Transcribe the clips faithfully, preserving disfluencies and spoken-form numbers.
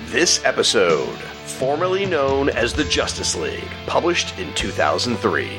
This episode, formerly known as the Justice League, published in two thousand three.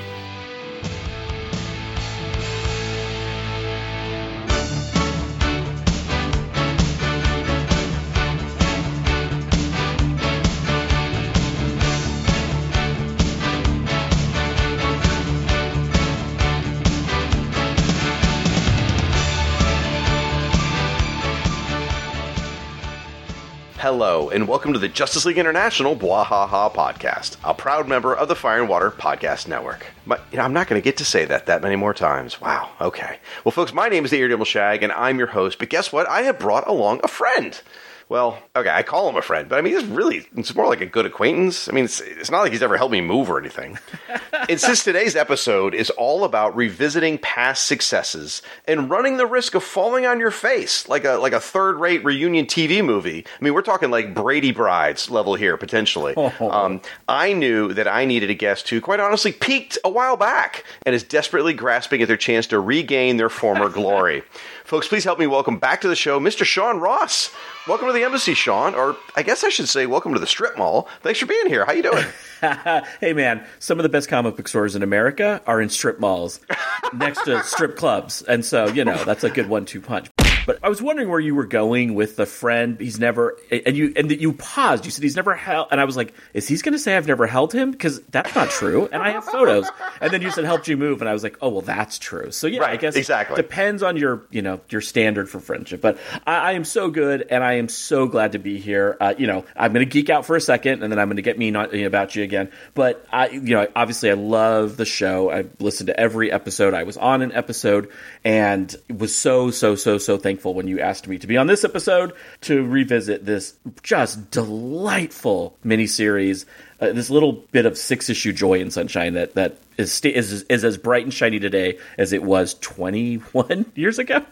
Hello, and welcome to the Justice League International Bwahaha podcast, a proud member of the Fire and Water Podcast Network. But, you know, I'm not going to get to say that that many more times. Wow, okay. Well, folks, my name is the Daredevil Shag, and I'm your host, but guess what? I have brought along a friend. Well, okay, I call him a friend, but I mean, he's really, it's more like a good acquaintance. I mean, it's, it's not like he's ever helped me move or anything. And since today's episode is all about revisiting past successes and running the risk of falling on your face, like a like a third-rate reunion T V movie. I mean, we're talking like Brady Brides level here, potentially. Oh. Um, I knew that I needed a guest who, quite honestly, peaked a while back and is desperately grasping at their chance to regain their former glory. Folks, please help me welcome back to the show, Mister Sean Ross. Welcome to the embassy, Sean, or I guess I should say welcome to the strip mall. Thanks for being here. How you doing? Hey, man, some of the best comic book stores in America are in strip malls next to strip clubs. And so, you know, that's a good one two punch. But I was wondering where you were going with the friend. He's never, and you, and you paused. You said he's never held, and I was like, is he going to say I've never held him? Because that's not true. And I have photos. And then you said helped you move, and I was like, oh well, that's true. So yeah, right, I guess exactly. It depends on your, you know, your standard for friendship. But I, I am so good, and I am so glad to be here. Uh, you know, I'm going to geek out for a second, and then I'm going to get mean on, about you again. But I, you know, obviously I love the show. I've listened to every episode. I was on an episode, and was so so so so thankful when you asked me to be on this episode to revisit this just delightful miniseries, uh, this little bit of six-issue joy and sunshine that that is, st- is is as bright and shiny today as it was twenty-one years ago.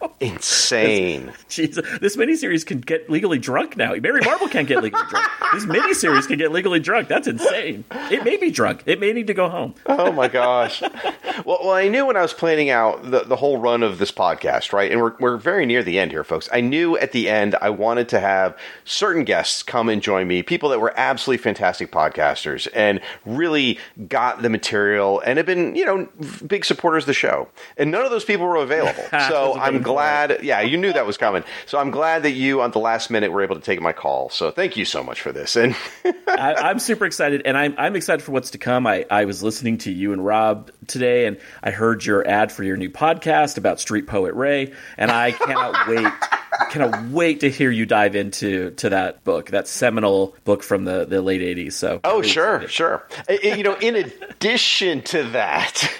Insane. Jesus, this miniseries can get legally drunk now. Mary Marvel can't get legally drunk. This miniseries can get legally drunk. That's insane. It may be drunk. It may need to go home. Oh my gosh. Well, well, I knew when I was planning out the, the whole run of this podcast, right? And we're we're very near the end here, folks. I knew at the end I wanted to have certain guests come and join me, people that were absolutely fantastic podcasters and really got the material and have been, you know, big supporters of the show. And none of those people were available. So I'm glad, yeah, you knew that was coming. So I'm glad that you, on the last minute, were able to take my call. So thank you so much for this. And I, I'm super excited, and I'm I'm excited for what's to come. I, I was listening to you and Rob today, and I heard your ad for your new podcast about Street Poet Ray, and I cannot wait. Cannot wait to hear you dive into to that book, that seminal book from the, the late eighties. So, oh, sure, excited. sure. You know, in addition to that,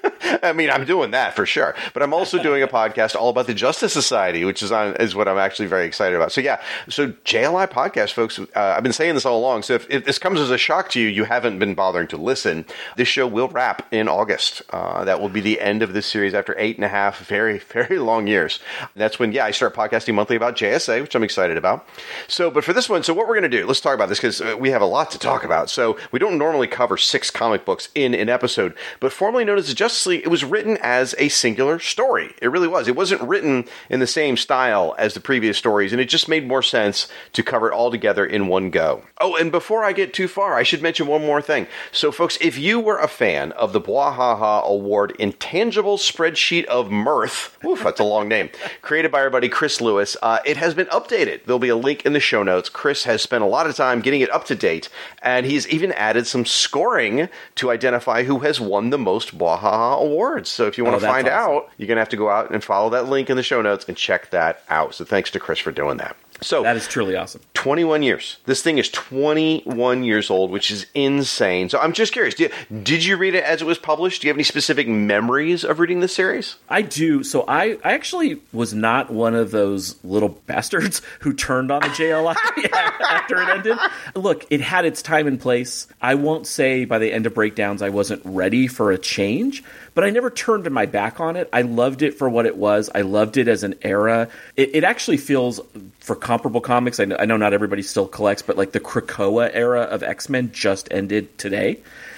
I mean, I'm doing that for sure, but I'm also doing a podcast all about the Justice Society, which is on, is what I'm actually very excited about. So yeah, so J L I podcast, folks. Uh, I've been saying this all along. So if, if this comes as a shock to you, you haven't been bothering to listen. This show will wrap in August. Uh, that will be the end of this series after eight and a half very, very long years. That's when, yeah, I start podcasting monthly about J S A, which I'm excited about. So, but for this one, so what we're going to do, let's talk about this because we have a lot to talk about. So we don't normally cover six comic books in an episode, but formerly known as the Justice League, it was written as a singular story. It really was. It wasn't written in the same style as the previous stories, and it just made more sense to cover it all together in one go. Oh, and before I get too far, I should mention one more thing. So, folks, if you were a fan of the Bwahaha Award Intangible Spreadsheet of Mirth, oof, that's a long name, created by our buddy Chris Lewis, uh, it has been updated. There'll be a link in the show notes. Chris has spent a lot of time getting it up to date, and he's even added some scoring to identify who has won the most Bwahaha awards. So if you want oh, to find awesome. out, you're going to have to go out and follow that link in the show notes and check that out. So thanks to Chris for doing that. So that is truly awesome. twenty-one years. This thing is twenty-one years old, which is insane. So I'm just curious. Did, did you read it as it was published? Do you have any specific memories of reading this series? I do. So I, I actually was not one of those little bastards who turned on the J L I after it ended. Look, it had its time and place. I won't say by the end of Breakdowns I wasn't ready for a change, but I never turned my back on it. I loved it for what it was. I loved it as an era. It, it actually feels, for comparable comics, I know, I know not everybody still collects, but like the Krakoa era of X-Men just ended today.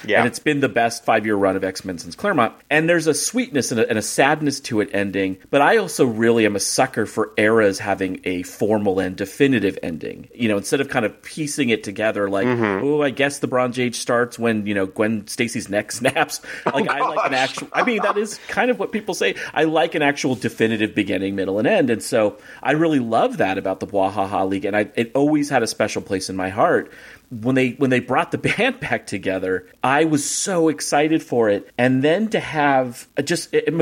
Yeah. And it's been the best five-year run of X-Men since Claremont. And there's a sweetness and a, and a sadness to it ending. But I also really am a sucker for eras having a formal and definitive ending. You know, instead of kind of piecing it together like, mm-hmm. oh, I guess the Bronze Age starts when, you know, Gwen Stacy's neck snaps. Like, oh, I like an actual... I mean, that is kind of what people say. I like an actual definitive beginning, middle, and end. And so I really love that about the Bwahaha League. And I, it always had a special place in my heart. When they when they brought the band back together, I was so excited for it. And then to have just uh,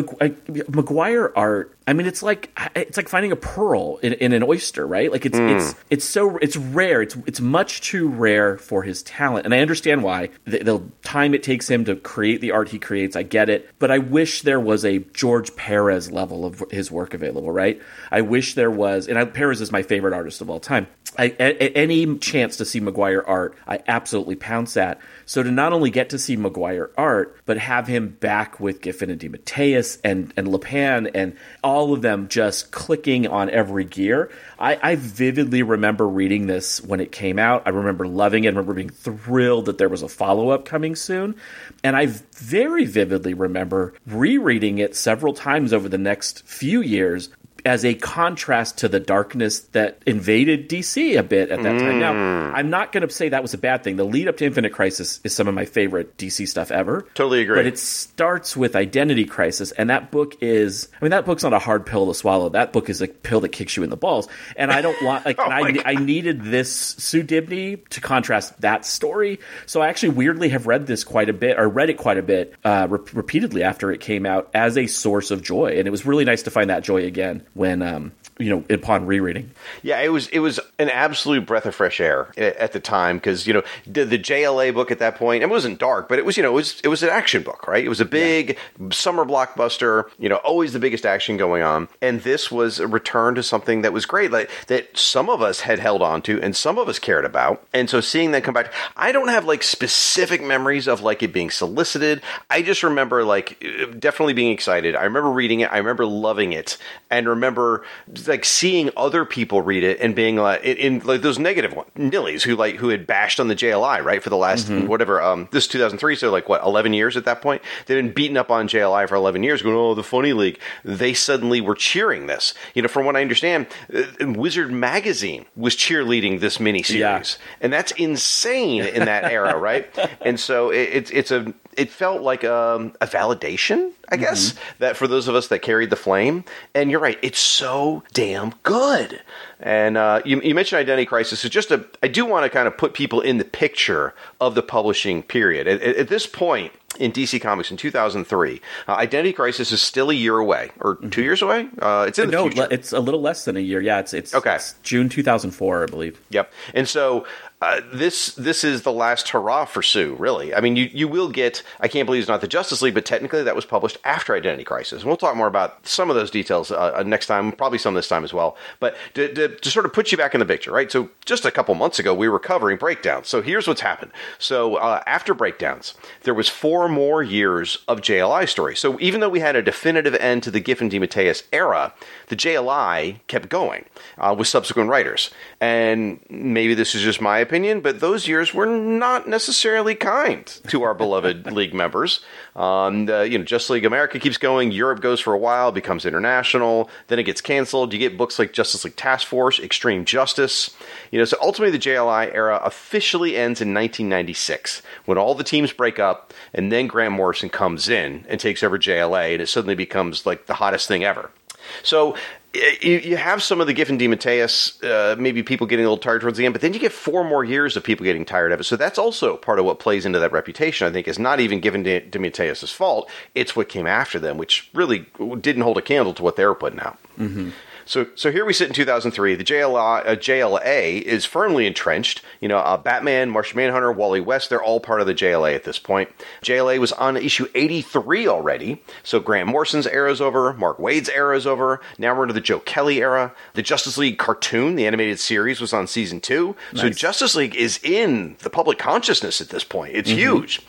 Maguire art, I mean, it's like it's like finding a pearl in, in an oyster, right? Like it's mm. it's it's so it's rare. It's it's much too rare for his talent, and I understand why. The, the time it takes him to create the art he creates, I get it. But I wish there was a George Perez level of his work available, right? I wish there was, and I, Perez is my favorite artist of all time. I, a, a, any chance to see Maguire art, I absolutely pounce at. So to not only get to see Maguire art, but have him back with Giffen and DeMatteis and, and Lepan and all of them just clicking on every gear. I, I vividly remember reading this when it came out. I remember loving it. I remember being thrilled that there was a follow-up coming soon. And I very vividly remember rereading it several times over the next few years as a contrast to the darkness that invaded D C a bit at that mm. time. Now, I'm not going to say that was a bad thing. The lead up to Infinite Crisis is some of my favorite D C stuff ever. Totally agree. But it starts with Identity Crisis, and that book is, I mean, that book's not a hard pill to swallow. That book is a pill that kicks you in the balls. And I don't want, like, oh and I, I needed this Sue Dibney to contrast that story. So I actually weirdly have read this quite a bit, or read it quite a bit, uh, re- repeatedly after it came out as a source of joy. And it was really nice to find that joy again when, um, you know, upon rereading. Yeah, it was it was an absolute breath of fresh air at the time because, you know, the, the J L A book at that point, it wasn't dark, but it was, you know, it was it was an action book, right? It was a big yeah. summer blockbuster, you know, always the biggest action going on. And this was a return to something that was great, like that some of us had held on to and some of us cared about. And so seeing that come back, I don't have like specific memories of like it being solicited. I just remember like definitely being excited. I remember reading it. I remember loving it and remember like seeing other people read it and being like in, in like those negative ones, nillies who like who had bashed on the J L I, right, for the last mm-hmm. whatever um this two thousand three, so like what eleven years at that point. They've been beaten up on J L I for eleven years, going, oh, the Funny League. They suddenly were cheering this. You know, from what I understand, uh, Wizard Magazine was cheerleading this miniseries, yeah. and that's insane in that era, right? And so it, it's it's a it felt like um, a validation, I guess, mm-hmm. that for those of us that carried the flame. And you're right, it's so damn good. And uh, you, you mentioned Identity Crisis. So just a, I do want to kind of put people in the picture of the publishing period. At, at this point in D C Comics in two thousand three, uh, Identity Crisis is still a year away, or mm-hmm. two years away. Uh, it's in the no, future. It's a little less than a year. Yeah, it's it's, okay. it's June two thousand four, I believe. Yep. And so Uh, this this is the last hurrah for Sue, really. I mean, you, you will get, I can't believe it's not the Justice League, but technically that was published after Identity Crisis. And we'll talk more about some of those details uh, next time, probably some this time as well. But to, to, to sort of put you back in the picture, right? So just a couple months ago, we were covering Breakdowns. So here's what's happened. So uh, after Breakdowns, there was four more years of J L I stories. So even though we had a definitive end to the Giffen DeMatteis era, the J L I kept going uh, with subsequent writers. And maybe this is just my opinion, but those years were not necessarily kind to our beloved League members. Um, the, you know, Justice League America keeps going. Europe goes for a while, becomes international. Then it gets canceled. You get books like Justice League Task Force, Extreme Justice. You know, so ultimately the J L I era officially ends in nineteen ninety-six when all the teams break up, and then Grant Morrison comes in and takes over J L A, and it suddenly becomes like the hottest thing ever. So you, you have some of the Giffen DeMatteis, uh, maybe people getting a little tired towards the end, but then you get four more years of people getting tired of it. So that's also part of what plays into that reputation, I think, is not even Giffen De- DeMatteis' fault. It's what came after them, which really didn't hold a candle to what they were putting out. Mm-hmm. So so here we sit in two thousand three. The J L I, uh, J L A is firmly entrenched. You know, uh, Batman, Martian Manhunter, Wally West, they're all part of the J L A at this point. J L A was on issue eighty-three already. So Grant Morrison's era is over. Mark Waid's era is over. Now we're into the Joe Kelly era. The Justice League cartoon, the animated series, was on season two. Nice. So Justice League is in the public consciousness at this point. It's mm-hmm. huge.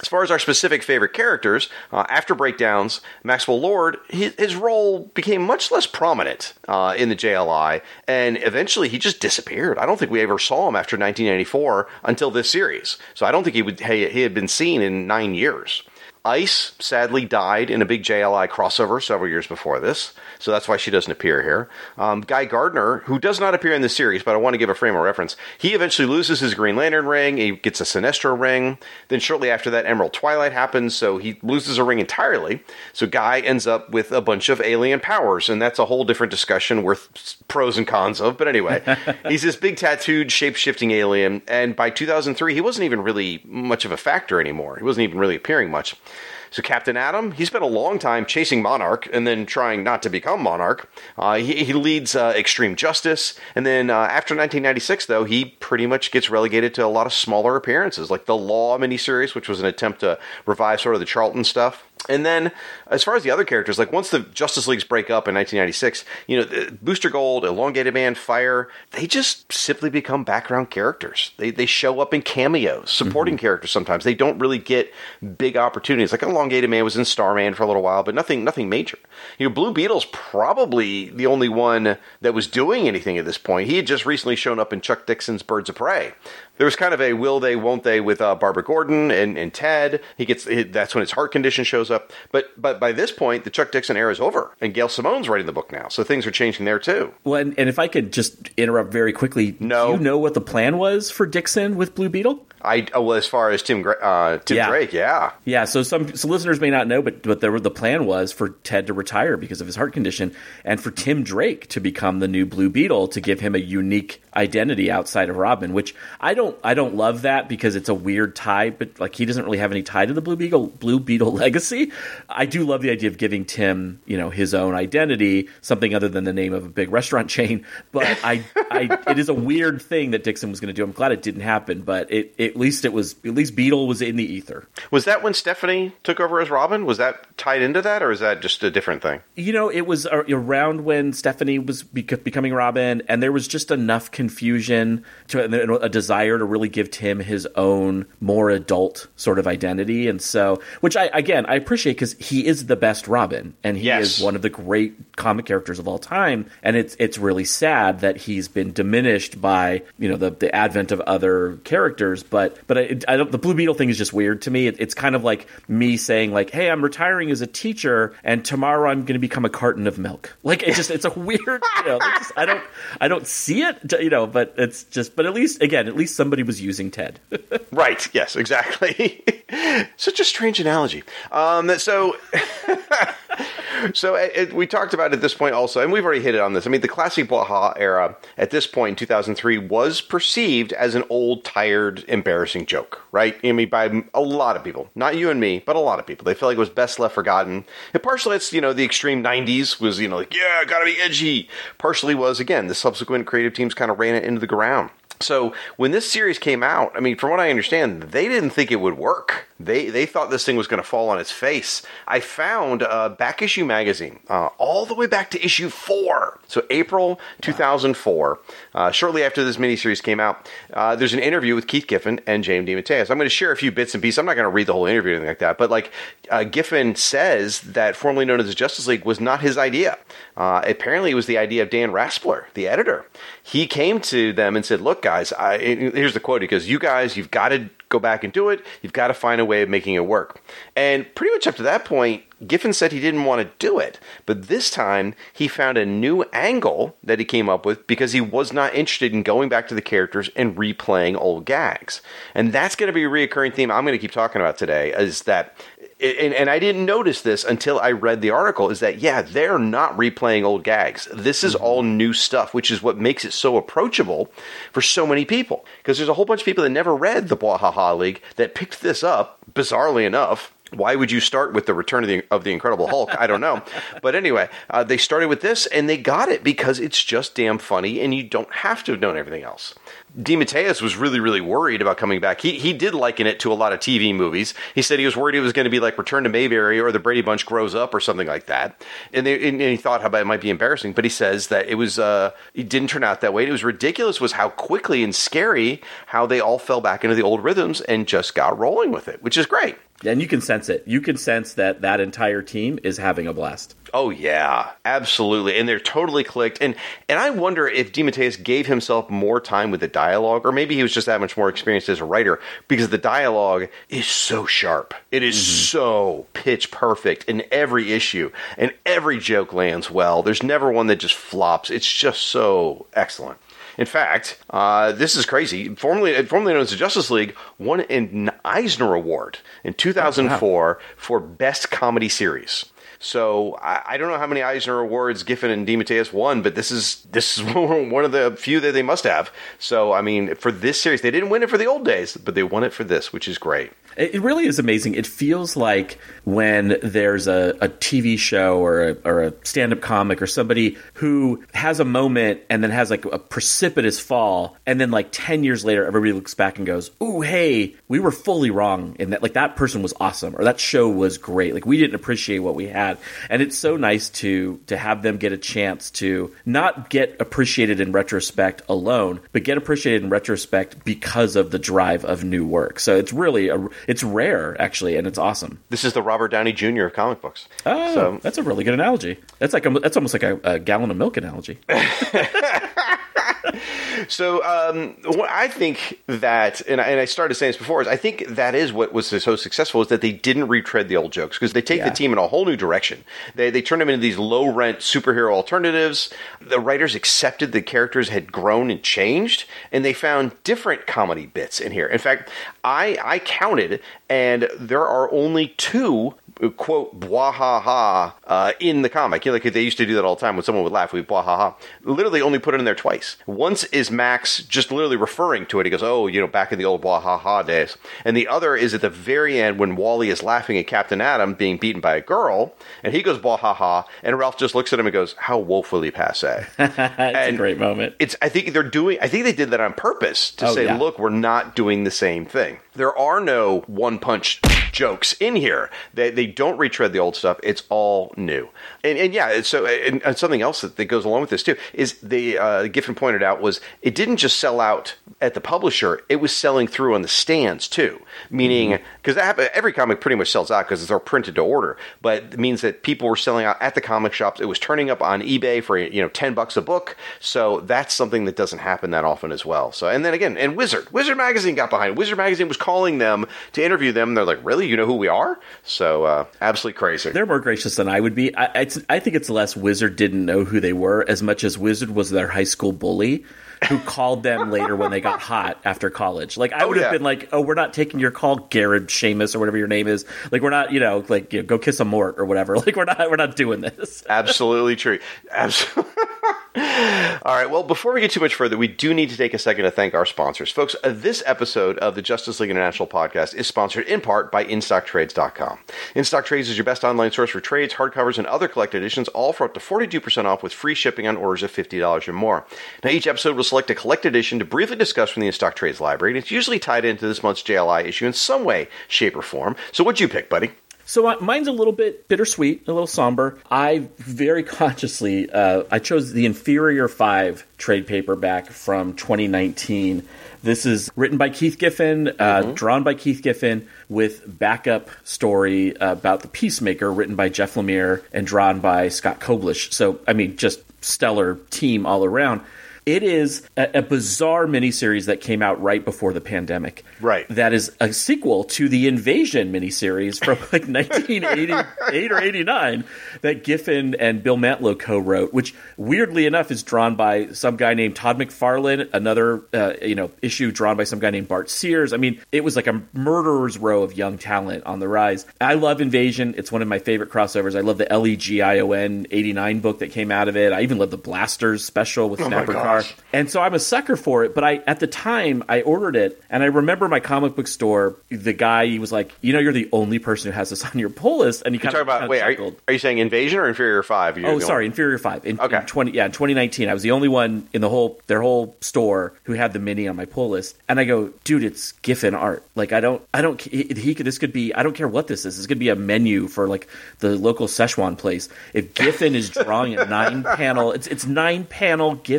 As far as our specific favorite characters, uh, after Breakdowns, Maxwell Lord, his, his role became much less prominent uh, in the J L I, and eventually he just disappeared. I don't think we ever saw him after nineteen ninety-four until this series. So I don't think he would he, he had been seen in nine years. Ice sadly died in a big J L I crossover several years before this, so that's why she doesn't appear here. Um, Guy Gardner, who does not appear in this series, but I want to give a frame of reference, he eventually loses his Green Lantern ring, he gets a Sinestro ring, then shortly after that Emerald Twilight happens, so he loses a ring entirely, so Guy ends up with a bunch of alien powers, and that's a whole different discussion worth pros and cons of, but anyway, he's this big tattooed, shape-shifting alien, and by two thousand three, he wasn't even really much of a factor anymore. He wasn't even really appearing much. So Captain Atom, he spent a long time chasing Monarch and then trying not to become Monarch. Uh, he, he leads uh, Extreme Justice, and then uh, after nineteen ninety-six, though, he pretty much gets relegated to a lot of smaller appearances, like the Law miniseries, which was an attempt to revive sort of the Charlton stuff. And then, as far as the other characters, like once the Justice Leagues break up in nineteen ninety-six, you know, Booster Gold, Elongated Man, Fire, they just simply become background characters. They they show up in cameos, supporting mm-hmm. characters sometimes. They don't really get big opportunities. Like Elongated Man was in Starman for a little while, but nothing nothing major. You know, Blue Beetle's probably the only one that was doing anything at this point. He had just recently shown up in Chuck Dixon's Birds of Prey. There was kind of a will they, won't they with uh, Barbara Gordon and, and Ted. He gets that's when his heart condition shows up. But but by this point, the Chuck Dixon era is over, and Gail Simone's writing the book now, so things are changing there too. Well, and, and if I could just interrupt very quickly, no. do you know what the plan was for Dixon with Blue Beetle? I well, as far as Tim uh, Tim yeah. Drake, yeah, yeah. So some so listeners may not know, but but there, the plan was for Ted to retire because of his heart condition, and for Tim Drake to become the new Blue Beetle to give him a unique identity outside of Robin. Which I don't I don't love that because it's a weird tie, but like he doesn't really have any tie to the Blue Beetle Blue Beetle legacy. I do love the idea of giving Tim, you know, his own identity, something other than the name of a big restaurant chain. But I, I it is a weird thing that Dixon was going to do. I'm glad it didn't happen, but it, it at least it was at least Beetle was in the ether. Was that when Stephanie took over as Robin? Was that tied into that, or is that just a different thing? You know, it was around when Stephanie was becoming Robin, and there was just enough confusion to a desire to really give Tim his own more adult sort of identity, and so which I again I appreciate because he is the best Robin, and he yes. is one of the great comic characters of all time, and it's it's really sad that he's been diminished by you know the the advent of other characters, but but I, I don't, the Blue Beetle thing is just weird to me. It, it's kind of like me saying like, hey, I'm retiring as a teacher, and tomorrow I'm going to become a carton of milk. Like it just it's a weird, you know, just, I don't I don't see it, you know, but it's just, but at least again, at least somebody was using Ted. Right. Yes. Exactly. Such a strange analogy. Um. So. So it, it, we talked about it at this point also, and we've already hit it on this. I mean, the classic Blaha era at this point in two thousand three was perceived as an old, tired, embarrassing joke, right? I mean, by a lot of people. Not you and me, but a lot of people. They felt like it was best left forgotten. And partially it's, you know, the extreme nineties was, you know, like, yeah, gotta be edgy. Partially was, again, the subsequent creative teams kind of ran it into the ground. So when this series came out, I mean, from what I understand, they didn't think it would work. They they thought this thing was going to fall on its face. I found uh, Back Issue magazine uh, all the way back to issue four. So April two thousand four, uh, shortly after this miniseries came out, uh, there's an interview with Keith Giffen and James DeMatteis. I'm going to share a few bits and pieces. I'm not going to read the whole interview or anything like that, but like uh, Giffen says that formerly known as the Justice League was not his idea. Uh, apparently it was the idea of Dan Raspler, the editor. He came to them and said, look, guys, I, here's the quote. He goes, you guys, you've got to go back and do it. You've got to find a way of making it work. And pretty much up to that point, Giffen said he didn't want to do it. But this time, he found a new angle that he came up with because he was not interested in going back to the characters and replaying old gags. And that's going to be a reoccurring theme I'm going to keep talking about today, is that And, and I didn't notice this until I read the article, is that, yeah, they're not replaying old gags. This is all new stuff, which is what makes it so approachable for so many people. Because there's a whole bunch of people that never read the Bwahaha League that picked this up, bizarrely enough. Why would you start with the Return of the, of the Incredible Hulk? I don't know. But anyway, uh, they started with this, and they got it because it's just damn funny, and you don't have to have known everything else. DeMatteis was really, really worried about coming back. He he did liken it to a lot of T V movies. He said he was worried it was going to be like Return to Mayberry or The Brady Bunch Grows Up or something like that. And, they, and he thought how it might be embarrassing. But he says that it was uh, it didn't turn out that way. It was ridiculous was how quickly and scary how they all fell back into the old rhythms and just got rolling with it, which is great. And you can sense it. You can sense that that entire team is having a blast. Oh, yeah, absolutely. And they're totally clicked. And and I wonder if DeMatteis gave himself more time with the dialogue, or maybe he was just that much more experienced as a writer, because the dialogue is so sharp. It is mm-hmm. so pitch perfect in every issue, and every joke lands well. There's never one that just flops. It's just so excellent. In fact, uh, this is crazy. Formerly, formerly known as the Justice League, won an Eisner Award in two thousand four oh, wow. for Best Comedy Series. So I, I don't know how many Eisner Awards Giffen and DeMatteis won, but this is this is one of the few that they must have. So, I mean, for this series, they didn't win it for the old days, but they won it for this, which is great. It really is amazing. It feels like when there's a, a T V show or a, or a stand-up comic or somebody who has a moment and then has like a precipitous fall, and then like ten years later, everybody looks back and goes, "Ooh, hey, we were fully wrong in that. Like that person was awesome, or that show was great. Like we didn't appreciate what we had." And it's so nice to to have them get a chance to not get appreciated in retrospect alone, but get appreciated in retrospect because of the drive of new work. So it's really a It's rare, actually, and it's awesome. This is the Robert Downey Junior of comic books. Oh, so. That's a really good analogy. That's like a, that's almost like a, a gallon of milk analogy. So um, what I think that, and I, and I started saying this before, is I think that is what was so successful, is that they didn't retread the old jokes, because they take yeah. the team in a whole new direction. They they turn them into these low-rent superhero alternatives. The writers accepted the characters had grown and changed, and they found different comedy bits in here. In fact, I, I counted, and there are only two quote bwahaha uh, in the comic. You know, like they used to do that all the time when someone would laugh, we'd bwahaha. Literally only put it in there twice. Once is Max just literally referring to it. He goes, "Oh, you know, back in the old bwahaha days." And the other is at the very end when Wally is laughing at Captain Atom being beaten by a girl, and he goes bwahaha, and Ralph just looks at him and goes, "How woefully passe." It's and a great moment. It's. I think they're doing. I think they did that on purpose to oh, say, yeah. "Look, we're not doing the same thing." There are no one-punch jokes in here. They they don't retread the old stuff. It's all new. And and yeah, so and, and something else that, that goes along with this too is the uh, Giffen pointed out was it didn't just sell out at the publisher. It was selling through on the stands too. Meaning, because mm-hmm. every comic pretty much sells out because it's all printed to order. But it means that people were selling out at the comic shops. It was turning up on eBay for you know ten bucks a book. So that's something that doesn't happen that often as well. So and then again, and Wizard Wizard Magazine got behind it. Wizard Magazine was calling them to interview them. And they're like, "Really? You know who we are?" So uh, absolutely crazy. They're more gracious than I would be. I, I, I think it's less Wizard didn't know who they were as much as Wizard was their high school bully who called them later when they got hot after college. Like, I would oh, have yeah. been like, "Oh, we're not taking your call, Garrett Seamus," or whatever your name is. Like, we're not, you know, like, you know, go kiss a Mort or whatever. Like, we're not, we're not doing this. Absolutely true. Absolutely. All right. Well, before we get too much further, we do need to take a second to thank our sponsors. Folks, uh, this episode of the Justice League International podcast is sponsored in part by in stock trades dot com. InStock Trades is your best online source for trades, hardcovers, and other collected editions, all for up to forty-two percent off with free shipping on orders of fifty dollars or more. Now, each episode will select a collected edition to briefly discuss from the InStock Trades library, and it's usually tied into this month's J L I issue in some way, shape, or form. So what'd you pick, buddy? So uh, mine's a little bit bittersweet, a little somber. I very consciously, uh, I chose the Inferior five trade paperback from twenty nineteen. This is written by Keith Giffen, uh, mm-hmm. drawn by Keith Giffen, with backup story about the Peacemaker, written by Jeff Lemire and drawn by Scott Koblish. So, I mean, just stellar team all around. It is a, a bizarre miniseries that came out right before the pandemic. Right. That is a sequel to the Invasion miniseries from like nineteen eighty-eight or eighty-nine that Giffen and Bill Mantlo co-wrote, which weirdly enough is drawn by some guy named Todd McFarlane, another uh, you know issue drawn by some guy named Bart Sears. I mean, it was like a murderer's row of young talent on the rise. I love Invasion. It's one of my favorite crossovers. I love the L E G I O N eighty-nine book that came out of it. I even love the Blasters special with oh Snapper Carr. And so I'm a sucker for it, but I at the time I ordered it, and I remember my comic book store, the guy, he was like, "You know, you're the only person who has this on your pull list," and he kind of about. Wait, are you, are you saying Invasion or Inferior Five? You're oh, sorry, Inferior Five. In, okay, in twenty yeah, in twenty nineteen, I was the only one in the whole their whole store who had the mini on my pull list, and I go, "Dude, it's Giffen art. Like, I don't, I don't. He, he could. This could be. I don't care what this is. This could be a menu for like the local Szechuan place. If Giffen is drawing a nine panel, it's it's nine panel Giffen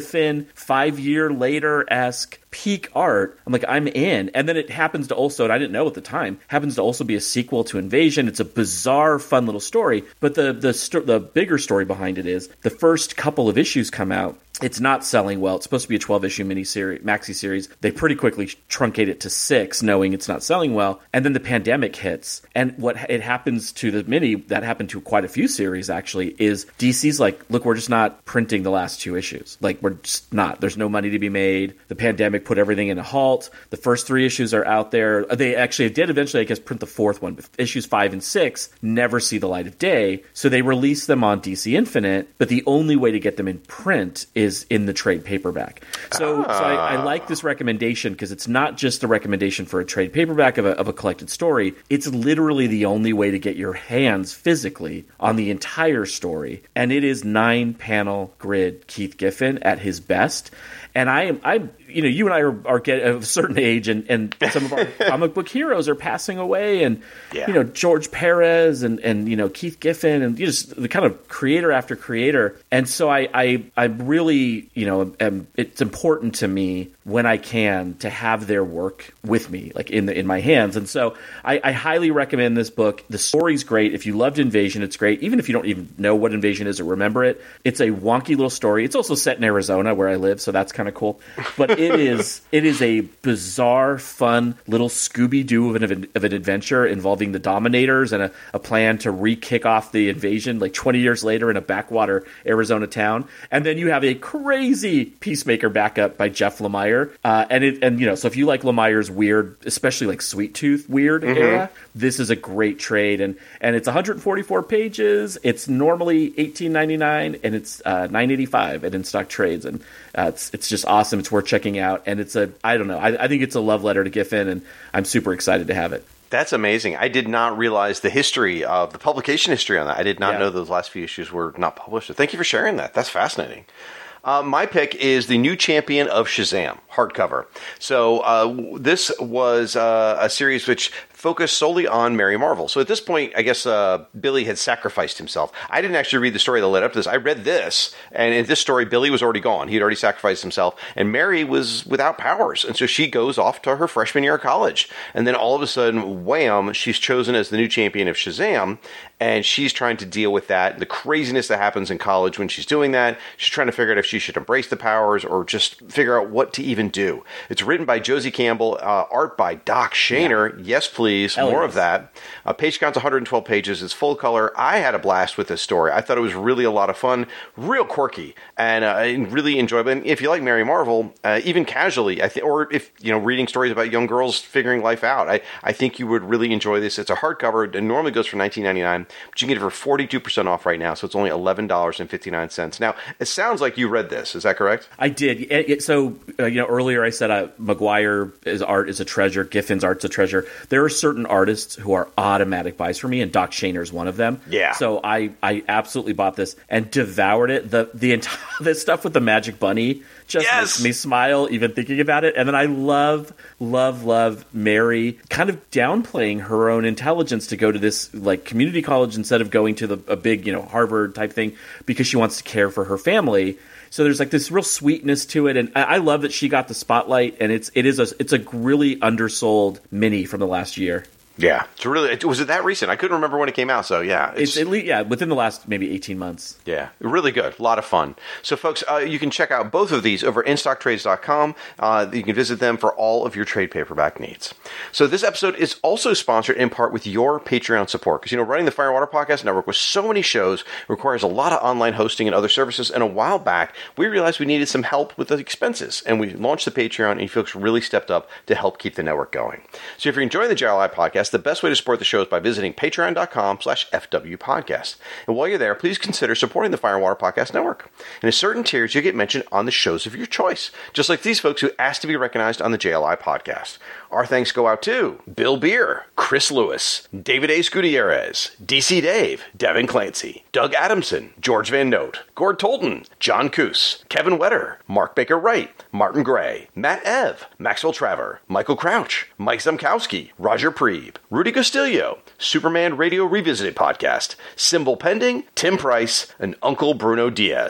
Giffen, five year later esque peak art. I'm like, I'm in. And then it happens to also, and I didn't know at the time, happens to also be a sequel to Invasion. It's a bizarre, fun little story. But the the sto- the bigger story behind it is the first couple of issues come out. It's not selling well. It's supposed to be a twelve-issue mini-series, maxi-series. They pretty quickly truncate it to six, knowing it's not selling well. And then the pandemic hits. And what it happens to the mini, that happened to quite a few series, actually, is D C's like, look, we're just not printing the last two issues. Like, we're just not. There's no money to be made. The pandemic put everything in a halt. The first three issues are out there. They actually did eventually, I guess, print the fourth one. But issues five and six never see the light of day. So they release them on D C Infinite. But the only way to get them in print is is in the trade paperback. So, ah. so I, I like this recommendation because it's not just a recommendation for a trade paperback of a, of a collected story. It's literally the only way to get your hands physically on the entire story. And it is nine panel grid Keith Giffen at his best. And I am, I, you know, you and I are, are get of a certain age, and, and some of our comic book heroes are passing away, and yeah. you know, George Perez and, and you know, Keith Giffen, and you just the kind of creator after creator. And so I, I, I really, you know, am, it's important to me when I can to have their work with me, like in the in my hands. And so I, I highly recommend this book. The story's great. If you loved Invasion, it's great. Even if you don't even know what Invasion is or remember it, it's a wonky little story. It's also set in Arizona where I live, so that's kind of cool. But it is it is a bizarre, fun little Scooby-Doo of an, of an adventure involving the Dominators and a, a plan to re-kick off the invasion like twenty years later in a backwater Arizona town. And then you have a crazy Peacemaker backup by Jeff Lemire. Uh, and it and you know, so if you like Lemire's weird, especially like Sweet Tooth weird mm-hmm. era, this is a great trade. And and it's one hundred forty-four pages. It's normally eighteen ninety-nine, and it's uh, nine eighty-five at In Stock Trades. And uh, it's it's just awesome. It's worth checking out. And it's a I don't know. I, I think it's a love letter to Giffen, and I'm super excited to have it. That's amazing. I did not realize the history of the publication history on that. I did not yeah. know those last few issues were not published. So thank you for sharing that. That's fascinating. Uh, my pick is The New Champion of Shazam, hardcover. So uh, this was uh, a series which focused solely on Mary Marvel. So at this point, I guess uh, Billy had sacrificed himself. I didn't actually read the story that led up to this. I read this, and in this story, Billy was already gone. He had already sacrificed himself, and Mary was without powers. And so she goes off to her freshman year of college. And then all of a sudden, wham, she's chosen as the new champion of Shazam, and she's trying to deal with that, the craziness that happens in college when she's doing that. She's trying to figure out if she should embrace the powers or just figure out what to even do. It's written by Josie Campbell, uh, art by Doc Shaner. Yeah. Yes, please. Hell More yes. of that. Uh, page count's one hundred twelve pages. It's full color. I had a blast with this story. I thought it was really a lot of fun, real quirky, and uh, really enjoyable. And if you like Mary Marvel, uh, even casually, I think, or if you know, reading stories about young girls figuring life out, I, I think you would really enjoy this. It's a hardcover. It normally goes for nineteen ninety-nine, but you can get it for forty-two percent off right now. So it's only eleven dollars and fifty-nine cents. Now, it sounds like you read this. Is that correct? I did. It, it, so uh, you know, earlier I said uh, Maguire's art is a treasure. Giffen's art's a treasure. There are certain artists who are automatic buys for me, and Doc Shaner's one of them. Yeah. So I, I absolutely bought this and devoured it. The the entire this stuff with the Magic Bunny just yes! makes me smile even thinking about it. And then I love, love, love Mary kind of downplaying her own intelligence to go to this like community college instead of going to the a big, you know, Harvard type thing because she wants to care for her family. So there's like this real sweetness to it, and I, I love that she got the spotlight. And it's it is a it's a really undersold mini from the last year. Yeah, it's really. It, was it that recent? I couldn't remember when it came out. So yeah, it's, it's at least yeah within the last maybe eighteen months. Yeah, really good, a lot of fun. So folks, uh, you can check out both of these over in stock trades dot com. Uh, you can visit them for all of your trade paperback needs. So this episode is also sponsored in part with your Patreon support, because you know running the Fire and Water Podcast Network with so many shows requires a lot of online hosting and other services. And a while back, we realized we needed some help with the expenses, and we launched the Patreon. And you folks really stepped up to help keep the network going. So if you're enjoying the J L I podcast, the best way to support the show is by visiting patreon dot com slash F W podcast. And while you're there, please consider supporting the Fire and Water Podcast Network. And at certain tiers, you get mentioned on the shows of your choice, just like these folks who asked to be recognized on the J L I podcast. Our thanks go out to Bill Beer, Chris Lewis, David A. Gutierrez, D C Dave, Devin Clancy, Doug Adamson, George Van Note, Gord Tolton, John Coos, Kevin Wetter, Mark Baker Wright, Martin Gray, Matt Ev, Maxwell Traver, Michael Crouch, Mike Zamkowski, Roger Preeb, Rudy Castillo, Superman Radio Revisited Podcast, Symbol Pending, Tim Price, and Uncle Bruno Diaz.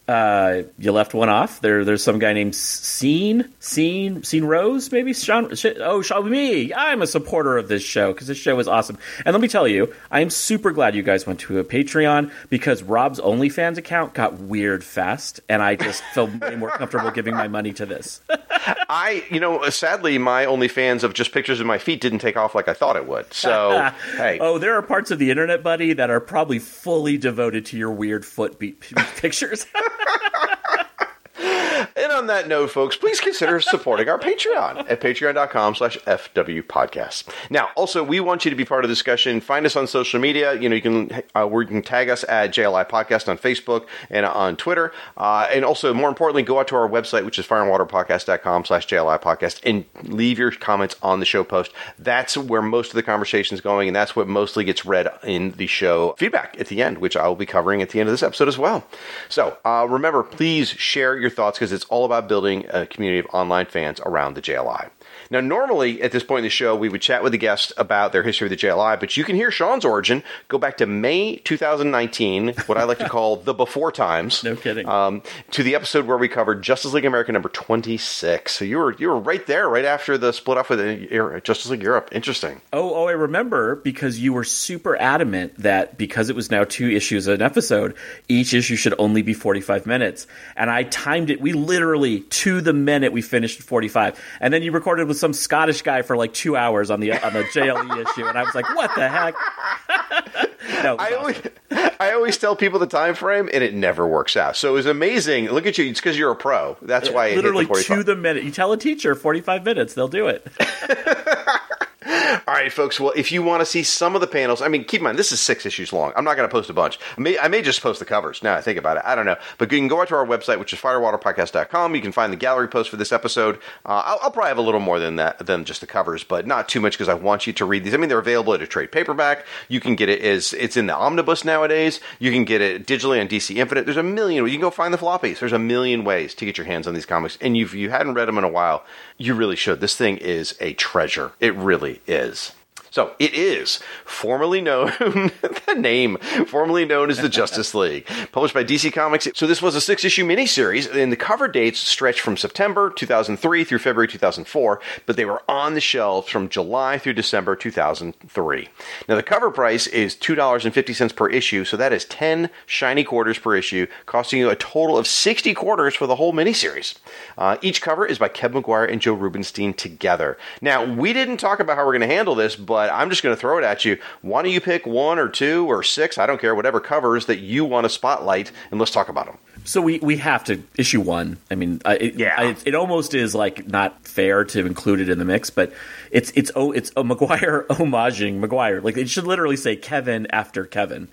Uh, you left one off. There, there's some guy named Scene, Scene, Scene Rose, maybe Sean. Oh, Sean, me. I'm a supporter of this show because this show is awesome. And let me tell you, I am super glad you guys went to a Patreon because Rob's OnlyFans account got weird fast, and I just felt way more comfortable giving my money to this. I, you know, sadly, my OnlyFans of just pictures of my feet didn't take off like I thought it would. So, hey. Oh, there are parts of the internet, buddy, that are probably fully devoted to your weird foot be- pictures. And on that note, folks, please consider supporting our Patreon at patreon.com slash FW podcast. Now, also, we want you to be part of the discussion. Find us on social media. You know, you can, uh, where you can tag us at J L I Podcast on Facebook and on Twitter. Uh, and also, more importantly, go out to our website, which is fireandwaterpodcast.com slash JLI podcast, and leave your comments on the show post. That's where most of the conversation is going, and that's what mostly gets read in the show feedback at the end, which I will be covering at the end of this episode as well. So, uh, remember, please share your thoughts because it's all about building a community of online fans around the J L I. Now, normally, at this point in the show, we would chat with the guests about their history of the J L I, but you can hear Sean's origin. Go back to May twenty nineteen, what I like to call the before times. No kidding. Um, to the episode where we covered Justice League America number twenty-six. So you were you were right there, right after the split off with the Justice League Europe. Interesting. Oh, oh, I remember because you were super adamant that because it was now two issues an episode, each issue should only be forty-five minutes. And I timed it. We literally, to the minute, we finished at forty-five. And then you recorded with some Scottish guy for like two hours on the on the J L E issue, and I was like, "What the heck?" No, I always, I always tell people the time frame, and it never works out. So it was amazing. Look at you; it's because you're a pro. That's why it literally hit the to the minute. You tell a teacher forty-five minutes, they'll do it. All right, folks. Well, if you want to see some of the panels, I mean, keep in mind, this is six issues long. I'm not going to post a bunch. I may, I may just post the covers. Now I think about it. I don't know. But you can go out to our website, which is firewaterpodcast dot com. You can find the gallery post for this episode. Uh, I'll, I'll probably have a little more than that, than just the covers, but not too much because I want you to read these. I mean, they're available at a trade paperback. You can get it as it's in the omnibus nowadays. You can get it digitally on D C Infinite. There's a million. You can go find the floppies. There's a million ways to get your hands on these comics. And if you hadn't read them in a while, you really should. This thing is a treasure. It really is. So, it is formerly known, the name, formerly known as the Justice League, published by D C Comics. So, this was a six-issue miniseries, and the cover dates stretched from September two thousand three through February two thousand four, but they were on the shelves from July through December two thousand three. Now, the cover price is two dollars and fifty cents per issue, so that is ten shiny quarters per issue, costing you a total of sixty quarters for the whole miniseries. Uh, each cover is by Kevin Maguire and Joe Rubinstein together. Now, we didn't talk about how we're going to handle this, but I'm just going to throw it at you. Why don't you pick one or two or six, I don't care, whatever covers that you want to spotlight, and let's talk about them. So we, we have to issue one. I mean, I, it, yeah. I, it almost is like not fair to include it in the mix, but it's it's oh it's a Maguire homaging Maguire. Like it should literally say Kevin after Kevin,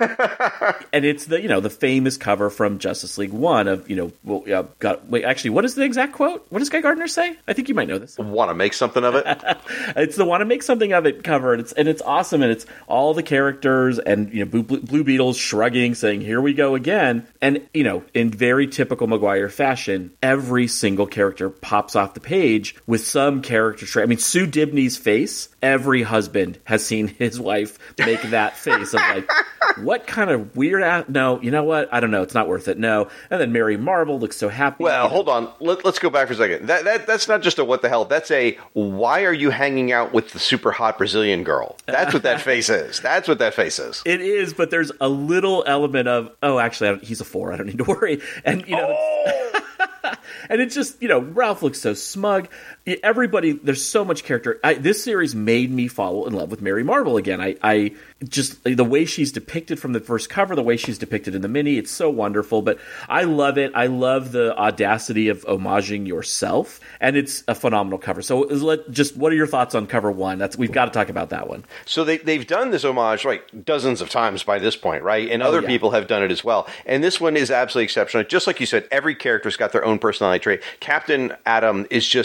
and it's the you know the famous cover from Justice League One of you know well yeah, got wait actually what is the exact quote? What does Guy Gardner say? I think you might know this. Want to make something of it? It's the want to make something of it cover, and it's and it's awesome, and it's all the characters and you know Blue, Blue Beetle's shrugging, saying here we go again, and you know. In very typical Maguire fashion, every single character pops off the page with some character trait. I mean, Sue Dibney's face, every husband has seen his wife make that face of like, what kind of weird ass? No, you know what? I don't know. It's not worth it. No. And then Mary Marvel looks so happy. Well, hold on. Let, let's go back for a second. That, that That's not just a what the hell. That's a why are you hanging out with the super hot Brazilian girl? That's what that face is. That's what that face is. It is, but there's a little element of, oh, actually, I don't, he's a four. I don't need to worry. And, you know, oh! And it's just, you know, Ralph looks so smug. Everybody, there's so much character. I, this series made me fall in love with Mary Marvel again. I, I just, the way she's depicted from the first cover, the way she's depicted in the mini, it's so wonderful. But I love it. I love the audacity of homaging yourself. And it's a phenomenal cover. So let, just, what are your thoughts on cover one? That's We've got to talk about that one. So they, they've done this homage, like, dozens of times by this point, right? And other oh, yeah. people have done it as well. And this one is absolutely exceptional. Just like you said, every character's got their own personality trait. Captain Atom is just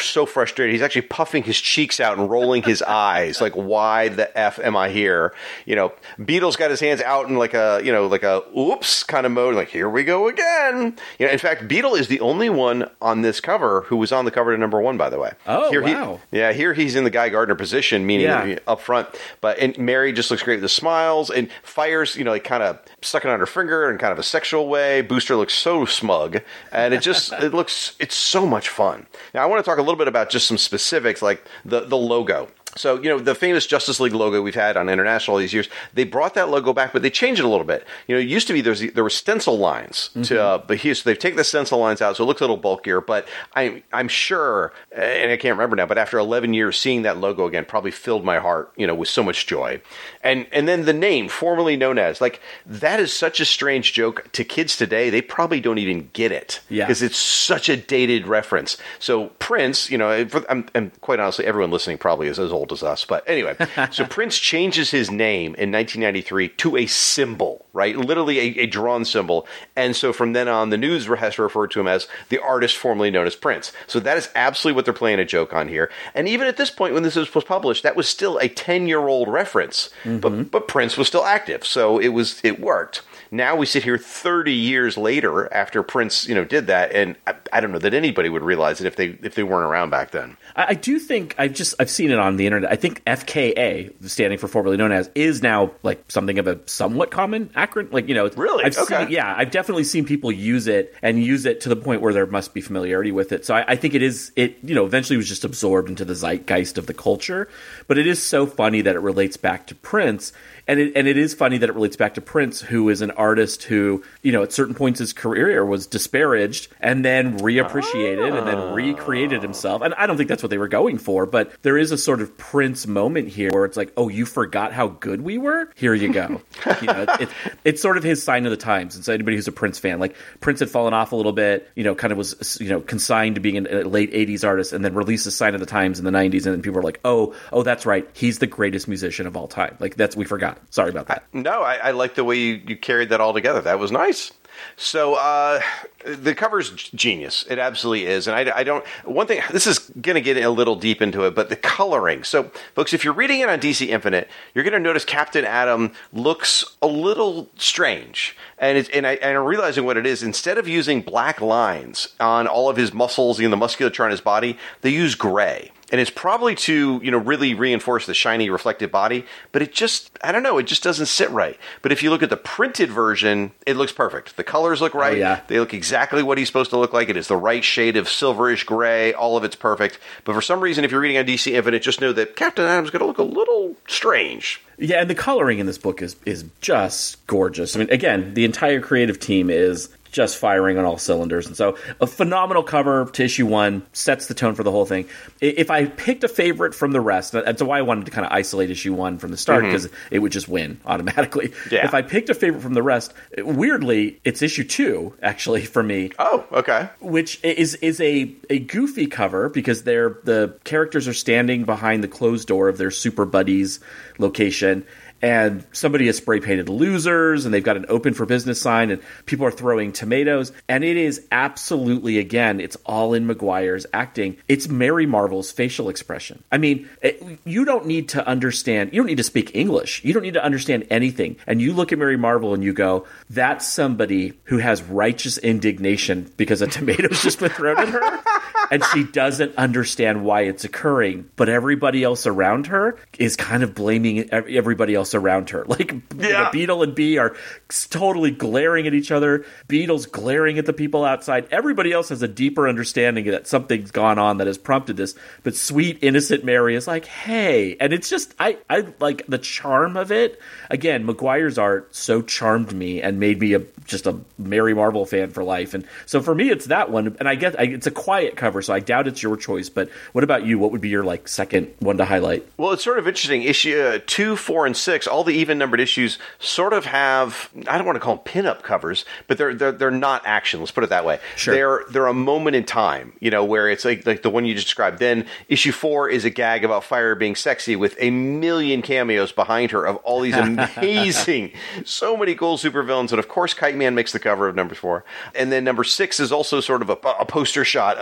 so frustrated. He's actually puffing his cheeks out and rolling his eyes. Like, why the F am I here? You know, Beetle's got his hands out in like a, you know, like a oops kind of mode. Like, here we go again. You know, in fact, Beetle is the only one on this cover who was on the cover to number one, by the way. Oh, here wow. He, yeah, here he's in the Guy Gardner position, meaning Yeah. up front. But and Mary just looks great with the smiles and fires, you know, like kind of sucking on her finger in kind of a sexual way. Booster looks so smug, and it just it looks it's so much fun. Now I want to talk a little bit about just some specifics, like the the logo. So, you know, the famous Justice League logo we've had on International all these years, they brought that logo back, but they changed it a little bit. You know, it used to be there's, there were stencil lines, to, mm-hmm. uh, but here, so they've taken the stencil lines out, so it looks a little bulkier, but I, I'm sure, and I can't remember now, but after eleven years, seeing that logo again probably filled my heart, you know, with so much joy. And and then the name, formerly known as, like, that is such a strange joke to kids today, they probably don't even get it. Yeah. Because it's such a dated reference. So Prince, you know, for, I'm, and quite honestly, everyone listening probably is as old as us. But anyway, so Prince changes his name in nineteen ninety-three to a symbol, right? Literally a, a drawn symbol. And so from then on, the news has referred to him as the artist formerly known as Prince. So that is absolutely what they're playing a joke on here. And even at this point, when this was published, that was still a ten-year-old reference. Mm-hmm. But but Prince was still active, so it was it worked. Now we sit here thirty years later after Prince, you know, did that, and I, I don't know that anybody would realize it if they if they weren't around back then. I, I do think I've just I've seen it on the internet. I think F K A, standing for formerly known as, is now like something of a somewhat common acronym. Like, you know, really, I've okay, seen, yeah, I've definitely seen people use it and use it to the point where there must be familiarity with it. So I, I think it is it you know eventually was just absorbed into the zeitgeist of the culture. But it is so funny that it relates back to Prince. And it, and it is funny that it relates back to Prince, who is an artist who, you know, at certain points in his career was disparaged and then reappreciated ah. and then recreated himself. And I don't think that's what they were going for, but there is a sort of Prince moment here where it's like, oh, you forgot how good we were? Here you go. you know, it, it, it's sort of his sign of the times. And so anybody who's a Prince fan, like Prince had fallen off a little bit, you know, kind of was, you know, consigned to being a late eighties artist and then released a sign of the times in the nineties. And then people were like, oh, oh, that's right. He's the greatest musician of all time. Like, that's, we forgot. Sorry about that. I, no, I, I like the way you, you carried that all together. That was nice. So uh, the cover's genius. It absolutely is. And I, I don't, one thing, this is going to get a little deep into it, but the coloring. So, folks, if you're reading it on D C Infinite, you're going to notice Captain Atom looks a little strange. And, it's, and, I, and I'm realizing what it is. Instead of using black lines on all of his muscles, you know, the musculature on his body, they use gray. And it's probably to, you know, really reinforce the shiny, reflective body. But it just, I don't know, it just doesn't sit right. But if you look at the printed version, it looks perfect. The colors look right. Oh, yeah. They look exactly what he's supposed to look like. It is the right shade of silverish gray. All of it's perfect. But for some reason, if you're reading on D C Infinite, just know that Captain Atom's going to look a little strange. Yeah, and the coloring in this book is is just gorgeous. I mean, again, the entire creative team is just firing on all cylinders. And so a phenomenal cover to issue one, sets the tone for the whole thing. If I picked a favorite from the rest, that's why I wanted to kind of isolate issue one from the start, because mm-hmm. it would just win automatically. Yeah. If I picked a favorite from the rest, weirdly, it's issue two, actually, for me. Oh, okay. Which is is a, a goofy cover, because they're the characters are standing behind the closed door of their Super Buddies location, and somebody has spray painted losers, and they've got an open for business sign, and people are throwing tomatoes. And it is absolutely, again, it's all in Maguire's acting. It's Mary Marvel's facial expression. I mean, it, you don't need to understand, you don't need to speak English. You don't need to understand anything. And you look at Mary Marvel and you go, that's somebody who has righteous indignation because a tomato's just been thrown at her. And she doesn't understand why it's occurring, but everybody else around her is kind of blaming everybody else around her. Like, yeah. you know, Beetle and Bee are totally glaring at each other. Beetle's glaring at the people outside. Everybody else has a deeper understanding that something's gone on that has prompted this. But sweet, innocent Mary is like, hey. And it's just, I, I like the charm of it. Again, Maguire's art so charmed me and made me a just a Mary Marvel fan for life. And so for me, it's that one. And I guess I, it's a quiet cover, so I doubt it's your choice. But what about you? What would be your like second one to highlight? Well, it's sort of interesting. Issue uh, two, four, and six, all the even-numbered issues sort of have, I don't want to call them pin-up covers, but they're they're they're not action. Let's put it that way. Sure. They're they're a moment in time, you know, where it's like like the one you just described. Then issue four is a gag about Fire being sexy with a million cameos behind her of all these amazing, so many cool supervillains, and of course, Kite Man makes the cover of number four. And then number six is also sort of a, a poster shot of Beetle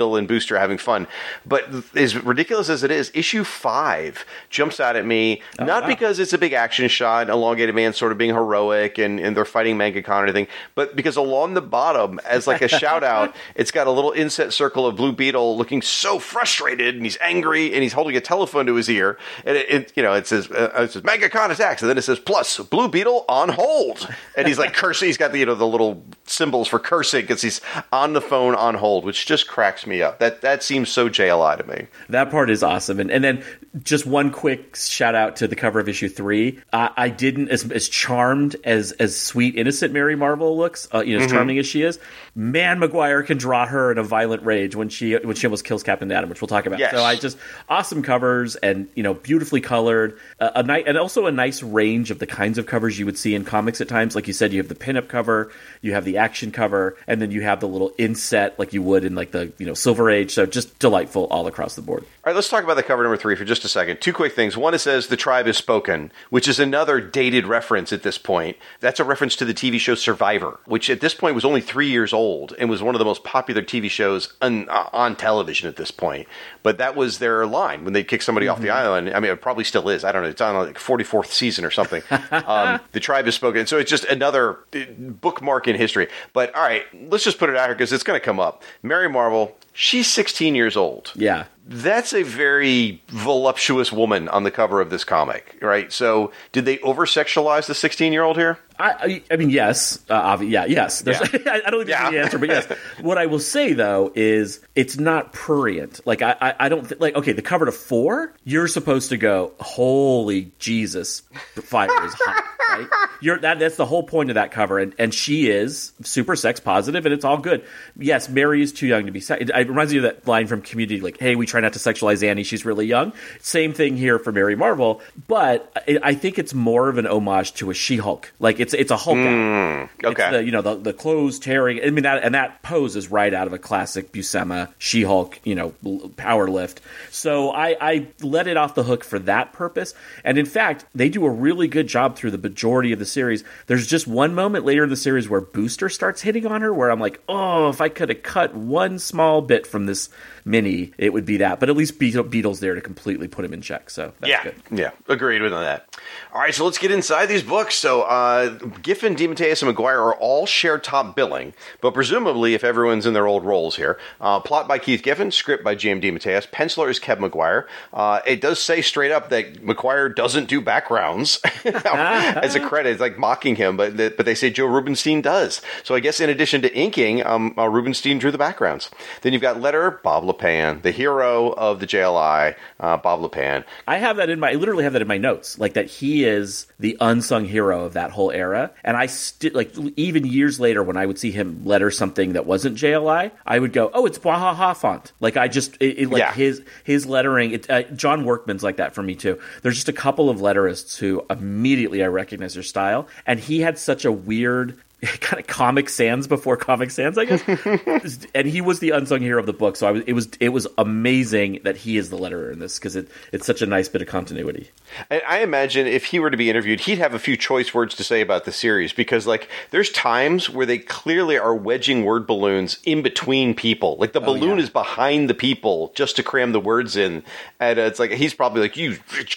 Beetle and Booster having fun. But as ridiculous as it is, issue five jumps out at me, oh, not wow. because it's a big action shot, Elongated Man sort of being heroic, and, and they're fighting MangaCon or anything, but because along the bottom, as like a shout out, it's got a little inset circle of Blue Beetle looking so frustrated, and he's angry, and he's holding a telephone to his ear, and it, it you know, it says, uh, it says MangaCon attacks, and then it says, plus, Blue Beetle on hold. And he's like cursing, he's got the, you know, the little symbols for cursing because he's on the phone on hold, which just cracks me up. That that seems so J L I to me. That part is awesome. And and then just one quick shout out to the cover of issue three. Uh, I didn't, as, as charmed as as sweet, innocent Mary Marvel looks, uh, you know, as mm-hmm. charming as she is, man, Maguire can draw her in a violent rage when she when she almost kills Captain Atom, which we'll talk about. Yes. So I just, awesome covers, and, you know, beautifully colored, uh, a nice, and also a nice range of the kinds of covers you would see in comics at times. Like you said, you have the pinup cover, you have the action cover, and then you have the little inset like you would in like the, you know, Silver Age. So just delightful all across the board. All right, let's talk about the cover number three for just a second. Two quick things. One, it says "The Tribe Has Spoken," which is another dated reference at this point. That's a reference to the T V show Survivor, which at this point was only three years old and was one of the most popular T V shows on, uh, on television at this point. But that was their line when they kick somebody mm-hmm. off the island. I mean, it probably still is. I don't know. It's on like forty-fourth season or something. um, the Tribe Has Spoken. So it's just another bookmark in history. But all right, let's just put it out here because it's going to come up. Mary Marvel, she's sixteen years old. Yeah. That's a very voluptuous woman on the cover of this comic, right? So did they over-sexualize the sixteen-year-old here? I, I, I mean, yes. Uh, obvi- yeah, yes. There's, yeah. I, I don't think there's yeah. the answer, but yes. What I will say, though, is it's not prurient. Like, I, I, I don't th- like, okay, the cover to four, you're supposed to go, holy Jesus, fire is hot, right? You're, that, that's the whole point of that cover, and, and she is super sex positive, and it's all good. Yes, Mary is too young to be sex. It, it reminds me of that line from Community, like, hey, we try not to sexualize Annie, she's really young. Same thing here for Mary Marvel, but I, I think it's more of an homage to a She-Hulk. Like, it's it's a Hulk mm, out. Okay. It's the, you know, the, the clothes tearing. I mean, that and that pose is right out of a classic Buscema She-Hulk, you know, power lift. So I, I let it off the hook for that purpose. And in fact, they do a really good job through the majority of the series. There's just one moment later in the series where Booster starts hitting on her, where I'm like, oh, if I could have cut one small bit from this mini, it would be that. But at least Beetle, Beetle's there to completely put him in check. So that's yeah, good. Yeah, agreed with that. All right, so let's get inside these books. So uh, Giffen, DeMatteis, and Maguire are all shared top billing, but presumably if everyone's in their old roles here. Uh, plot by Keith Giffen, script by J M DeMatteis, penciler is Kev Maguire. Uh, it does say straight up that Maguire doesn't do backgrounds as a credit. It's like mocking him, but the, but they say Joe Rubenstein does. So I guess in addition to inking, um, uh, Rubenstein drew the backgrounds. Then you've got letter Bob Lepine, the hero of the J L I, uh, Bob Lepine. I have that in my, I literally have that in my notes, like that he is the unsung hero of that whole era. And I still, like, even years later when I would see him letter something that wasn't J L I, I would go, oh, it's Bwahaha font. Like, I just, it, it, like yeah. his his lettering, it, uh, John Workman's like that for me too. There's just a couple of letterists who immediately I recognize their style. And he had such a weird kind of Comic Sans before Comic Sans, I guess. And he was the unsung hero of the book, so I was, it was it was amazing that he is the letterer in this, because it, it's such a nice bit of continuity. And I imagine if he were to be interviewed, he'd have a few choice words to say about the series, because like there's times where they clearly are wedging word balloons in between people. Like the oh, balloon yeah. is behind the people just to cram the words in, and uh, it's like he's probably like, you it's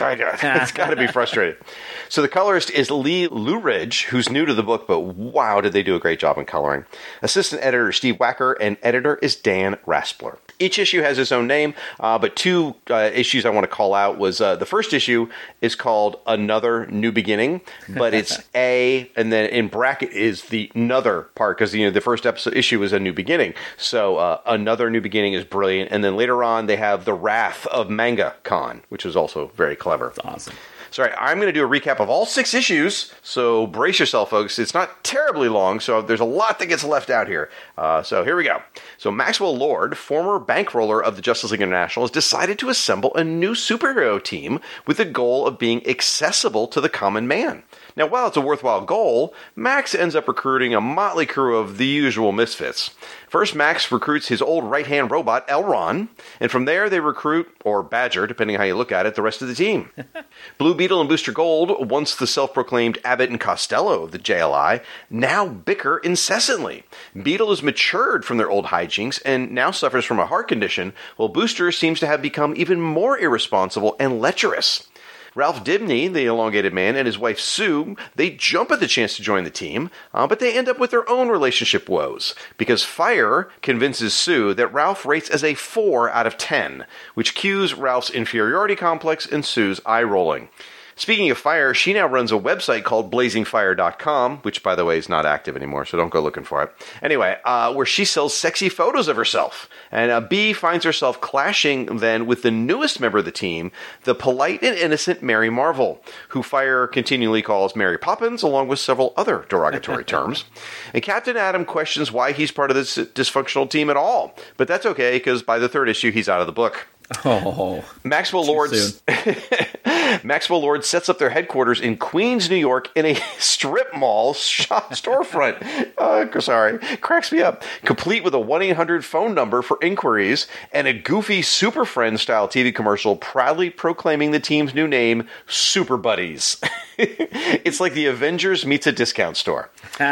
got to be frustrated. So the colorist is Lee Luridge, who's new to the book, but wow, did they do a great job in coloring. Assistant editor Steve Wacker, and editor is Dan Raspler. Each issue has its own name, uh, but two uh, issues I want to call out was uh, the first issue is called Another New Beginning, but it's A, and then in bracket is the another part, because you know the first episode issue was a new beginning. So uh, Another New Beginning is brilliant, and then later on they have The Wrath of MangaCon, which is also very clever. That's awesome. Sorry, I'm going to do a recap of all six issues, so brace yourself, folks. It's not terribly long, so there's a lot that gets left out here. Uh, so here we go. So Maxwell Lord, former bankroller of the Justice League International, has decided to assemble a new superhero team with the goal of being accessible to the common man. Now, while it's a worthwhile goal, Max ends up recruiting a motley crew of the usual misfits. First, Max recruits his old right-hand robot, Elron, and from there they recruit, or badger, depending how you look at it, the rest of the team. Blue Beetle and Booster Gold, once the self-proclaimed Abbott and Costello of the J L I, now bicker incessantly. Beetle has matured from their old hijinks and now suffers from a heart condition, while Booster seems to have become even more irresponsible and lecherous. Ralph Dibny, the elongated man, and his wife Sue, they jump at the chance to join the team, uh, but they end up with their own relationship woes, because Fire convinces Sue that Ralph rates as a four out of ten, which cues Ralph's inferiority complex and Sue's eye-rolling. Speaking of Fire, she now runs a website called blazing fire dot com, which, by the way, is not active anymore, so don't go looking for it. Anyway, uh, where she sells sexy photos of herself. And uh, Bee finds herself clashing then with the newest member of the team, the polite and innocent Mary Marvel, who Fire continually calls Mary Poppins, along with several other derogatory terms. And Captain Atom questions why he's part of this dysfunctional team at all. But that's okay, because by the third issue, he's out of the book. Oh, Maxwell Lord's Maxwell Lord sets up their headquarters in Queens, New York, in a strip mall shop storefront. Uh, sorry, cracks me up. Complete with a one eight hundred phone number for inquiries and a goofy Super Friends style T V commercial proudly proclaiming the team's new name, Super Buddies. It's like the Avengers meets a discount store.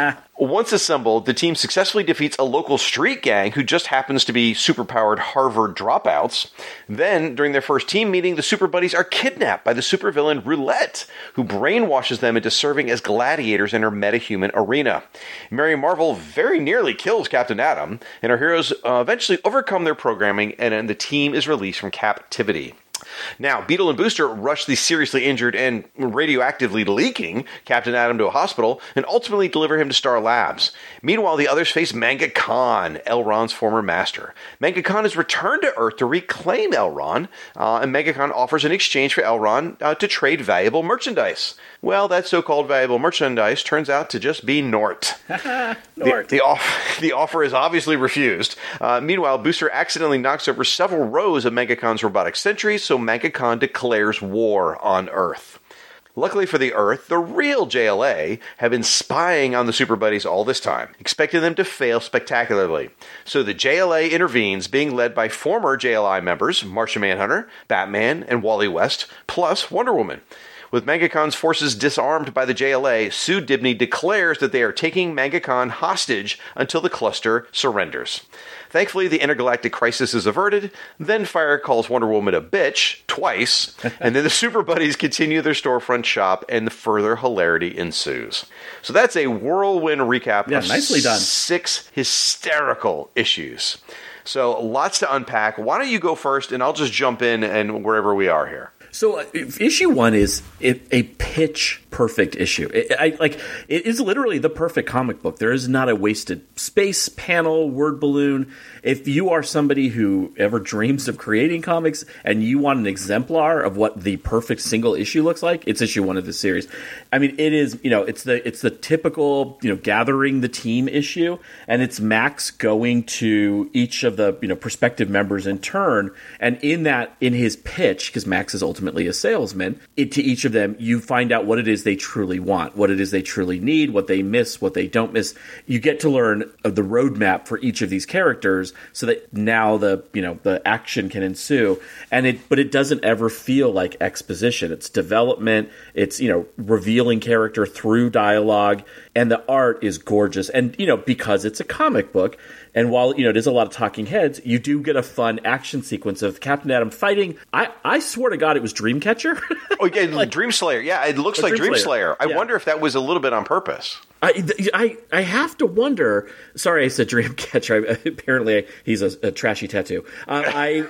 Once assembled, the team successfully defeats a local street gang who just happens to be superpowered Harvard dropouts. Then, during their first team meeting, the Super Buddies are kidnapped by the supervillain Roulette, who brainwashes them into serving as gladiators in her metahuman arena. Mary Marvel very nearly kills Captain Atom, and our heroes uh, eventually overcome their programming, and then the team is released from captivity. Now, Beetle and Booster rush the seriously injured and radioactively leaking Captain Atom to a hospital and ultimately deliver him to Star Labs. Meanwhile, the others face Manga Khan, Elron's former master. Manga Khan has returned to Earth to reclaim Elron, uh, and Manga Khan offers in exchange for Elron uh, to trade valuable merchandise. Well, that so-called valuable merchandise turns out to just be Nort. Nort. The, the, off, the offer is obviously refused. Uh, meanwhile, Booster accidentally knocks over several rows of Manga Khan's robotic sentries, so Manga Khan declares war on Earth. Luckily for the Earth, the real J L A have been spying on the Super Buddies all this time, expecting them to fail spectacularly. So the J L A intervenes, being led by former J L I members Martian Manhunter, Batman, and Wally West, plus Wonder Woman. With Manga Khan's forces disarmed by the J L A, Sue Dibny declares that they are taking Manga Khan hostage until the cluster surrenders. Thankfully, the intergalactic crisis is averted, then Fire calls Wonder Woman a bitch, twice, and then the Super Buddies continue their storefront shop, and the further hilarity ensues. So that's a whirlwind recap yeah, of nicely done. six hysterical issues. So lots to unpack. Why don't you go first, and I'll just jump in and wherever we are here. So uh, issue one is it, a pitch perfect issue. It, I, like it is literally the perfect comic book. There is not a wasted space, panel, word balloon. If you are somebody who ever dreams of creating comics and you want an exemplar of what the perfect single issue looks like, it's issue one of the series. I mean, it is, you know, it's the it's the typical, you know, gathering the team issue, and it's Max going to each of the, you know, prospective members in turn, and in that, in his pitch, because Max is ultimately a salesman, it, to each of them, you find out what it is they truly want, what it is they truly need, what they miss, what they don't miss. You get to learn the roadmap for each of these characters, so that now the, you know, the action can ensue. And it, but it doesn't ever feel like exposition. It's development. It's, you know, revealing character through dialogue, and the art is gorgeous. And, you know, because it's a comic book, and while, you know, it is a lot of talking heads, you do get a fun action sequence of Captain Atom fighting. I, I swear to God, it was Dreamcatcher. Oh, yeah, like, Dream Slayer. Yeah, it looks like Dream Slayer. I yeah. wonder if that was a little bit on purpose. I, I, I have to wonder. Sorry, I said Dreamcatcher. I, apparently, I, he's a, a trashy tattoo. Uh, I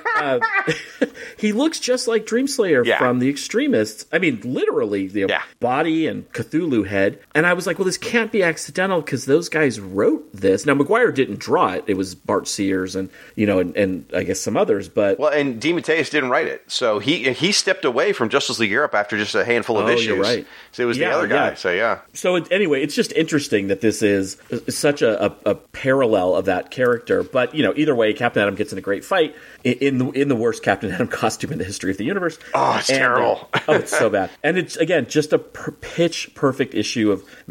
uh, he looks just like Dreamslayer yeah. from The Extremists. I mean, literally, the yeah. body and Cthulhu head. And I was like, well, this can't be accidental because those guys wrote this. Now, McGuire didn't draw it. It was Bart Sears and, you know, and, and I guess some others. But well, and DeMatteis didn't write it, so he he stepped away from Justice League Europe after just a handful of oh, issues. You're right. So it was yeah, the other guy. Yeah. So yeah. So it, anyway, it's just interesting that this is such a, a, a parallel of that character. But, you know, either way, Captain Atom gets in a great fight in, in the in the worst Captain Atom costume in the history of the universe. Oh, it's and, terrible. Uh, oh, it's so bad. And it's, again, just a per- pitch perfect issue of Max putting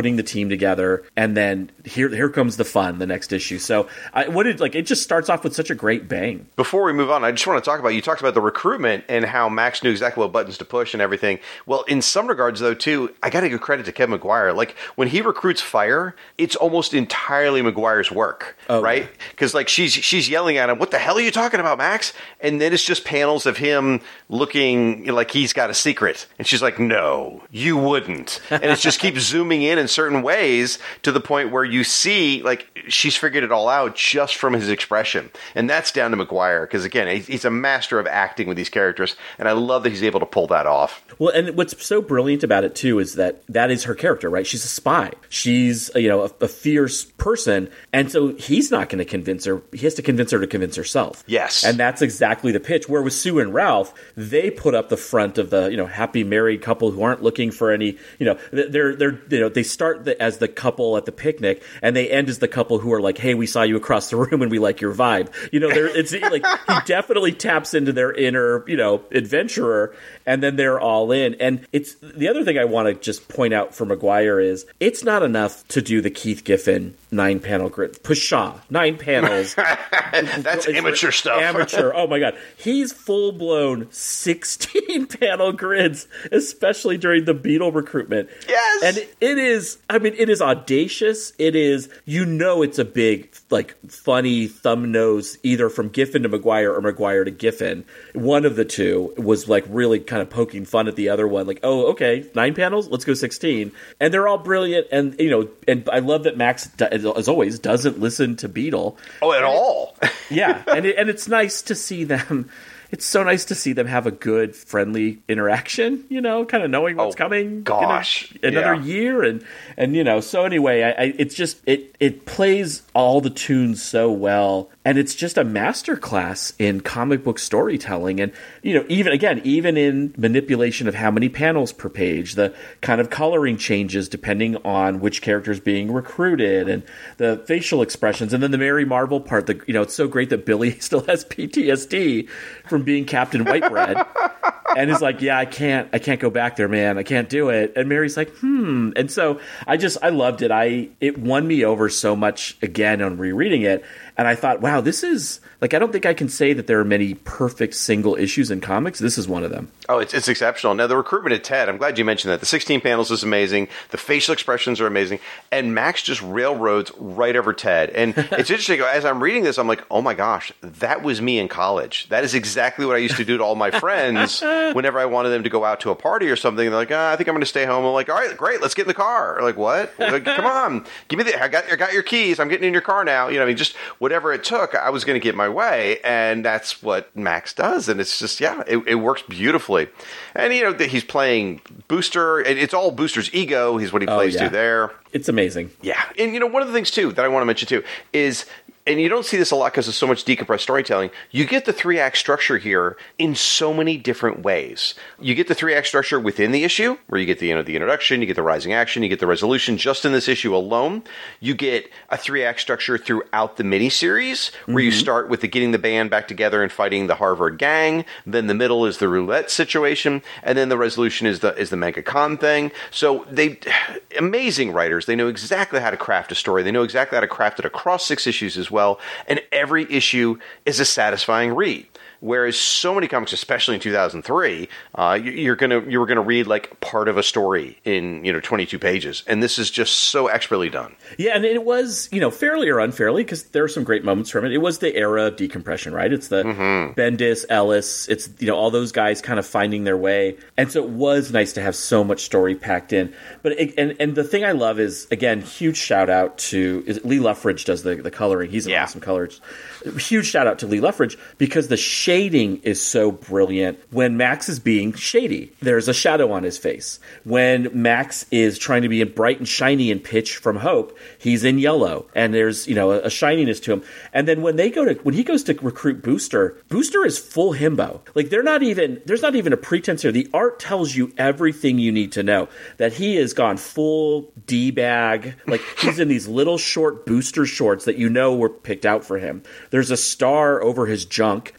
putting the team together, and then here here comes the fun, the next issue. So I, what did like it just starts off with such a great bang. Before we move on, I just want to talk about, you talked about the recruitment and how Max knew exactly what buttons to push and everything. Well, in some regards, though, too, I got to give credit to Kevin Maguire. Like, when he recruits Fire, it's almost entirely Maguire's work, oh, right? Because, like, she's she's yelling at him, what the hell are you talking about, Max? And then it's just panels of him looking like he's got a secret. And she's like, no, you wouldn't. And it just keeps zooming in in certain ways to the point where you see, like, she's figured it all out just from his expression. And that's down to Maguire, because, again, he's a master of acting with these characters, and I love that he's able to pull that off. Well, and what's so brilliant about it, too, is that that is her character, right? She's a spy. She's, you know, a, a fierce person, and so he's not going to convince her. He has to convince her to convince herself. Yes. And that's exactly the pitch. Where with Sue and Ralph, they put up the front of the, you know, happy married couple who aren't looking for any, you know, they're, they're, you know, they start the, as the couple at the picnic, and they end as the couple who are like, hey, we saw you across the room and we like your vibe. You know, they're, it's like, he definitely taps into their inner, you know, adventurer, and then they're all in. And it's the other thing I want to just point out for Maguire is it's not enough to do the Keith Giffen nine panel grid. Pshaw, nine panels. That's amateur stuff. Amateur. Oh my God. He's full blown sixteen panel grids, especially during the Beetle recruitment. Yes. And it is, I mean, it is audacious. It is, you know, it's a big, like, funny thumb nose, either from Giffen to Maguire or Maguire to Giffen. One of the two was like really kind of poking fun at the other one. Like, oh, okay, nine panels, let's go sixteen. And they're all brilliant. And, you know, and I love that Max, as always, doesn't listen to Beetle. Oh, at all. Yeah. And it, and it's nice to see them. It's so nice to see them have a good, friendly interaction, you know, kind of knowing what's oh, coming. Gosh. You know, another yeah. year. And, and, you know, so anyway, I, I, it's just, it, it plays all the tunes so well. And it's just a masterclass in comic book storytelling. And, you know, even, again, even in manipulation of how many panels per page, the kind of coloring changes depending on which character is being recruited, and the facial expressions. And then the Mary Marvel part, the, you know, it's so great that Billy still has P T S D from being Captain Whitebread. And he's like, yeah, I can't, I can't go back there, man. I can't do it. And Mary's like, hmm. And so I just, I loved it. I, it won me over so much again on rereading it. And I thought, wow, this is, like, I don't think I can say that there are many perfect single issues in comics. This is one of them. Oh, it's it's exceptional. Now, the recruitment of Ted, I'm glad you mentioned that. The sixteen panels is amazing. The facial expressions are amazing. And Max just railroads right over Ted. And it's interesting, as I'm reading this, I'm like, oh my gosh, that was me in college. That is exactly what I used to do to all my friends whenever I wanted them to go out to a party or something. They're like, oh, I think I'm going to stay home. I'm like, all right, great, let's get in the car. Like, what? Like, come on, give me the, I got, I got your keys. I'm getting in your car now. You know, I mean, just whatever it took, I was going to get my way. And that's what Max does. And it's just, yeah, it, it works beautifully. And, you know, he's playing Booster. It's all Booster's ego. He's what he plays oh, yeah. to there. It's amazing. Yeah. And, you know, one of the things, too, that I want to mention, too, is... And you don't see this a lot because of so much decompressed storytelling. You get the three-act structure here in so many different ways. You get the three-act structure within the issue, where you get the, you know, the introduction, you get the rising action, you get the resolution just in this issue alone. You get a three-act structure throughout the miniseries, where mm-hmm. you start with the getting the band back together and fighting the Harvard gang. Then the middle is the roulette situation, and then the resolution is the is the Mega Con thing. So they, amazing writers. They know exactly how to craft a story. They know exactly how to craft it across six issues as well, and every issue is a satisfying read. Whereas so many comics, especially in two thousand three, uh, you're gonna you were gonna read like part of a story in you know twenty-two pages, and this is just so expertly done. Yeah, and it was you know fairly or unfairly, because there are some great moments from it. It was the era of decompression, right? It's the mm-hmm. Bendis, Ellis, it's you know all those guys kind of finding their way, and so it was nice to have so much story packed in. But it, and and the thing I love is, again, huge shout out to is Lee Luffridge does the the coloring. He's an yeah. awesome colorist. Huge shout out to Lee Luffridge, because the shading is so brilliant. When Max is being shady, there's a shadow on his face. When Max is trying to be bright and shiny and pitch from Hope, he's in yellow, and there's you know a, a shininess to him. And then when they go to when he goes to recruit Booster, Booster is full himbo. Like they're not even there's not even a pretense here. The art tells you everything you need to know. That he has gone full D-bag. Like he's in these little short Booster shorts that you know were picked out for him. There's a star over his junk because that's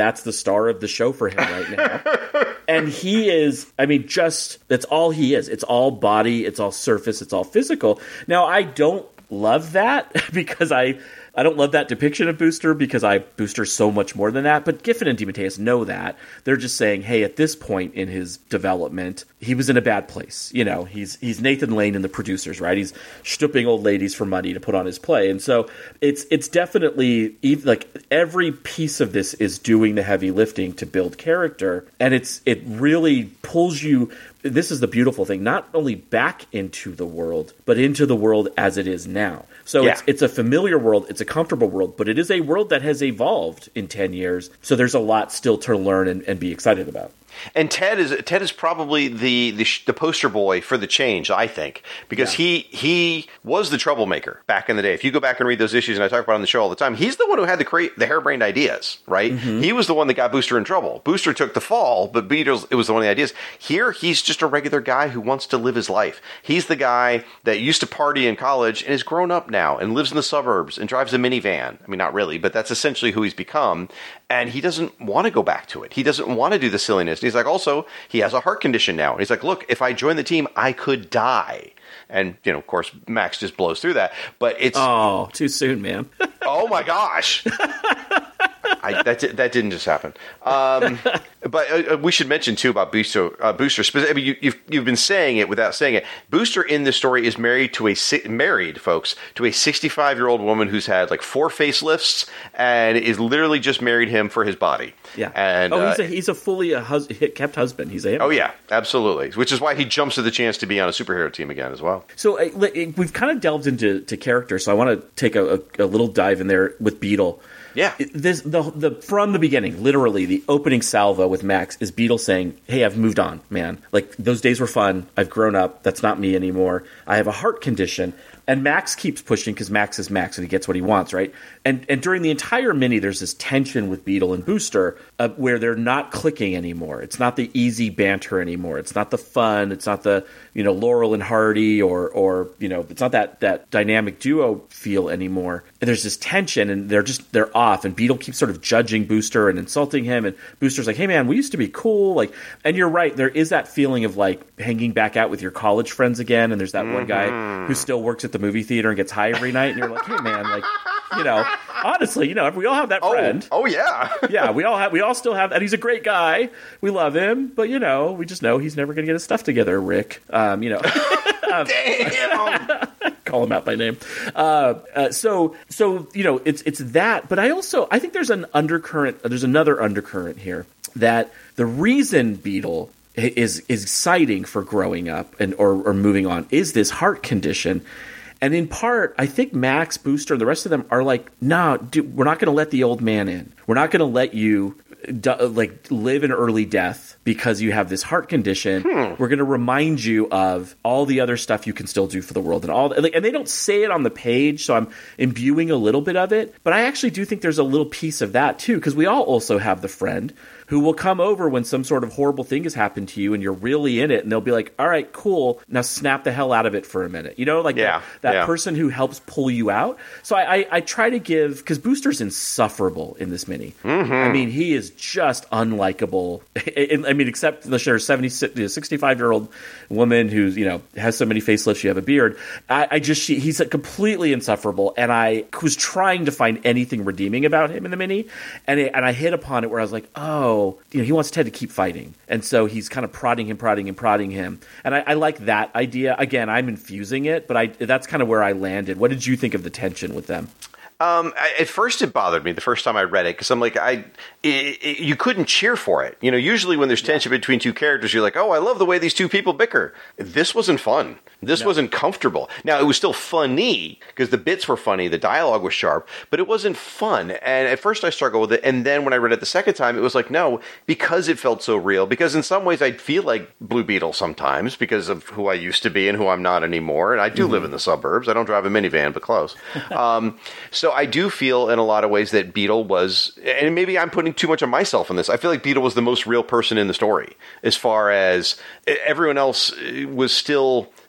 that's the star of the show for him right now. And he is, I mean, just, that's all he is. It's all body, it's all surface, it's all physical. Now, I don't love that because I... I don't love that depiction of Booster because I Booster's so much more than that. But Giffen and DeMatteis know that. They're just saying, hey, at this point in his development, he was in a bad place. You know, he's he's Nathan Lane and the producers, right? He's stooping old ladies for money to put on his play. And so it's it's definitely, like, every piece of this is doing the heavy lifting to build character. And it's it really pulls you... This is the beautiful thing, not only back into the world, but into the world as it is now. So yeah. it's it's a familiar world, it's a comfortable world, but it is a world that has evolved in ten years. So there's a lot still to learn and, and be excited about. And Ted is Ted is probably the, the the poster boy for the change, I think, because yeah. he he was the troublemaker back in the day. If you go back and read those issues, and I talk about it on the show all the time, he's the one who had the cra- the harebrained ideas, right? Mm-hmm. He was the one that got Booster in trouble. Booster took the fall, but Beatles it was the one of the ideas. Here, he's just a regular guy who wants to live his life. He's the guy that used to party in college and is grown up now and lives in the suburbs and drives a minivan. I mean, not really, but that's essentially who he's become. And he doesn't want to go back to it. He doesn't want to do the silliness. And he's like, also, he has a heart condition now. And he's like, look, if I join the team, I could die. And, you know, of course, Max just blows through that. But it's... Oh, too soon, man. Oh, my gosh. I, that, that didn't just happen. Um, but uh, we should mention, too, about Booster. Uh, Booster I mean, you, you've, you've been saying it without saying it. Booster in this story is married to a... Married, folks, to a sixty-five-year-old woman who's had, like, four facelifts and is literally just married him for his body. Yeah. And, oh, he's, uh, a, he's a fully a hus- kept husband. He's a... Oh, yeah, absolutely. Which is why he jumps at the chance to be on a superhero team again as well. So uh, we've kind of delved into to character, so I want to take a, a, a little dive in there with Beetle. Yeah. This the the from the beginning, literally, the opening salvo with Max is Beetle saying, hey, I've moved on, man. Like, those days were fun. I've grown up. That's not me anymore. I have a heart condition. And Max keeps pushing because Max is Max and he gets what he wants, right? And and during the entire mini, there's this tension with Beetle and Booster uh, where they're not clicking anymore. It's not the easy banter anymore. It's not the fun. It's not the, you know, Laurel and Hardy or, or you know, it's not that, that dynamic duo feel anymore. And there's this tension and they're just, they're off. And Beetle keeps sort of judging Booster and insulting him. And Booster's like, hey, man, we used to be cool. Like, and you're right. There is that feeling of, like, hanging back out with your college friends again. And there's that mm-hmm. one guy who still works at the movie theater and gets high every night, and you're like, hey, man, like, you know, honestly, you know, we all have that friend. Oh, oh yeah. yeah, we all have, we all still have, and he's a great guy. We love him, but, you know, we just know he's never going to get his stuff together, Rick. Um, you know. um, Damn. Call him out by name. Uh, uh, so, so, you know, it's it's that, but I also, I think there's an undercurrent, there's another undercurrent here, that the reason Beetle is is exciting for growing up and or, or moving on is this heart condition. And in part, I think Max, Booster, and the rest of them are like, no, dude, we're not going to let the old man in. We're not going to let you do, like live an early death because you have this heart condition. Hmm. We're going to remind you of all the other stuff you can still do for the world and all. Like, and they don't say it on the page, so I'm imbuing a little bit of it. But I actually do think there's a little piece of that too, because we all also have the friend who will come over when some sort of horrible thing has happened to you and you're really in it, and they'll be like, all right, cool, now snap the hell out of it for a minute. You know, like yeah, that, that yeah. person who helps pull you out. So I, I, I try to give, because Booster's insufferable in this mini. Mm-hmm. I mean, he is just unlikable. I mean, except the sure seventy, sixty-five-year-old woman who's, you know, has so many facelifts, you have a beard. I, I just, she, he's completely insufferable, and I was trying to find anything redeeming about him in the mini, and, it, and I hit upon it where I was like, oh, you know, he wants Ted to keep fighting. And so he's kind of prodding him, prodding him, prodding him. And I, I like that idea. Again, I'm infusing it, but I that's kind of where I landed. What did you think of the tension with them? Um, I, at first, it bothered me the first time I read it because I'm like, I, it, it, you couldn't cheer for it. You know, usually when there's tension between two characters, you're like, oh, I love the way these two people bicker. This wasn't fun. This no. wasn't comfortable. Now, it was still funny because the bits were funny, the dialogue was sharp, but it wasn't fun. And at first, I struggled with it. And then when I read it the second time, it was like, no, because it felt so real. Because in some ways, I feel like Blue Beetle sometimes because of who I used to be and who I'm not anymore. And I do mm-hmm. live in the suburbs. I don't drive a minivan, but close. um, so I do feel in a lot of ways that Beetle was, and maybe I'm putting too much of myself in this, I feel like Beetle was the most real person in the story as far as everyone else was still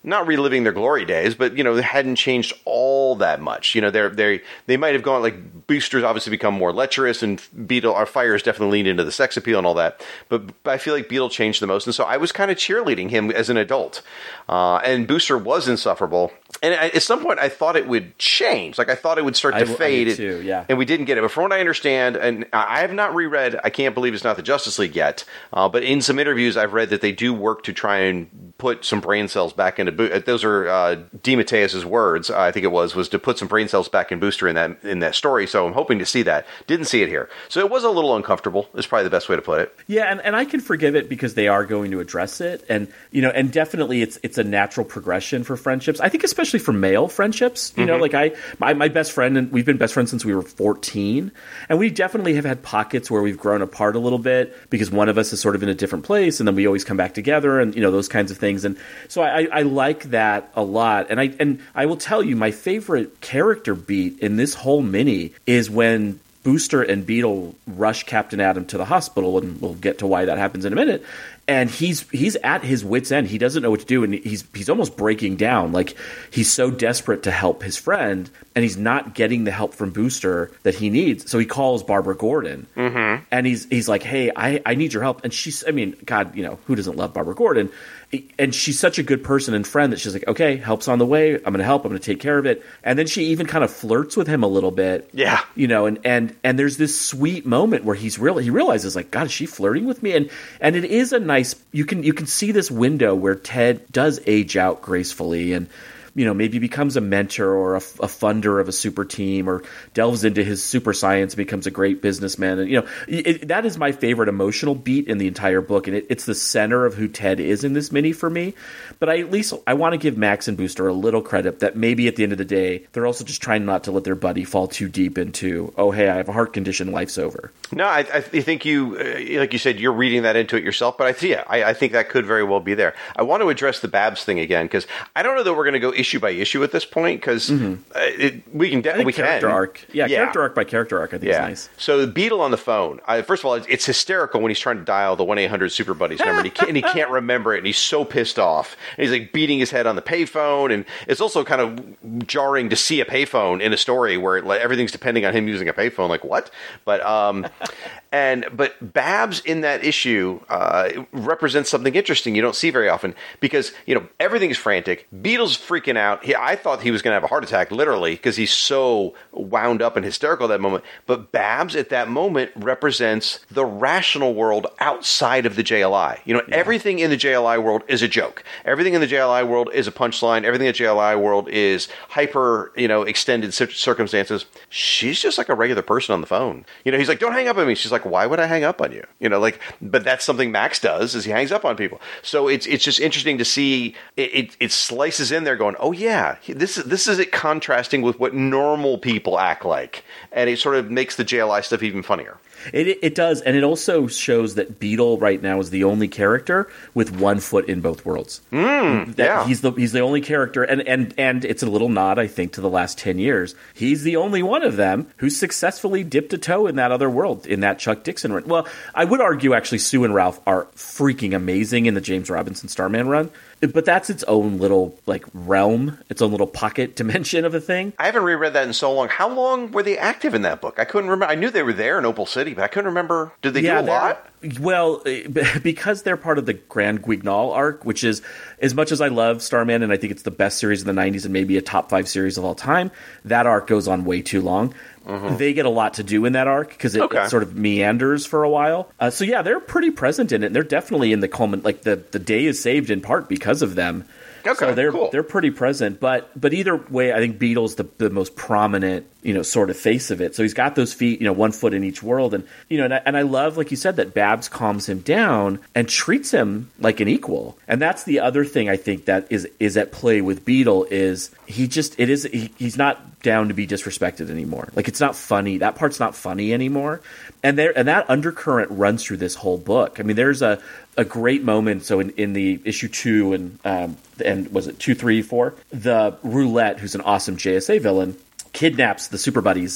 not reliving their glory days, but, you know, they hadn't changed all that much. You know, they're, they they might have gone, like, Booster's obviously become more lecherous, and Beetle, our Fire's definitely leaned into the sex appeal and all that. But, but I feel like Beetle changed the most, and so I was kind of cheerleading him as an adult. Uh, and Booster was insufferable. And at some point, I thought it would change. Like, I thought it would start to I, fade. I too, yeah. And we didn't get it. But from what I understand, and I have not reread, I can't believe it's not the Justice League yet, uh, but in some interviews I've read that they do work to try and put some brain cells back into Booster. Those are uh, DeMatteis's words, uh, I think it was, was to put some brain cells back in Booster in that in that story. So I'm hoping to see that. Didn't see it here. So it was a little uncomfortable, is probably the best way to put it. Yeah, and, and I can forgive it because they are going to address it. And, you know, and definitely it's it's a natural progression for friendships. I think especially for male friendships. You know, mm-hmm. like I, my, my best friend, and we've been best friends since we were fourteen, and we definitely have had pockets where we've grown apart a little bit because one of us is sort of in a different place, and then we always come back together, and you know those kinds of things. And so I, I like that a lot. And I and I will tell you, my favorite character beat in this whole mini is when Booster and Beetle rush Captain Atom to the hospital, and we'll get to why that happens in a minute. And he's he's at his wit's end. He doesn't know what to do, and he's he's almost breaking down. Like, he's so desperate to help his friend, and he's not getting the help from Booster that he needs. So he calls Barbara Gordon, mm-hmm. and he's he's like, "Hey, I, I need your help." And she's, I mean, God, you know, who doesn't love Barbara Gordon? And she's such a good person and friend that she's like, "Okay, help's on the way. I'm going to help. I'm going to take care of it." And then she even kind of flirts with him a little bit. Yeah, you know, and and and there's this sweet moment where he's really he realizes, like, God, is she flirting with me? And and it is a nice. You can you can see this window where Ted does age out gracefully, and you know, maybe becomes a mentor or a, a funder of a super team, or delves into his super science and becomes a great businessman. And, you know, it, that is my favorite emotional beat in the entire book. And it, it's the center of who Ted is in this mini for me. But I at least, I want to give Max and Booster a little credit that maybe at the end of the day, they're also just trying not to let their buddy fall too deep into, oh, hey, I have a heart condition, life's over. No, I, I think you, uh, like you said, you're reading that into it yourself. But I see it. I, I think that could very well be there. I want to address the Babs thing again, because I don't know that we're going to go issue by issue at this point, because mm-hmm. uh, we can de- we character can arc, yeah, yeah, character arc by character arc. I think yeah. is nice. So the Beetle on the phone. I, first of all, it's, it's hysterical when he's trying to dial the one eight hundred Super Buddies number, and he can't, and he can't remember it, and he's so pissed off. And he's like beating his head on the payphone, and it's also kind of jarring to see a payphone in a story where it, like, everything's depending on him using a payphone. Like, what? But um, and but Babs in that issue uh, represents something interesting you don't see very often, because you know everything is frantic. Beetle's freaking out. He, I thought he was going to have a heart attack, literally, because he's so wound up and hysterical at that moment. But Babs at that moment represents the rational world outside of the J L I. You know, yeah. Everything in the J L I world is a joke. Everything in the J L I world is a punchline. Everything in the J L I world is hyper, you know, extended circumstances. She's just like a regular person on the phone. You know, he's like, "Don't hang up on me." She's like, "Why would I hang up on you?" You know, like, but that's something Max does, is he hangs up on people. So it's it's just interesting to see it. It, it slices in there, going, "Oh yeah, this is this is it contrasting with what normal people act like," and it sort of makes the J L I stuff even funnier. It, it does, and it also shows that Beetle right now is the only character with one foot in both worlds. Mm, that yeah, he's the he's the only character, and, and and it's a little nod, I think, to the last ten years. He's the only one of them who's successfully dipped a toe in that other world, in that Chuck Dixon run. Well, I would argue actually Sue and Ralph are freaking amazing in the James Robinson Starman run. But that's its own little, like, realm, its own little pocket dimension of a thing. I haven't reread that in so long. How long were they active in that book? I couldn't remember. I knew they were there in Opal City, but I couldn't remember. Did they yeah, do a lot? Well, because they're part of the Grand Guignol arc, which is, as much as I love Starman, and I think it's the best series of the nineties and maybe a top five series of all time, that arc goes on way too long. Mm-hmm. They get a lot to do in that arc because it, okay. it sort of meanders for a while. Uh, so yeah, they're pretty present in it. And they're definitely in the culmin. Like the, the day is saved in part because of them. Okay, so they're cool. they're pretty present. But but either way, I think Beetle's the the most prominent, you know, sort of face of it. So he's got those feet, you know, one foot in each world, and you know, and I, and I love, like you said, that Babs calms him down and treats him like an equal. And that's the other thing I think that is is at play with Beetle is he just it is he, he's not down to be disrespected anymore. Like, it's not funny. That part's not funny anymore. And there and that undercurrent runs through this whole book. I mean, there's a, a great moment. So in, in the issue two and um, and was it two, three, four? The Roulette, who's an awesome J S A villain, kidnaps the Super Buddies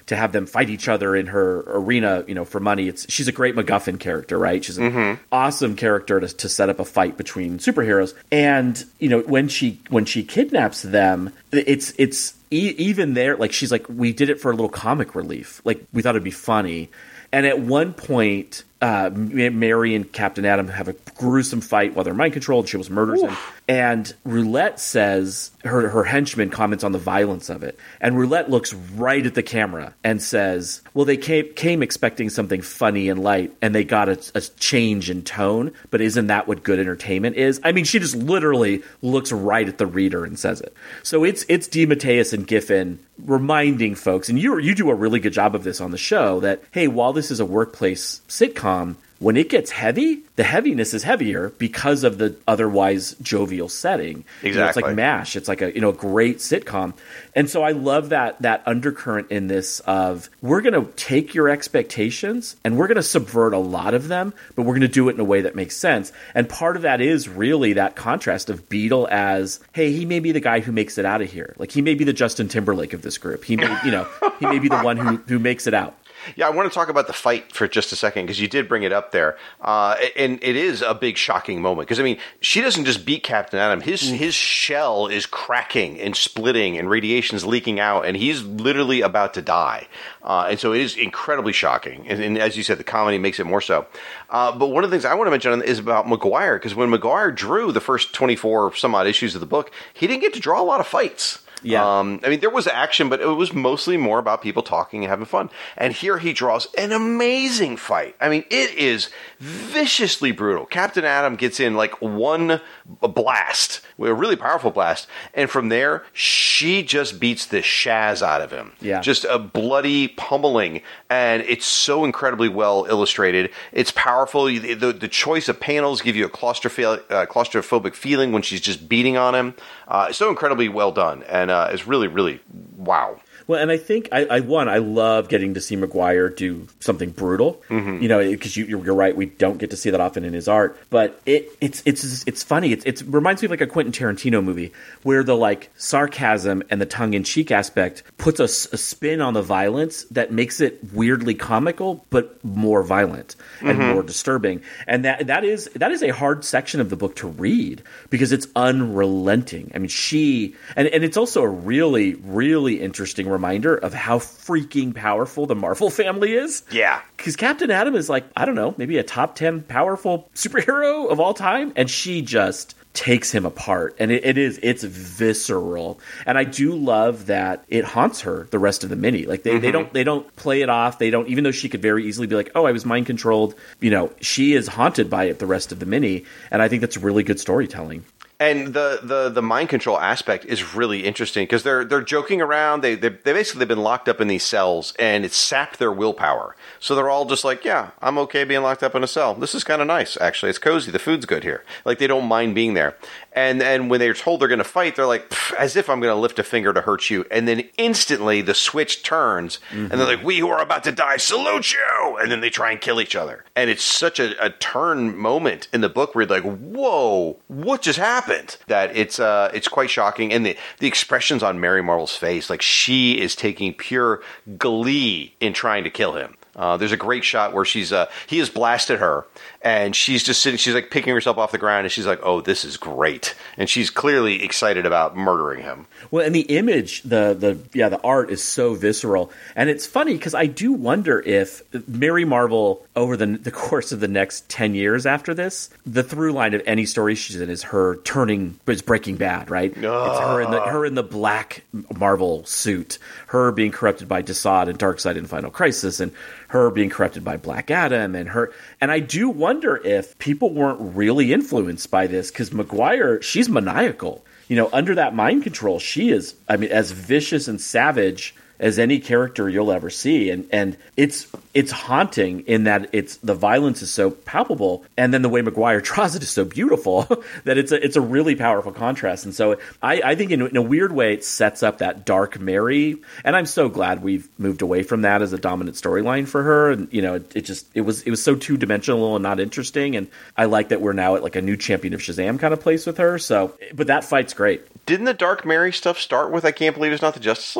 to have them fight each other in her arena, you know, for money. It's she's a great MacGuffin character, right? She's an mm-hmm. awesome character to, to set up a fight between superheroes. And, you know, when she when she kidnaps them, it's it's e- even there, like she's like, we did it for a little comic relief. Like we thought it'd be funny. And at one point, uh, Mary and Captain Atom have a gruesome fight while they're mind controlled. She almost murders Oof. him. And Roulette says, her, her henchman comments on the violence of it. And Roulette looks right at the camera and says, well, they came, came expecting something funny and light, and they got a, a change in tone. But isn't that what good entertainment is? I mean, she just literally looks right at the reader and says it. So it's it's DeMatteis and Giffen reminding folks, and you you do a really good job of this on the show, that, hey, while this is a workplace sitcom, when it gets heavy, the heaviness is heavier because of the otherwise jovial setting. Exactly. You know, it's like MASH. It's like a you know great sitcom. And so I love that that undercurrent in this of, we're going to take your expectations and we're going to subvert a lot of them, but we're going to do it in a way that makes sense. And part of that is really that contrast of Beetle as, hey, he may be the guy who makes it out of here. Like, he may be the Justin Timberlake of this group. He may, you know, he may be the one who, who makes it out. Yeah, I want to talk about the fight for just a second, because you did bring it up there. Uh, and it is a big, shocking moment. Because, I mean, she doesn't just beat Captain Atom. His his shell is cracking and splitting, and radiation's leaking out, and he's literally about to die. Uh, and so it is incredibly shocking. And, and as you said, the comedy makes it more so. Uh, but one of the things I want to mention is about Maguire, because when Maguire drew the first twenty-four some odd issues of the book, he didn't get to draw a lot of fights. Yeah. Um, I mean, there was action, but it was mostly more about people talking and having fun. And here he draws an amazing fight. I mean, it is viciously brutal. Captain Atom gets in like one blast, a really powerful blast. And from there, she just beats the shaz out of him. Yeah. Just a bloody pummeling. And it's so incredibly well illustrated. It's powerful. The, the, the choice of panels give you a claustroph- uh, claustrophobic feeling when she's just beating on him. Uh, so incredibly well done. And uh, it's really, really wow. Well, and I think, I, I one, I love getting to see Maguire do something brutal, mm-hmm. you know, because you, you're, you're right, we don't get to see that often in his art, but it it's it's it's funny. It it's, reminds me of like a Quentin Tarantino movie where the like sarcasm and the tongue-in-cheek aspect puts a, a spin on the violence that makes it weirdly comical, but more violent and mm-hmm. more disturbing. And that that is that is a hard section of the book to read because it's unrelenting. I mean, she, and, and it's also a really, really interesting reminder of how freaking powerful the Marvel family is. Yeah. Because Captain Atom is like, I don't know, maybe a top ten powerful superhero of all time. And she just takes him apart. And it, it is, it's visceral. And I do love that it haunts her the rest of the mini. Like they, mm-hmm. they don't, they don't play it off. They don't, even though she could very easily be like, oh, I was mind controlled. You know, she is haunted by it the rest of the mini. And I think that's really good storytelling. And the, the, the mind control aspect is really interesting because they're they're joking around. They they they basically been locked up in these cells, and it's sapped their willpower. So they're all just like, yeah, I'm okay being locked up in a cell. This is kind of nice, actually. It's cozy. The food's good here. Like they don't mind being there. And and when they're told they're going to fight, they're like, as if I'm going to lift a finger to hurt you. And then instantly the switch turns, mm-hmm. and they're like, we who are about to die salute you. And then they try and kill each other. And it's such a, a turn moment in the book where you're like, whoa, what just happened? That it's uh it's quite shocking, and the the expressions on Mary Marvel's face, like she is taking pure glee in trying to kill him. Uh, there's a great shot where she's uh, he has blasted her, and she's just sitting. She's like picking herself off the ground, and she's like, "Oh, this is great!" And she's clearly excited about murdering him. Well, and the image, the the yeah, the art is so visceral, and it's funny because I do wonder if Mary Marvel, over the the course of the next ten years after this, the through line of any story she's in is her turning, is Breaking Bad, right? Uh. It's her in the her in the black Marvel suit, her being corrupted by Desaad and Darkseid in Final Crisis, and her being corrupted by Black Adam, and her, and I do wonder if people weren't really influenced by this because Maguire, she's maniacal. You know, under that mind control, she is, I mean, as vicious and savage as any character you'll ever see, and and it's it's haunting in that it's the violence is so palpable, and then the way Maguire draws it is so beautiful that it's a it's a really powerful contrast. And so I, I think in, in a weird way it sets up that dark Mary, and I'm so glad we've moved away from that as a dominant storyline for her. And you know, it, it just it was it was so two dimensional and not interesting. And I like that we're now at like a new champion of Shazam kind of place with her. So, but that fight's great. Didn't the dark Mary stuff start with I Can't Believe It's Not the Justice League?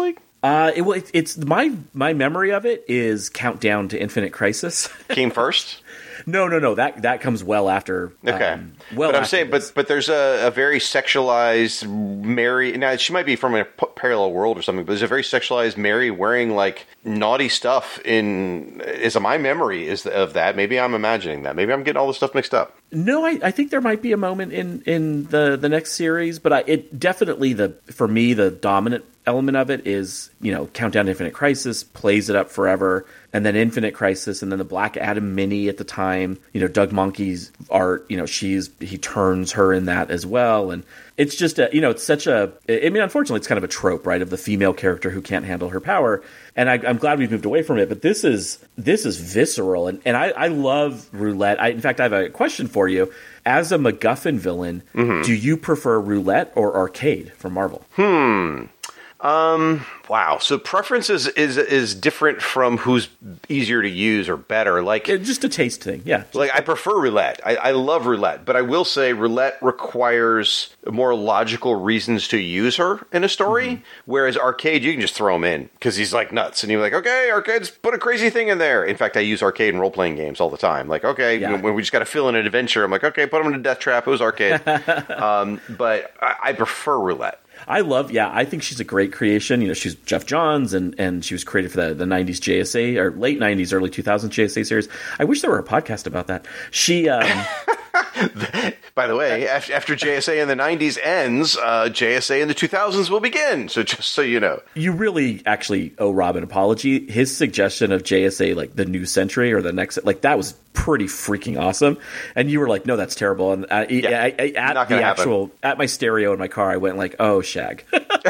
Uh, it, well, it, it's my my memory of it is Countdown to Infinite Crisis. Came first? No, no, no. That that comes well after. Okay. Um, well, but I'm after saying, this. but but there's a, a very sexualized Mary. Now she might be from a p- parallel world or something, but there's a very sexualized Mary wearing like naughty stuff. In is my memory is of that. Maybe I'm imagining that. Maybe I'm getting all the stuff mixed up. No, I, I think there might be a moment in, in the, the next series, but I, it definitely the for me the dominant element of it is, you know, Countdown to Infinite Crisis plays it up forever, and then Infinite Crisis, and then the Black Adam mini at the time, you know, Doug Monkey's art, you know, she's he turns her in that as well, and it's just a, you know, it's such a, I mean, unfortunately, it's kind of a trope, right, of the female character who can't handle her power, and I, I'm glad we've moved away from it, but this is this is visceral, and, and I, I love Roulette. I, in fact, I have a question for you. As a MacGuffin villain, mm-hmm. do you prefer Roulette or Arcade from Marvel? Hmm. Um. Wow. So preference is, is is different from who's easier to use or better. Like yeah, just a taste thing. Yeah. Like I prefer Roulette. I, I love Roulette, but I will say Roulette requires more logical reasons to use her in a story. Mm-hmm. Whereas Arcade, you can just throw him in because he's like nuts, and you're like, okay, Arcade's put a crazy thing in there. In fact, I use Arcade in role playing games all the time. Like, okay, yeah. when we just got to fill in an adventure, I'm like, okay, put him in a death trap. It was Arcade. um, but I, I prefer Roulette. I love, yeah, I think she's a great creation. You know, she's Jeff Johns, and, and she was created for the, the nineties J S A, or late nineties, early two thousands J S A series. I wish there were a podcast about that. She, um... By the way, after J S A in the nineties ends, uh, J S A in the two thousands will begin. So just so you know. You really actually owe Rob an apology. His suggestion of J S A, like the new century or the next, like that was pretty freaking awesome. And you were like, no, that's terrible. And I, yeah, I, I, at the actual, happen. At my stereo in my car, I went like, oh, shag.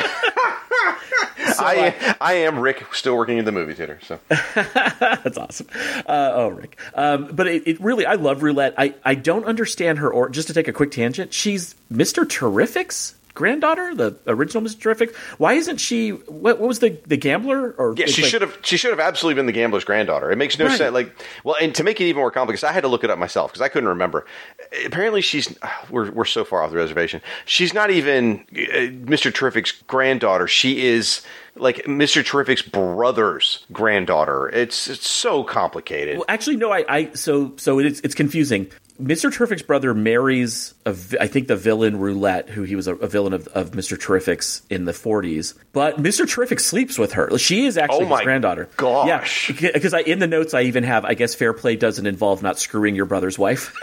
So, I uh, I am Rick, still working in the movie theater. So that's awesome. Uh, oh, Rick. Um, but it, it really, I love Roulette. I, I don't understand her. Or just to take a quick tangent, she's Mister Terrific's granddaughter, the original Mister Terrific. Why isn't she? What, what was the the gambler? Or yeah, she like, should have. She should have absolutely been the gambler's granddaughter. It makes no right. sense. Like, well, and to make it even more complicated, I had to look it up myself because I couldn't remember. Apparently, she's we're we're so far off the reservation. She's not even uh, Mister Terrific's granddaughter. She is like Mister Terrific's brother's granddaughter. It's it's so complicated. Well, actually, no. I, I so so it's it's confusing. Mister Terrific's brother marries, a, I think, the villain Roulette, who he was a, a villain of, of Mister Terrific's in the forties. But Mister Terrific sleeps with her. She is actually oh my his granddaughter. Gosh. Yeah, because I in the notes I even have, I guess fair play doesn't involve not screwing your brother's wife.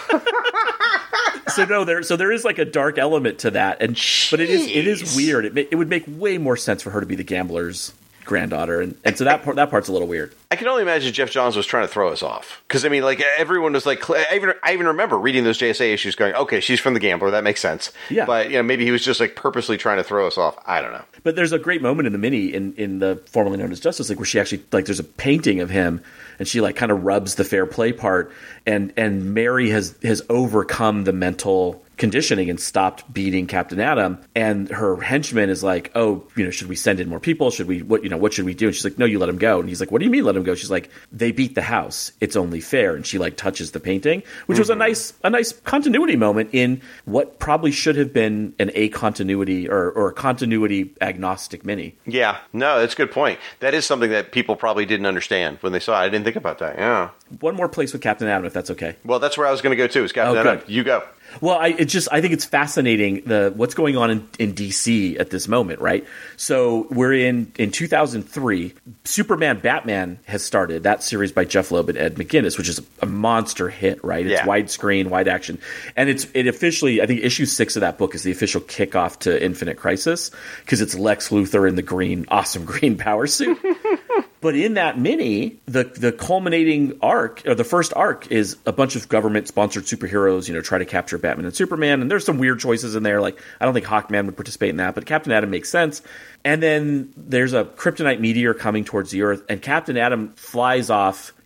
So no, there. So there is like a dark element to that, and Jeez. But it is it is weird. It it would make way more sense for her to be the gambler's granddaughter, and, and so that part, that part's a little weird. I can only imagine Jeff Johns was trying to throw us off because I mean, like everyone was like, I even I even remember reading those J S A issues, going, okay, she's from the Gambler, that makes sense. Yeah, but you know, maybe he was just like purposely trying to throw us off. I don't know. But there's a great moment in the mini in in the formerly known as Justice League where she actually like there's a painting of him, and she like kind of rubs the fair play part, and and Mary has has overcome the mental conditioning and stopped beating Captain Atom, and her henchman is like, oh, you know, should we send in more people? Should we, what, you know, what should we do? And she's like, no, you let him go. And he's like, what do you mean let him go? She's like, they beat the house. It's only fair. And she like touches the painting, which mm-hmm. was a nice, a nice continuity moment in what probably should have been an a continuity or, or a continuity agnostic mini. Yeah, no, that's a good point. That is something that people probably didn't understand when they saw it. I didn't think about that. Yeah. One more place with Captain Atom, if that's okay. Well, that's where I was going to go too, is Captain oh, Atom. You go. Well, I it just I think it's fascinating the what's going on in, in D C at this moment, right? So we're in in two thousand three. Superman Batman has started, that series by Jeff Loeb and Ed McGuinness, which is a monster hit, right? It's yeah. widescreen, wide action, and it's it officially I think issue six of that book is the official kickoff to Infinite Crisis because it's Lex Luthor in the green, awesome green power suit. But in that mini, the the culminating arc, or the first arc, is a bunch of government-sponsored superheroes, you know, try to capture Batman and Superman. And there's some weird choices in there. Like, I don't think Hawkman would participate in that, but Captain Atom makes sense. And then there's a kryptonite meteor coming towards the Earth, and Captain Atom flies off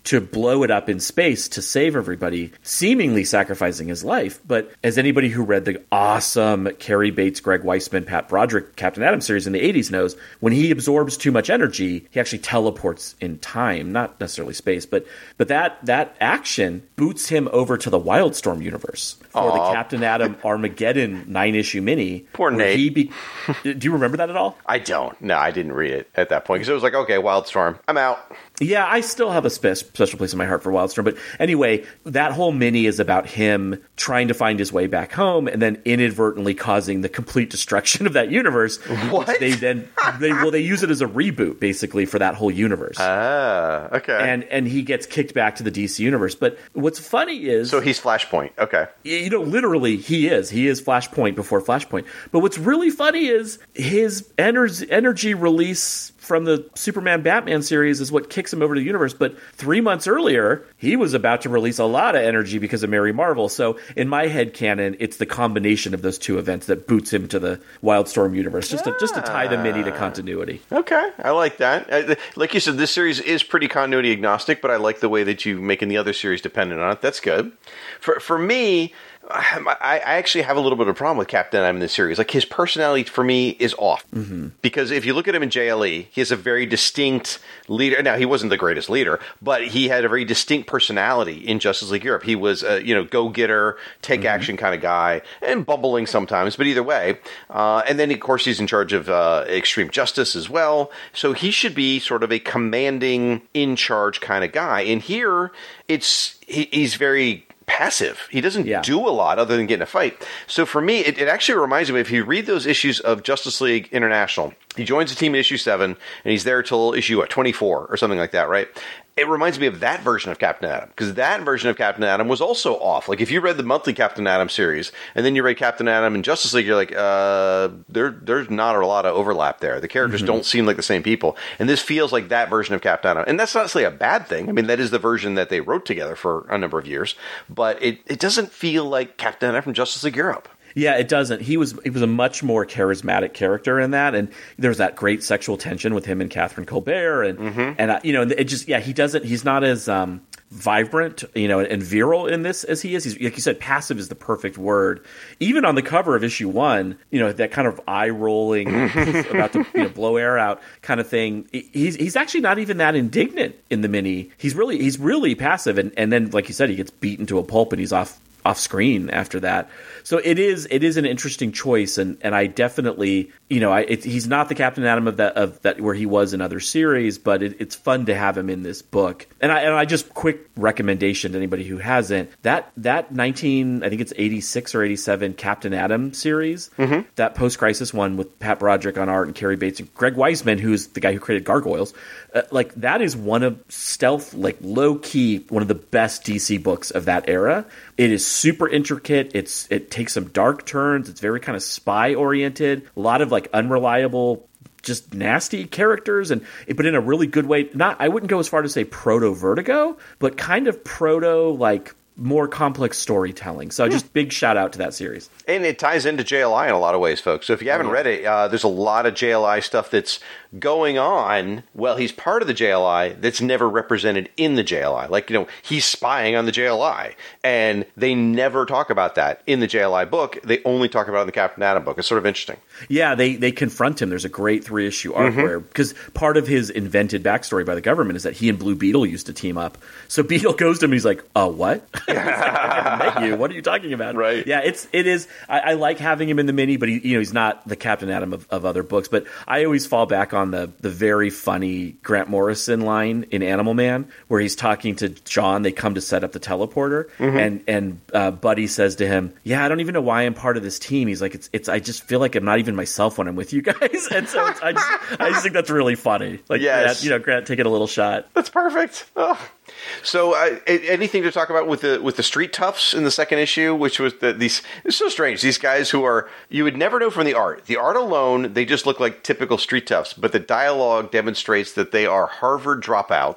to blow it up in space to save everybody, seemingly sacrificing his life. But as anybody who read the awesome Cary Bates, Greg Weisman, Pat Broderick Captain Atom series in the eighties knows, when he absorbs too much energy, he actually teleports in time, not necessarily space, but but that that action boots him over to the Wildstorm universe for Aww. the Captain Atom Armageddon nine-issue mini. Poor Nate. He be- Do you remember that at all? I don't. No, I didn't read it at that point because it was like, okay, Wildstorm, I'm out. Yeah, I still have a spe- special place in my heart for Wildstorm. But anyway, that whole mini is about him trying to find his way back home and then inadvertently causing the complete destruction of that universe. What? They then, they well, they use it as a reboot, basically, for that whole universe. Ah, okay. And and he gets kicked back to the D C universe. But what's funny is... So he's Flashpoint. Okay. You know, literally, he is. He is Flashpoint before Flashpoint. But what's really funny is his ener- energy release from the Superman Batman series is what kicks him over to the universe. But three months earlier, he was about to release a lot of energy because of Mary Marvel. So in my head canon, it's the combination of those two events that boots him to the Wildstorm universe, just to, just to tie the mini to continuity. Okay, I like that. I, like you said, this series is pretty continuity agnostic, but I like the way that you making the other series dependent on it. That's good. For for me, I, I actually have a little bit of a problem with Captain Atom in this series. Like, his personality, for me, is off. Mm-hmm. Because if you look at him in J L E, he has a very distinct leader. Now, he wasn't the greatest leader, but he had a very distinct personality in Justice League Europe. He was a, you know, go-getter, take-action mm-hmm. kind of guy, and bumbling sometimes, but either way. Uh, and then, of course, he's in charge of uh, Extreme Justice as well. So he should be sort of a commanding, in-charge kind of guy. And here, it's he, he's very... passive. He doesn't yeah. do a lot other than get in a fight. So for me, it, it actually reminds me, if you read those issues of Justice League International, he joins the team in issue seven, and he's there till issue what, twenty-four or something like that, right? It reminds me of that version of Captain Atom, because that version of Captain Atom was also off. Like, if you read the monthly Captain Atom series, and then you read Captain Atom and Justice League, you're like, uh, there, there's not a lot of overlap there. The characters mm-hmm. don't seem like the same people. And this feels like that version of Captain Atom. And that's not necessarily a bad thing. I mean, that is the version that they wrote together for a number of years. But it, it doesn't feel like Captain Atom from Justice League Europe. Yeah, it doesn't. He was he was a much more charismatic character in that, and there's that great sexual tension with him and Catherine Colbert, and mm-hmm. and uh, you know, it just yeah, he doesn't. He's not as um, vibrant, you know, and virile in this as he is. He's, like you said, passive is the perfect word. Even on the cover of issue one, you know, that kind of eye rolling about to you know, blow air out kind of thing. He's he's actually not even that indignant in the mini. He's really he's really passive, and and then like you said, he gets beaten to a pulp, and he's off. off screen after that. So it is it is an interesting choice, and, and I definitely, you know, I it, he's not the Captain Atom of that of that where he was in other series, but it, it's fun to have him in this book. And I and I just quick recommendation to anybody who hasn't, that that nineteen I think it's eighty-six or eighty-seven Captain Atom series, mm-hmm. that post-crisis one with Pat Broderick on art and Cary Bates and Greg Weisman, who's the guy who created Gargoyles, uh, like that is one of stealth, like low key, one of the best D C books of that era. It is super intricate. It's it takes some dark turns. It's very kind of spy oriented. A lot of like unreliable, just nasty characters, and but in a really good way. Not I wouldn't go as far to say proto Vertigo, but kind of proto like more complex storytelling. So just big shout out to that series. And it ties into J L I in a lot of ways, folks. So if you haven't read it, uh, there's a lot of J L I stuff that's going on. Well, he's part of the J L I that's never represented in the J L I. Like, you know, he's spying on the J L I. And they never talk about that in the J L I book. They only talk about it in the Captain Atom book. It's sort of interesting. Yeah, they, they confront him. There's a great three-issue arc mm-hmm. where, because part of his invented backstory by the government is that he and Blue Beetle used to team up. So Beetle goes to him and he's like, uh, what? Like, I never met you. What are you talking about? Right. Yeah, it's, it is. I, I like having him in the mini, but he, you know, he's not the Captain Atom of, of other books. But I always fall back on the, the very funny Grant Morrison line in Animal Man, where he's talking to John. They come to set up the teleporter, mm-hmm. and and uh, Buddy says to him, "Yeah, I don't even know why I'm part of this team." He's like, "It's it's. I just feel like I'm not even myself when I'm with you guys." And so it's, I just I just think that's really funny. Like, yes. Grant, you know, Grant taking a little shot. That's perfect. Oh. So, uh, anything to talk about with the with the street toughs in the second issue, which was the, these? It's so strange. These guys who are, you would never know from the art. The art alone, they just look like typical street toughs. But the dialogue demonstrates that they are Harvard dropouts.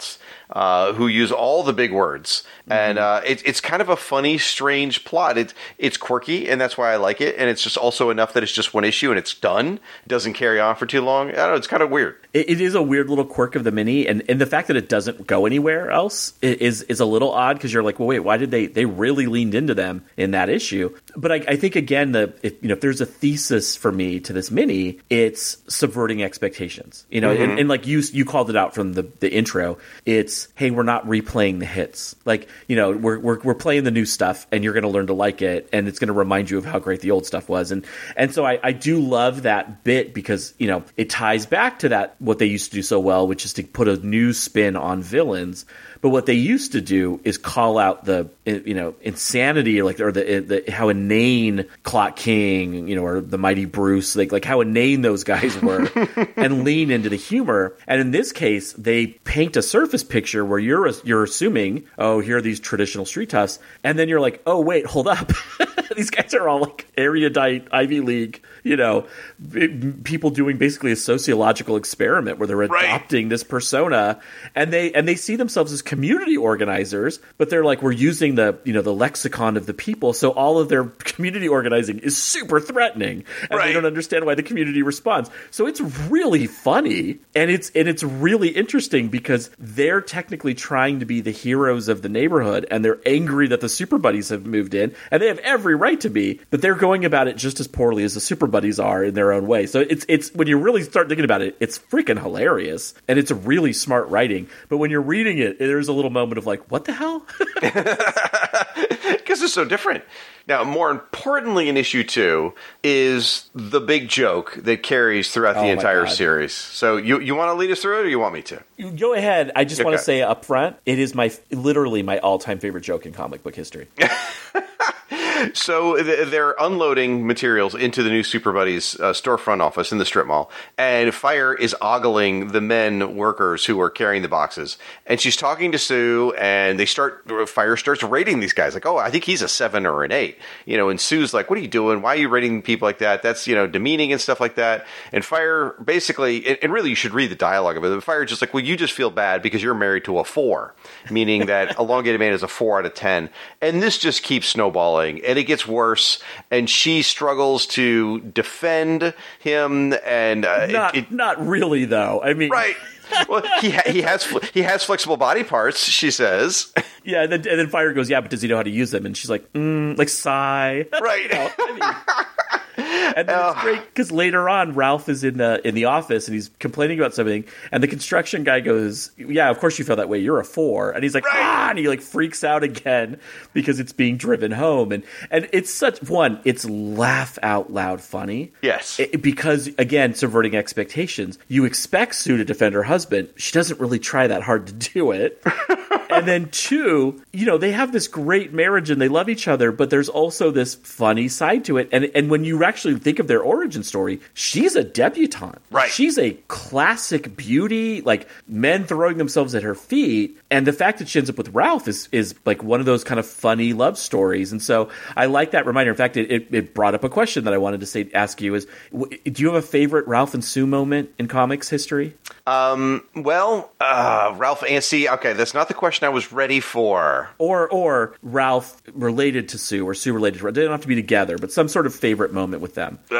uh, who use all the big words. Mm-hmm. And uh, it, it's kind of a funny, strange plot. It's, it's quirky, and that's why I like it. And it's just also enough that it's just one issue and it's done. It doesn't carry on for too long. I don't know. It's kind of weird. It, it is a weird little quirk of the mini. And, and the fact that it doesn't go anywhere else is, is a little odd, because you're like, well, wait, why did they, they really leaned into them in that issue? But I, I think, again, the if, you know, if there's a thesis for me to this mini, it's subverting expectations. You know, mm-hmm. and, and like you you called it out from the, the intro. It's, hey, we're not replaying the hits. Like, you know, we're we're we're playing the new stuff, and you're going to learn to like it, and it's going to remind you of how great the old stuff was. And and so I, I do love that bit, because, you know, it ties back to that, what they used to do so well, which is to put a new spin on villains. But what they used to do is call out the, you know, insanity, like, or the, the how inane Clock King, you know, or the Mighty Bruce, like like how inane those guys were, and lean into the humor. And in this case, they paint a surface picture where you're you're assuming, oh, here are these traditional street toughs, and then you're like, oh, wait, hold up, these guys are all like erudite Ivy League, you know, people doing basically a sociological experiment where they're adopting right. this persona, and they and they see themselves as community organizers, but they're like, we're using the, you know, the lexicon of the people, so all of their community organizing is super threatening, and right. they don't understand why the community responds. So it's really funny, and it's and it's really interesting, because they're technically trying to be the heroes of the neighborhood, and they're angry that the Super Buddies have moved in, and they have every right to be, but they're going about it just as poorly as the Super Buddies are in their own way. So it's it's when you really start thinking about it, it's freaking hilarious, and it's really smart writing. But when you're reading it, there's a little moment of like, what the hell? Because it's so different. Now, more importantly in issue two is the big joke that carries throughout the oh entire series. So you you want to lead us through it, or you want me to? You go ahead. I just okay. want to say up front, it is my literally my all-time favorite joke in comic book history. So they're unloading materials into the new Super Buddies uh, storefront office in the strip mall, and Fire is ogling the men workers who are carrying the boxes. And she's talking to Sue, and they start. Fire starts rating these guys like, "Oh, I think he's a seven or an eight." You know, and Sue's like, "What are you doing? Why are you rating people like that? That's, you know, demeaning and stuff like that." And Fire basically, and, and really, you should read the dialogue of it. Fire just like, "Well, you just feel bad because you're married to a four," meaning that Elongated Man is a four out of ten, and this just keeps snowballing. And it gets worse, and she struggles to defend him, and uh, not, it, it, not really though. I mean, right? Well, he ha- he has he has flexible body parts, she says. Yeah, and then, and then Fire goes, "Yeah, but does he know how to use them?" And she's like, mm, like sigh, right? You know, I mean, and then uh, it's great because later on, Ralph is in the in the office and he's complaining about something, and the construction guy goes, "Yeah, of course you feel that way. You're a four." And he's like, right. "Ah!" And he like freaks out again because it's being driven home, and and it's such one. It's laugh out loud funny. Yes, it, because again, subverting expectations. You expect Sue to defend her husband. She doesn't really try that hard to do it. And then two, you know, they have this great marriage and they love each other, but there's also this funny side to it. And and when you actually think of their origin story, she's a debutante. Right. She's a classic beauty, like men throwing themselves at her feet. And the fact that she ends up with Ralph is is like one of those kind of funny love stories. And so I like that reminder. In fact, it, it, it brought up a question that I wanted to say ask you is, do you have a favorite Ralph and Sue moment in comics history? Um, well, uh, Ralph and see, okay, that's not the question I was ready for. Or or Ralph related to Sue, or Sue related to Ralph. They don't have to be together, but some sort of favorite moment with them. Uh,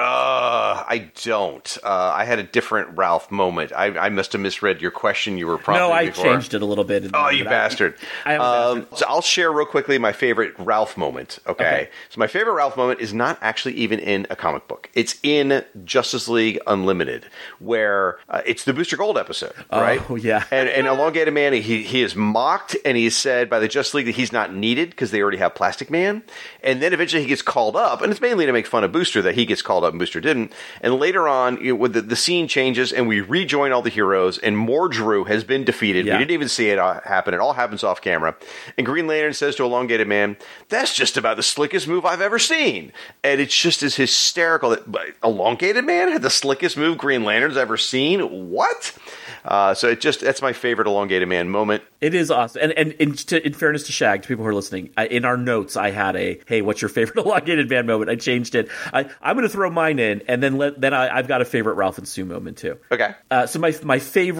I don't. Uh, I had a different Ralph moment. I, I must have misread your question you were prompting No, I before. changed it a little bit. Oh, you bastard. I, I um, bastard. So I'll share real quickly my favorite Ralph moment, okay? okay? So my favorite Ralph moment is not actually even in a comic book. It's in Justice League Unlimited, where uh, it's the Booster Gold episode, right? Oh, yeah. and, and Elongated Man, he, he is mocked, and he's said by the Justice League that he's not needed because they already have Plastic Man. And then eventually he gets called up, and it's mainly to make fun of Booster that he gets called up and Booster didn't. And later on, you know, with the, the scene changes, and we rejoin all the heroes, and Mordru has been defeated. Yeah. We didn't even see it happen. It all happens off camera. And Green Lantern says to Elongated Man, "That's just about the slickest move I've ever seen." And it's just as hysterical that Elongated Man had the slickest move Green Lantern's ever seen? What? Uh, so it just that's my favorite Elongated Man moment. It is awesome. And and in, to, in fairness to Shag, to people who are listening, I, in our notes, I had a, hey, what's your favorite Elongated Man moment? I changed it. I, I'm going to throw mine in, and then let, then I, I've got a favorite Ralph and Sue moment, too. Okay. Uh, so my my favorite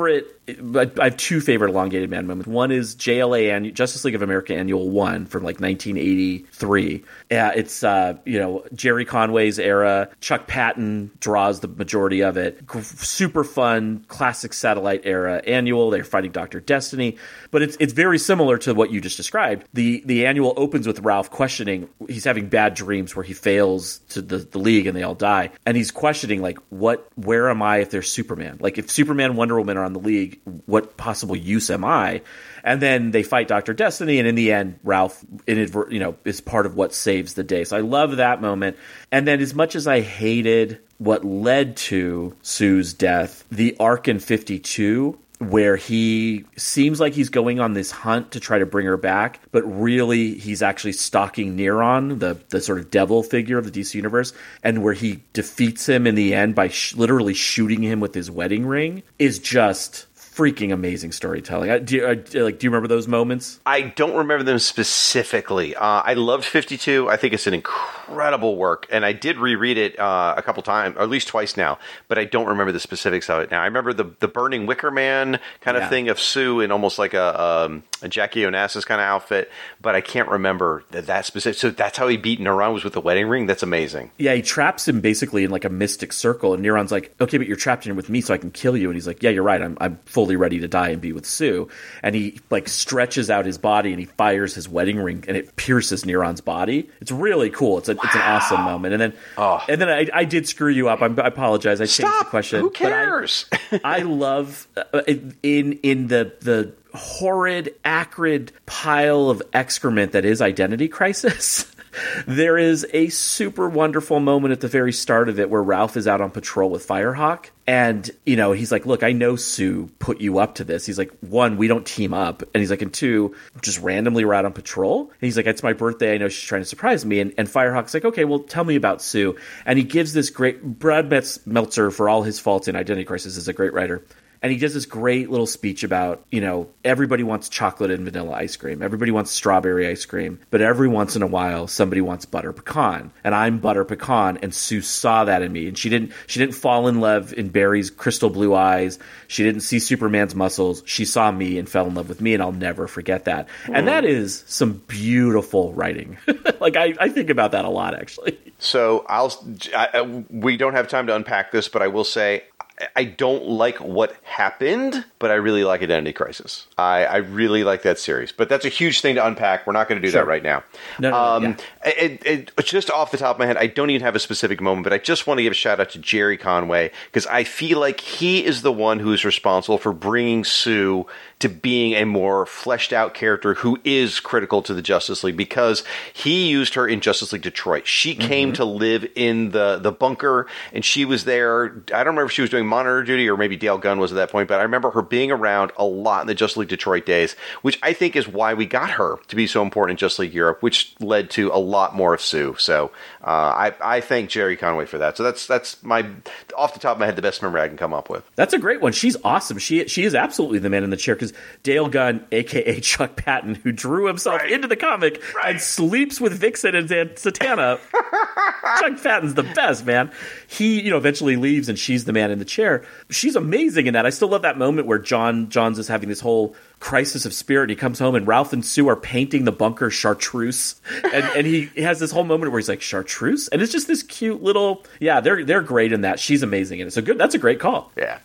I have two favorite elongated man moments. One is J L A and Justice League of America Annual One from like nineteen eighty-three. Yeah, it's uh, you know Jerry Conway's era. Chuck Patton draws the majority of it. Super fun, classic Satellite era annual. They're fighting Doctor Destiny, but it's it's very similar to what you just described. The the annual opens with Ralph questioning. He's having bad dreams where he fails to the, the League and they all die, and he's questioning like, what, where am I if there's Superman? Like if Superman, Wonder Woman are on the League, what possible use am I? And then they fight Doctor Destiny, and in the end, Ralph, inadvert, you know, is part of what saves the day. So I love that moment. And then, as much as I hated what led to Sue's death, the arc in fifty-two, where he seems like he's going on this hunt to try to bring her back, but really he's actually stalking Neron, the the sort of devil figure of the D C universe, and where he defeats him in the end by sh- literally shooting him with his wedding ring, is just freaking amazing storytelling. I, do, I, like, do you remember those moments? I don't remember them specifically. Uh, I loved fifty-two. I think it's an incredible work, and I did reread it uh, a couple times, or at least twice now, but I don't remember the specifics of it now. I remember the the burning Wicker Man kind of yeah. thing of Sue in almost like a, um, a Jackie Onassis kind of outfit, but I can't remember that, that specific. So that's how he beat Neron, was with the wedding ring? That's amazing. Yeah, he traps him basically in like a mystic circle, and Neron's like, okay, but you're trapped in here with me so I can kill you. And he's like, yeah, you're right. I'm, I'm fully ready to die and be with Sue. And he like stretches out his body and he fires his wedding ring and it pierces Neron's body. It's really cool. It's a, wow. it's an awesome moment. And then oh. and then I, I did screw you up. I'm, I apologize. I Stop. changed the question. Who cares? I, I love uh, in in the the horrid, acrid pile of excrement that is Identity Crisis. There is a super wonderful moment at the very start of it where Ralph is out on patrol with Firehawk. And, you know, he's like, look, I know Sue put you up to this. He's like, one, we don't team up. And he's like, and two, just randomly we're out on patrol. And he's like, it's my birthday. I know she's trying to surprise me. And, and Firehawk's like, okay, well, tell me about Sue. And he gives this great, Brad Meltzer, for all his faults in Identity Crisis, is a great writer. And he does this great little speech about, you know, everybody wants chocolate and vanilla ice cream. Everybody wants strawberry ice cream. But every once in a while, somebody wants butter pecan. And I'm butter pecan. And Sue saw that in me. And she didn't she didn't fall in love in Barry's crystal blue eyes. She didn't see Superman's muscles. She saw me and fell in love with me. And I'll never forget that. Mm. And that is some beautiful writing. Like, I, I think about that a lot, actually. So I'll I, we don't have time to unpack this, but I will say, I don't like what happened, but I really like Identity Crisis. I, I really like that series. But that's a huge thing to unpack. We're not going to do sure. that right now. No, no, um, yeah. it, it, just off the top of my head, I don't even have a specific moment, but I just want to give a shout out to Jerry Conway, because I feel like he is the one who is responsible for bringing Sue to being a more fleshed out character who is critical to the Justice League, because he used her in Justice League Detroit. She came mm-hmm. to live in the, the bunker, and she was there. I don't remember if she was doing monitor duty or maybe Dale Gunn was at that point, but I remember her being around a lot in the Justice League Detroit days, which I think is why we got her to be so important in Justice League Europe, which led to a lot more of Sue. So uh, I, I thank Jerry Conway for that. So that's that's my, off the top of my head, the best memory I can come up with. That's a great one. She's awesome. She she is absolutely the man in the chair, because Dale Gunn, a k a. Chuck Patton, who drew himself right. into the comic right. and sleeps with Vixen and Satana. Chuck Patton's the best, man. He, you know, eventually leaves and she's the man in the chair. She's amazing in that. I still love that moment where John Johns is having this whole crisis of spirit, and he comes home and Ralph and Sue are painting the bunker chartreuse, and, and he has this whole moment where he's like, chartreuse? And it's just this cute little, yeah, they're they're great in that. She's amazing in it. So good. That's a great call. Yeah.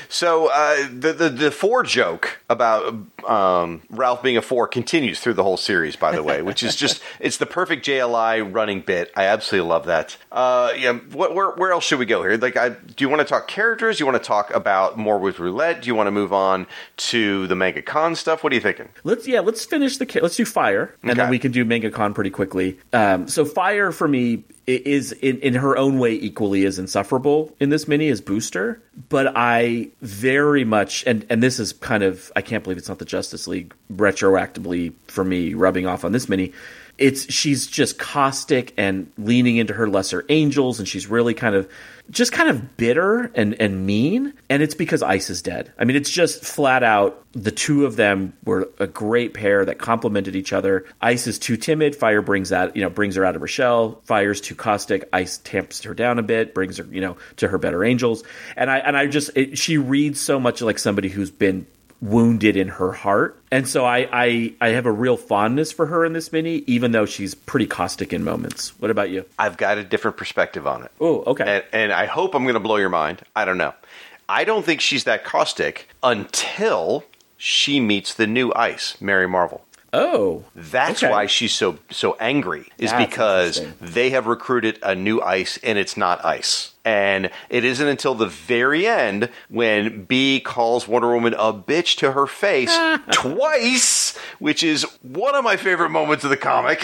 So uh, the, the the four joke about um, Ralph being a four continues through the whole series, by the way, which is just, it's the perfect J L I running bit. I absolutely love that. Uh, yeah, what, where where else should we go here? Like, I, do you want to talk characters? Do you want to talk about more with Roulette? Do you want to move on to the Manga Con stuff? What are you thinking? Let's yeah, let's finish the let's do Fire, and okay. then we can do Manga Con pretty quickly. Um, so Fire for me is in, in her own way equally as insufferable in this mini as Booster, but I very much, and, and this is kind of, I can't believe it's not the Justice League retroactively for me rubbing off on this mini, it's she's just caustic and leaning into her lesser angels, and she's really kind of just kind of bitter and, and mean, and it's because Ice is dead. I mean, it's just flat out, the two of them were a great pair that complemented each other. Ice is too timid, Fire brings that, you know, brings her out of her shell. Fire's too caustic, Ice tamps her down a bit, brings her, you know, to her better angels. And I and I just, it, she reads so much like somebody who's been wounded in her heart. And so I, I I have a real fondness for her in this mini, even though she's pretty caustic in moments. What about you? I've got a different perspective on it. Oh, okay. And, and I hope I'm going to blow your mind. I don't know. I don't think she's that caustic until she meets the new Ice, Mary Marvel. Oh, that's okay. why she's so so angry, is That's because they have recruited a new Ice and it's not Ice. And it isn't until the very end when B calls Wonder Woman a bitch to her face twice, which is one of my favorite moments of the comic,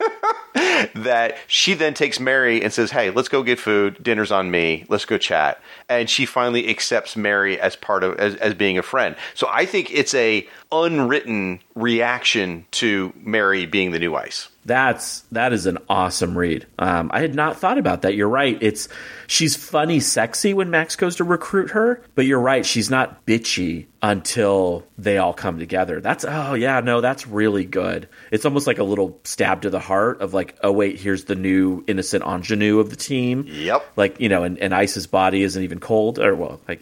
that she then takes Mary and says, hey, let's go get food. Dinner's on me. Let's go chat. And she finally accepts Mary as part of as, as being a friend. So I think it's a unwritten reaction to Mary being the new Ice. That's that is an awesome read. Um, I had not thought about that. You're right. It's she's funny, sexy when Max goes to recruit her, but you're right. She's not bitchy until they all come together. That's oh yeah, no, that's really good. It's almost like a little stab to the heart of like, oh wait, here's the new innocent ingenue of the team. Yep. Like, you know, and, and Ice's body isn't even cold, or well, like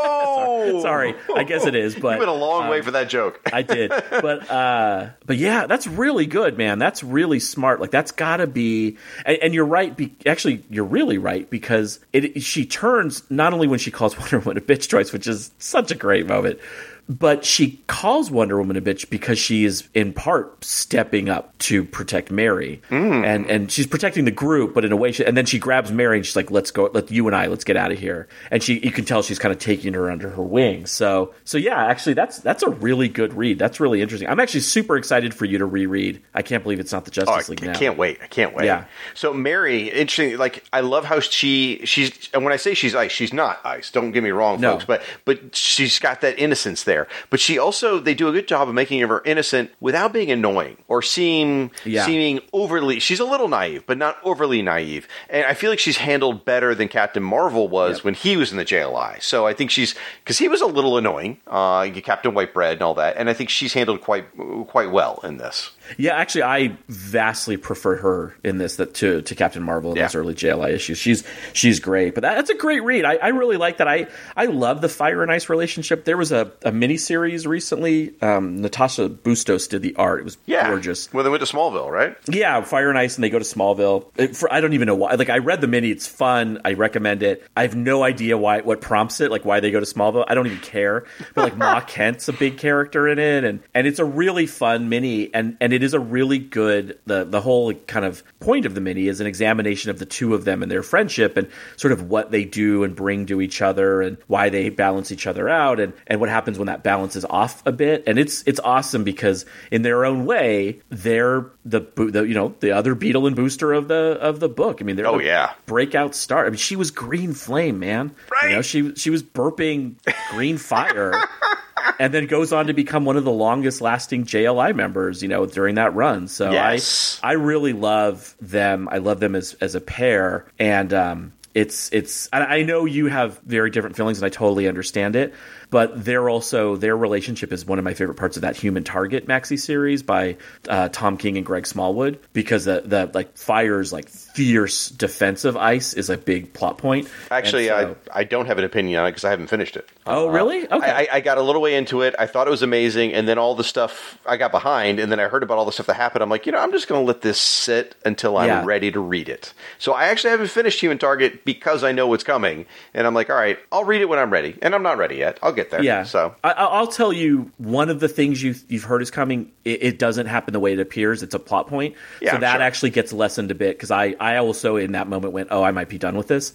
oh, sorry, sorry, I guess it is. But you've been a long um, way for that joke. I did, but uh, but yeah, that's really good, man. That's really smart. Like that's got to be, and, and you're right. Be, actually, you're really right because it. She turns not only when she calls Wonder Woman a bitch twice, which is such a great moment, but she calls Wonder Woman a bitch because she is in part stepping up to protect Mary, mm. and and she's protecting the group, but in a way, she, and then she grabs Mary and she's like, "Let's go, let you and I, let's get out of here." And she, you can tell she's kind of taking her under her wing. So, so yeah, actually, that's that's a really good read. That's really interesting. I'm actually super excited for you to reread. I can't believe it's not the Justice oh, League I, now. I can't wait. I can't wait. Yeah. So Mary, interesting. Like I love how she she's, and when I say she's Ice, she's not Ice. Don't get me wrong, no. folks. But but she's got that innocence there. But she also, they do a good job of making her innocent without being annoying or seem yeah. seeming overly. She's a little naive, but not overly naive. And I feel like she's handled better than Captain Marvel was yep. when he was in the J L I. So I think she's, because he was a little annoying, uh, Captain White Bread and all that. And I think she's handled quite quite well in this. Yeah, actually, I vastly prefer her in this that to, to Captain Marvel in yeah. those early J L I issues. She's she's great, but that, that's a great read. I, I really like that. I, I love the Fire and Ice relationship. There was a, a miniseries recently. Um, Natasha Bustos did the art. It was yeah. gorgeous. Well, they went to Smallville, right? Yeah, Fire and Ice, and they go to Smallville. It, for, I don't even know why. Like, I read the mini. It's fun. I recommend it. I have no idea why what prompts it, like why they go to Smallville. I don't even care. But like Ma Kent's a big character in it, and, and it's a really fun mini, and, and it is a really good, the, the whole kind of point of the mini is an examination of the two of them and their friendship and sort of what they do and bring to each other and why they balance each other out and, and what happens when that balance is off a bit. And it's it's awesome because in their own way, they're the, the you know the other Beetle and Booster of the of the book. I mean, they're oh the yeah breakout star. I mean, she was Green Flame, man. Right. You know, she she was burping green fire. And then goes on to become one of the longest lasting J L I members, you know, during that run. So yes. I I really love them. I love them as as a pair. And um, it's it's I know you have very different feelings, and I totally understand it. But they're also, their relationship is one of my favorite parts of that Human Target maxi series by uh, Tom King and Greg Smallwood, because the, the like Fire's like fierce defensive Ice is a big plot point. Actually, so, I I don't have an opinion on it because I haven't finished it. Oh, uh, really? Okay. I, I got a little way into it. I thought it was amazing, and then all the stuff I got behind, and then I heard about all the stuff that happened. I'm like, you know, I'm just going to let this sit until I'm yeah. ready to read it. So I actually haven't finished Human Target because I know what's coming, and I'm like, all right, I'll read it when I'm ready, and I'm not ready yet. I'll get there. Yeah. So I, I'll tell you, one of the things you've, you've heard is coming, it, it doesn't happen the way it appears. It's a plot point. Yeah, so that sure. actually gets lessened a bit, because I, I also in that moment went, oh, I might be done with this.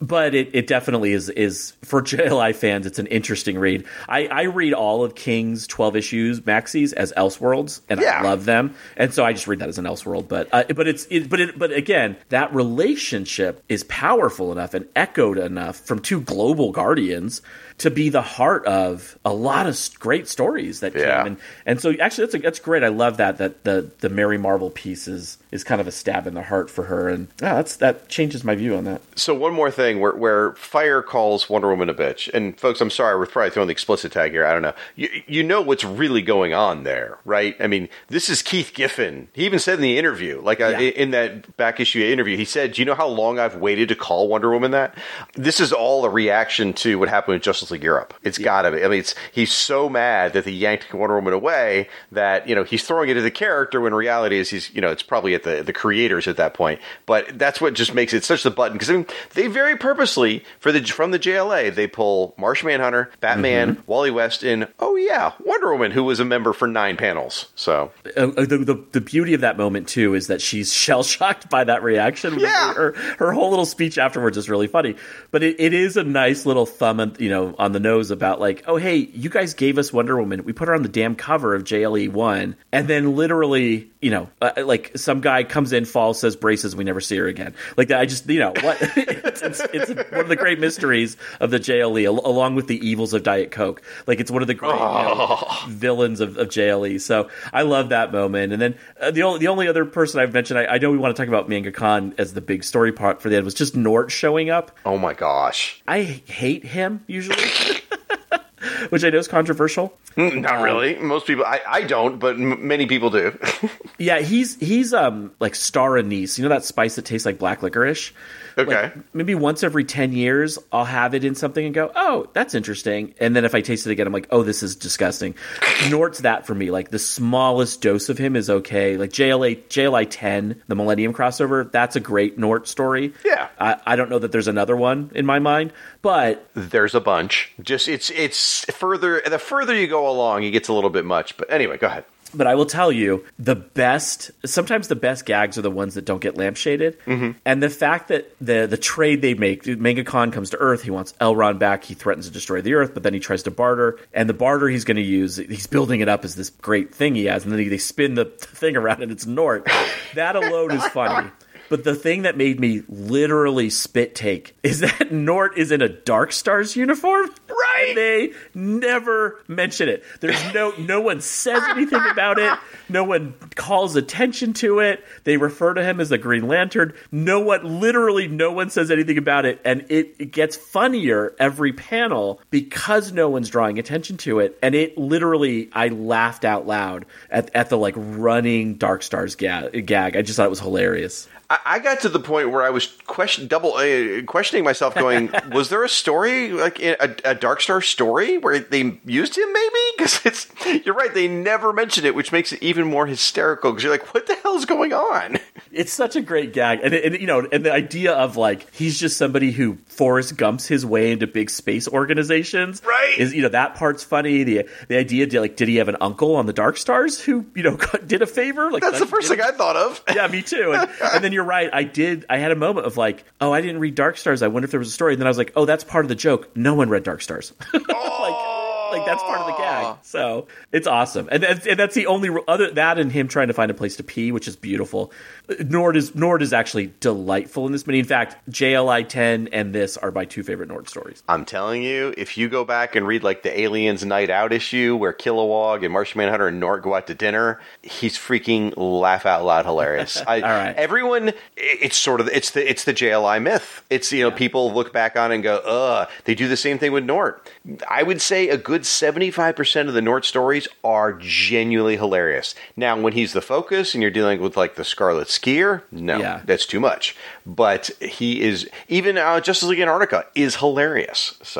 but it, it definitely is is for J L I fans. It's an interesting read. I, I read all of King's twelve issues maxis as Elseworlds, and yeah. I love them. And so I just read that as an Elseworld. But uh, but it's it, but it, but again, that relationship is powerful enough and echoed enough from two global guardians to be the heart of a lot of great stories that came. Yeah. And, and so actually that's a, that's great. I love that that the the Mary Marvel piece is, is kind of a stab in the heart for her. And yeah, that's that changes my view on that. So one more thing where where Fire calls Wonder Woman a bitch. And folks, I'm sorry, we're probably throwing the explicit tag here. I don't know. You, you know what's really going on there, right? I mean, this is Keith Giffen. He even said in the interview, like uh, Yeah. in that back issue interview, he said, do you know how long I've waited to call Wonder Woman that? This is all a reaction to what happened with Justice League Europe. It's yeah. gotta be. I mean, it's, he's so mad that they yanked Wonder Woman away that, you know, he's throwing it at the character when reality is he's, you know, it's probably at the, the creators at that point. But that's what just makes it such the button. Because I mean, they very purposely, for the from the J L A, they pull Martian Manhunter, Batman, mm-hmm. Wally West, and, oh yeah, Wonder Woman, who was a member for nine panels. So uh, the, the the beauty of that moment, too, is that she's shell-shocked by that reaction. Yeah. Her, her whole little speech afterwards is really funny. But it, it is a nice little thumb, and you know, on the nose about like, oh, hey, you guys gave us Wonder Woman. We put her on the damn cover of J L E one. And then literally, you know, uh, like some guy comes in, falls, says braces, we never see her again. Like that, I just, you know, what it's, it's, it's one of the great mysteries of the J L E, al- along with the evils of Diet Coke. Like it's one of the great oh. you know, villains of, of J L E. So I love that moment. And then uh, the only the only other person I've mentioned, I, I know we want to talk about Manga Khan as the big story part for the end, was just Nort showing up. Oh my gosh. I hate him usually. Which I know is controversial. Not um, really. Most people, I, I don't, but m- many people do. Yeah, he's he's um like star anise. You know that spice that tastes like black licorice? Okay. Like, maybe once every ten years, I'll have it in something and go, oh, that's interesting. And then if I taste it again, I'm like, oh, this is disgusting. Nort's that for me. Like, the smallest dose of him is okay. Like, J L A, J L I ten, the Millennium crossover, that's a great Nort story. Yeah. I, I don't know that there's another one in my mind, but... There's a bunch. Just, it's, it's further, the further you go along, it gets a little bit much. But anyway, go ahead. But I will tell you, the best, sometimes the best gags are the ones that don't get lampshaded. Mm-hmm. And the fact that the the trade they make, Manga Khan comes to Earth, he wants Elrond back, he threatens to destroy the Earth, but then he tries to barter. And the barter he's going to use, he's building it up as this great thing he has, and then he, they spin the thing around and it's Nort. That alone is funny. But the thing that made me literally spit take is that Nort is in a Dark Stars uniform. Right. And they never mention it. There's no no one says anything about it. No one calls attention to it. They refer to him as the Green Lantern. No one, literally no one says anything about it. And it, it gets funnier every panel because no one's drawing attention to it. And it literally, I laughed out loud at, at the like running Dark Stars ga- gag. I just thought it was hilarious. I got to the point where I was question double uh, questioning myself, going, "Was there a story like a, a Dark Star story where they used him? Maybe because it's you're right. They never mentioned it, which makes it even more hysterical. Because you're like, what the hell is going on? It's such a great gag, and, and you know, and the idea of like he's just somebody who Forrest Gumps his way into big space organizations, right? Is you know that part's funny. The the idea, did, like, did he have an uncle on the Dark Stars who you know did a favor? Like that's the first thing I thought of. Yeah, me too. And, and then you're right. I did. I had a moment of like, oh, I didn't read Dark Stars. I wonder if there was a story. And then I was like, oh, that's part of the joke. No one read Dark Stars. Oh. like, like that's part of the gag. So it's awesome. And, and, and that's the only other that and him trying to find a place to pee, which is beautiful. Nord is Nord is actually delightful in this mini. In fact, J L I ten and this are my two favorite Nord stories. I'm telling you, if you go back and read like the Aliens Night Out issue where Kilowog and Martian Manhunter and Nort go out to dinner, he's freaking laugh out loud hilarious. I, All right. Everyone, it's sort of it's the it's the J L I myth. It's you know yeah. people look back on it and go, ugh. They do the same thing with Nort. I would say a good seventy-five percent of the Nort stories are genuinely hilarious. Now, when he's the focus and you're dealing with like the Scarlet Skier, no, yeah. that's too much. But he is, even uh, Justice League Antarctica is hilarious. So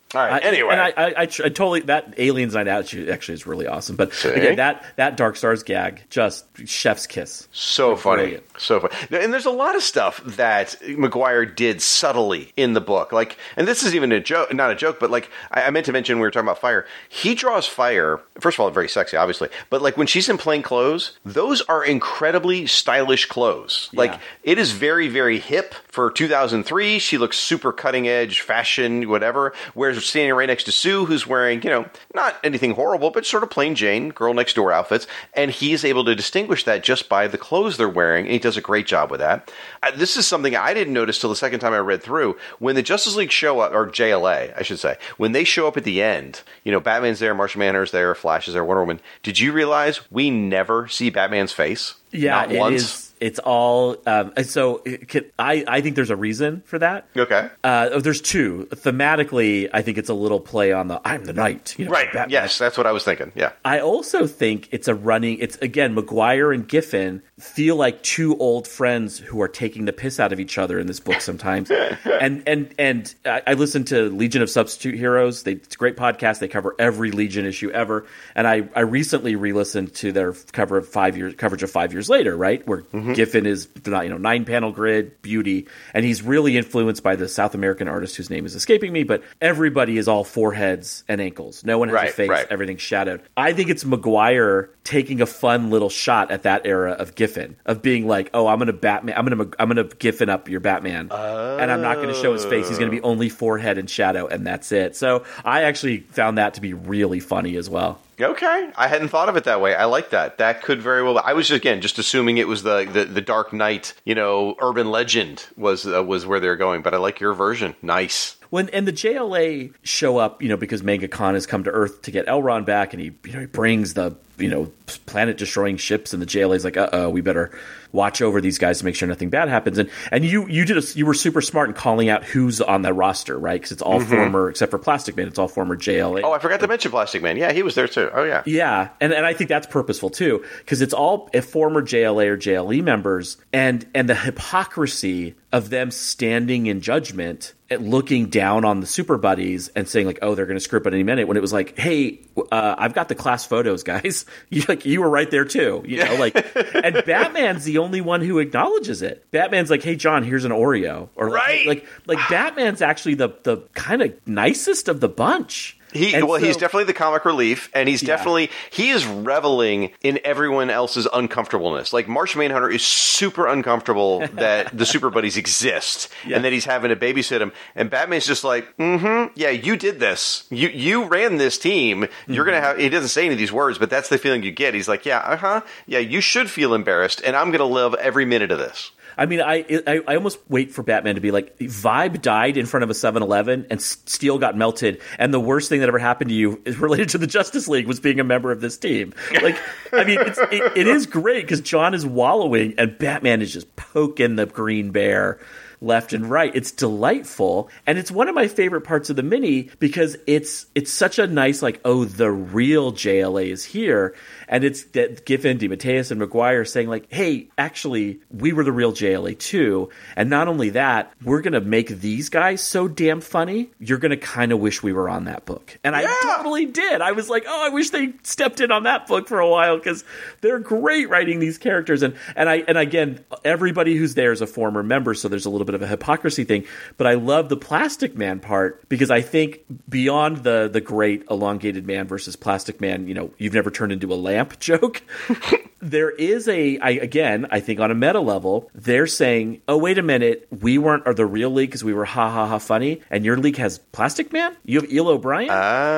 All right. I, anyway, and I, I, I, I totally that Aliens Night Out actually, actually is really awesome. But See? again, that that Dark Stars gag, just chef's kiss. So funny, Brilliant. so funny. And there's a lot of stuff that McGuire did subtly in the book. Like, and this is even a joke, not a joke, but like I, I meant to mention when we were talking about fire. He draws fire. First of all, very sexy, obviously, but like when she's in plain clothes, those are incredibly stylish clothes. Yeah. Like it is very, very hip for two thousand three. She looks super cutting edge, fashion, whatever. Whereas standing right next to Sue, who's wearing, you know, not anything horrible, but sort of plain Jane, girl next door outfits. And he's able to distinguish that just by the clothes they're wearing. And he does a great job with that. Uh, this is something I didn't notice till the second time I read through. When the Justice League show up, or J L A, I should say, when they show up at the end, you know, Batman's there, Martian Manhunter's there, Flash is there, Wonder Woman. Did you realize we never see Batman's face? Yeah, Not it once. is. It's all um, so. It could, I I think there's a reason for that. Okay. Uh, there's two. Thematically, I think it's a little play on the "I'm the Knight." You know, Right. Batman. Yes, that's what I was thinking. Yeah. I also think it's a running. It's again, McGuire and Giffen feel like two old friends who are taking the piss out of each other in this book sometimes. and and and I, I listen to Legion of Substitute Heroes. They, it's a great podcast. They cover every Legion issue ever. And I, I recently re-listened to their cover of five years coverage of five years later, right, where mm-hmm. Giffen is you know nine panel grid beauty, and he's really influenced by the South American artist whose name is escaping me. But everybody is all foreheads and ankles. No one has right, a face. Right. Everything's shadowed. I think it's McGuire taking a fun little shot at that era of Giffen, of being like, oh, I'm gonna Batman, I'm gonna I'm gonna Giffen up your Batman, oh. and I'm not gonna show his face. He's gonna be only forehead and shadow, and that's it. So I actually found that to be really funny as well. Okay, I hadn't thought of it that way. I like that. That could very well. I was again just assuming it was the the, the Dark Knight, you know, urban legend was uh, was where they're going. But I like your version. Nice. When and the J L A show up, you know, because Mega Khan has come to Earth to get Elrond back, and he you know he brings the you know planet destroying ships, and the J L A's like, uh oh, we better watch over these guys to make sure nothing bad happens. And and you you did a, you were super smart in calling out who's on that roster, right? Because it's all mm-hmm. former, except for Plastic Man, it's all former J L A. Oh, I forgot to mention Plastic Man. Yeah, he was there too. Oh yeah, yeah, and and I think that's purposeful too, because it's all former J L A or J L E members, and and the hypocrisy of them standing in judgment and looking down on the super buddies and saying like, oh, they're going to screw up at any minute, when it was like, hey, uh, I've got the class photos, guys. You like you were right there too, you know, like, and Batman's the only one who acknowledges it. Batman's like, hey, John, here's an Oreo, or right. like like, like Batman's actually the the kind of nicest of the bunch. He and well, so, he's definitely the comic relief, and he's yeah. definitely he is reveling in everyone else's uncomfortableness. Like Martian Manhunter is super uncomfortable that the super buddies exist, yeah. and that he's having to babysit him. And Batman's just like, mm-hmm, yeah, you did this, you you ran this team. Mm-hmm. You're gonna have. He doesn't say any of these words, but that's the feeling you get. He's like, yeah, uh huh, yeah, you should feel embarrassed, and I'm gonna live every minute of this. I mean, I, I I almost wait for Batman to be like, Vibe died in front of a seven eleven and steel got melted, and the worst thing that ever happened to you is related to the Justice League was being a member of this team. Like, I mean, it's, it, it is great because John is wallowing and Batman is just poking the green bear left and right. It's delightful, and it's one of my favorite parts of the mini because it's it's such a nice like, oh, the real J L A is here, and it's that Giffen, DeMatteis, and McGuire saying like, hey, actually, we were the real J L A too, and not only that, we're gonna make these guys so damn funny, you're gonna kind of wish we were on that book, and yeah. I totally did. I was like, oh, I wish they stepped in on that book for a while because they're great writing these characters, and and I and again, everybody who's there is a former member, so there's a little bit of a hypocrisy thing, but I love the Plastic Man part because I think beyond the the great elongated man versus Plastic Man, you know, you've never turned into a lamp joke. There is a, I, again, I think on a meta level, they're saying, oh, wait a minute, we weren't are the real league because we were ha ha ha funny, and your league has Plastic Man? You have Eel O'Brien?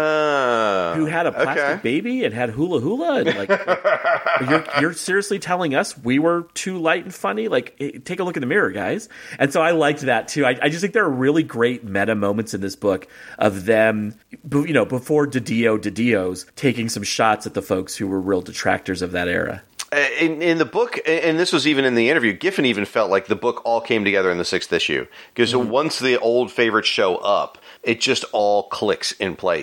Uh, who had a plastic okay. baby and had hula hula? And like, you're, you're seriously telling us we were too light and funny? Like, hey, take a look in the mirror, guys. And so I liked that too. I, I just think there are really great meta moments in this book of them, you know, before Didio Didio's taking some shots at the folks who were real detractors of that era. In, in the book, and this was even in the interview, Giffen even felt like the book all came together in the sixth issue. Because mm-hmm. once the old favorites show up, it just all clicks in place.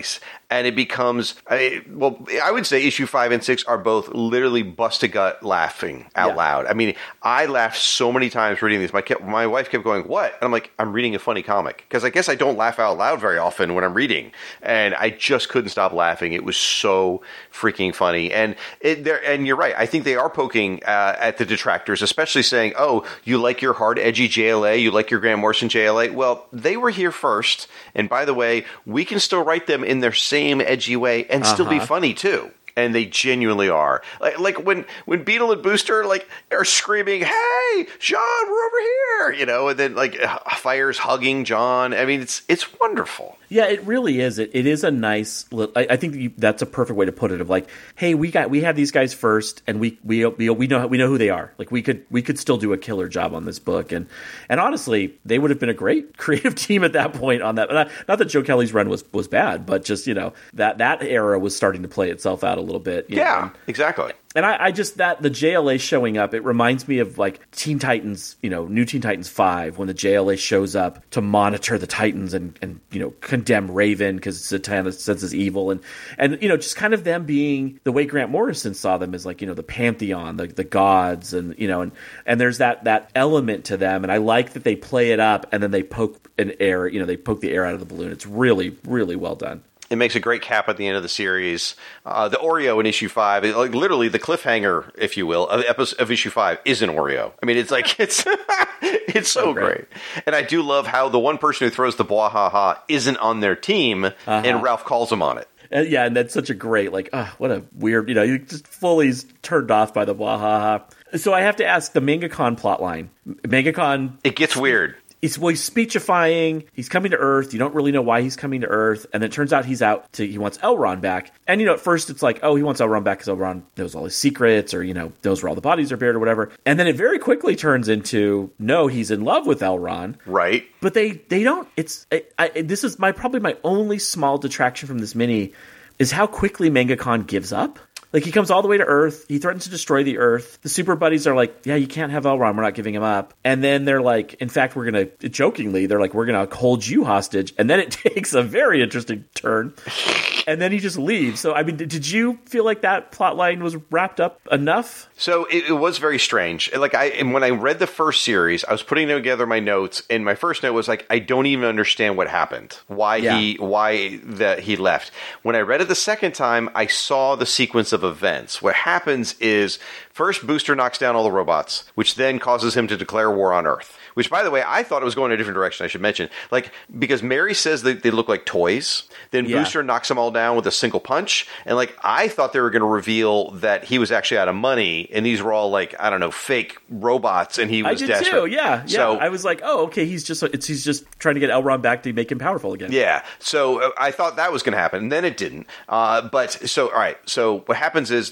and it becomes, I, well, I would say issue five and six are both literally bust a gut laughing out Yeah. loud. I mean, I laughed so many times reading these. My kept, my wife kept going, "What?" And I'm like, "I'm reading a funny comic," because I guess I don't laugh out loud very often when I'm reading, and I just couldn't stop laughing. It was so freaking funny, and it, there, and you're right. I think they are poking uh, at the detractors, especially saying, "Oh, you like your hard, edgy J L A, you like your Grant Morrison J L A." Well, they were here first, and by the way, we can still write them in their same edgy way and uh-huh. still be funny too. And they genuinely are. Like, like when, when Beetle and Booster like are screaming, "Hey, John, we're over here!" You know, and then like Fire's hugging John. I mean, it's it's wonderful. Yeah, it really is. It it is a nice. I, I think you, that's a perfect way to put it. Of like, hey, we got we had these guys first, and we we we we know we know who they are. Like we could we could still do a killer job on this book, and and honestly, they would have been a great creative team at that point on that. Not, not that Joe Kelly's run was was bad, but just you know that that era was starting to play itself out a little bit. Yeah, know? And, exactly. And I, I just, that, the J L A showing up, it reminds me of like Teen Titans, you know, New Teen Titans five, when the J L A shows up to monitor the Titans and, and you know, condemn Raven because Zatanna says is evil. And, and, you know, just kind of them being the way Grant Morrison saw them as like, you know, the pantheon, the, the gods, and, you know, and, and there's that, that element to them. And I like that they play it up and then they poke an air, you know, they poke the air out of the balloon. It's really, really well done. It makes a great cap at the end of the series. Uh, the Oreo in issue five, it, like literally the cliffhanger, if you will, of, episode, of issue five is an Oreo. I mean, it's like it's it's so, so great. great. And I do love how the one person who throws the bwahaha isn't on their team, uh-huh. and Ralph calls him on it. Uh, yeah, and that's such a great, like, oh, what a weird, you know, you just fully turned off by the bwahaha. So I have to ask the MangaCon plotline. MangaCon, it gets weird. He's, well, he's speechifying. He's coming to Earth. You don't really know why he's coming to Earth. And then it turns out he's out to, he wants Elrond back. And, you know, at first it's like, oh, he wants Elrond back because Elrond knows all his secrets, or, you know, knows where all the bodies are buried or whatever. And then it very quickly turns into, no, he's in love with Elrond. Right. But they, they don't, it's, I, I, this is my, probably my only small detraction from this mini is how quickly MangaCon gives up. Like, he comes all the way to Earth. He threatens to destroy the Earth. The super buddies are like, yeah, you can't have Elrond. We're not giving him up. And then they're like, in fact, we're going to, jokingly, they're like, we're going to hold you hostage. And then it takes a very interesting turn. And then he just leaves. So, I mean, did you feel like that plot line was wrapped up enough? So it, it was very strange. Like I, and when I read the first series, I was putting together my notes, and my first note was like, I don't even understand what happened. Why yeah. he, why that he left. When I read it the second time, I saw the sequence of events. What happens is first Booster knocks down all the robots, which then causes him to declare war on Earth. Which, by the way, I thought it was going in a different direction, I should mention. Like, because Mary says that they look like toys. Then yeah. Booster knocks them all down with a single punch. And, like, I thought they were going to reveal that he was actually out of money. And these were all, like, I don't know, fake robots. And he was I did desperate. too, yeah. yeah. So, I was like, oh, okay, he's just it's, he's just trying to get Elrond back to make him powerful again. Yeah. So uh, I thought that was going to happen. And then it didn't. Uh, but, so, all right. So what happens is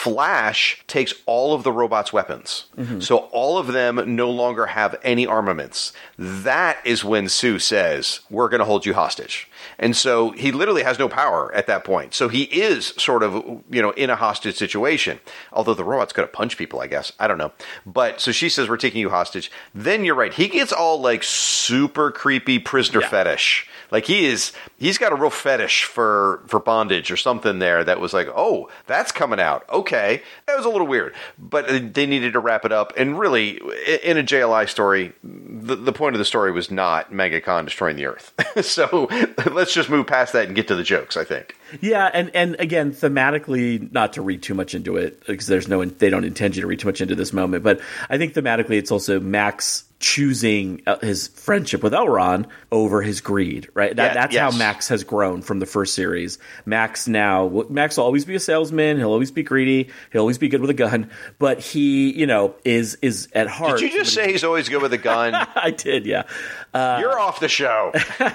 Flash takes all of the robots' weapons. Mm-hmm. So all of them no longer have any armaments. That is when Sue says, we're going to hold you hostage. And so he literally has no power at that point. So he is sort of, you know, in a hostage situation. Although the robot's going to punch people, I guess. I don't know. But so she says, we're taking you hostage. Then you're right. He gets all like super creepy prisoner yeah. fetish. Like he is, he's got a real fetish for, for bondage or something there that was like, oh, that's coming out. Okay. That was a little weird. But they needed to wrap it up. And really, in a J L I story, the, the point of the story was not MangaCon destroying the Earth. So let's just move past that and get to the jokes, I think. Yeah, and, and again, thematically, not to read too much into it, because there's no, they don't intend you to read too much into this moment, but I think thematically it's also Max choosing his friendship with Elrond over his greed, right? That, yeah, that's yes. how Max has grown from the first series. Max now, Max will always be a salesman. He'll always be greedy. He'll always be good with a gun. But he, you know, is is at heart. Did you just say he's always good with a gun? I did, yeah. Uh, You're off the show.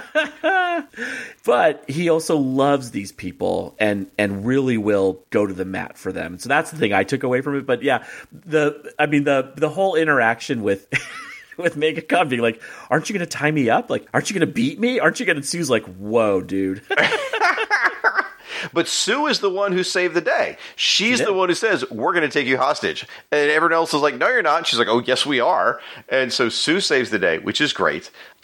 But he also loves these people and and really will go to the mat for them. So that's the thing I took away from it. But yeah, the I mean the the whole interaction with. with MangaCon being like, aren't you going to tie me up? Like, aren't you going to beat me? Aren't you going to? Sue's like, whoa, dude. But Sue is the one who saved the day. She's yeah. the one who says, we're going to take you hostage. And everyone else is like, no, you're not. And she's like, oh, yes, we are. And so Sue saves the day, which is great.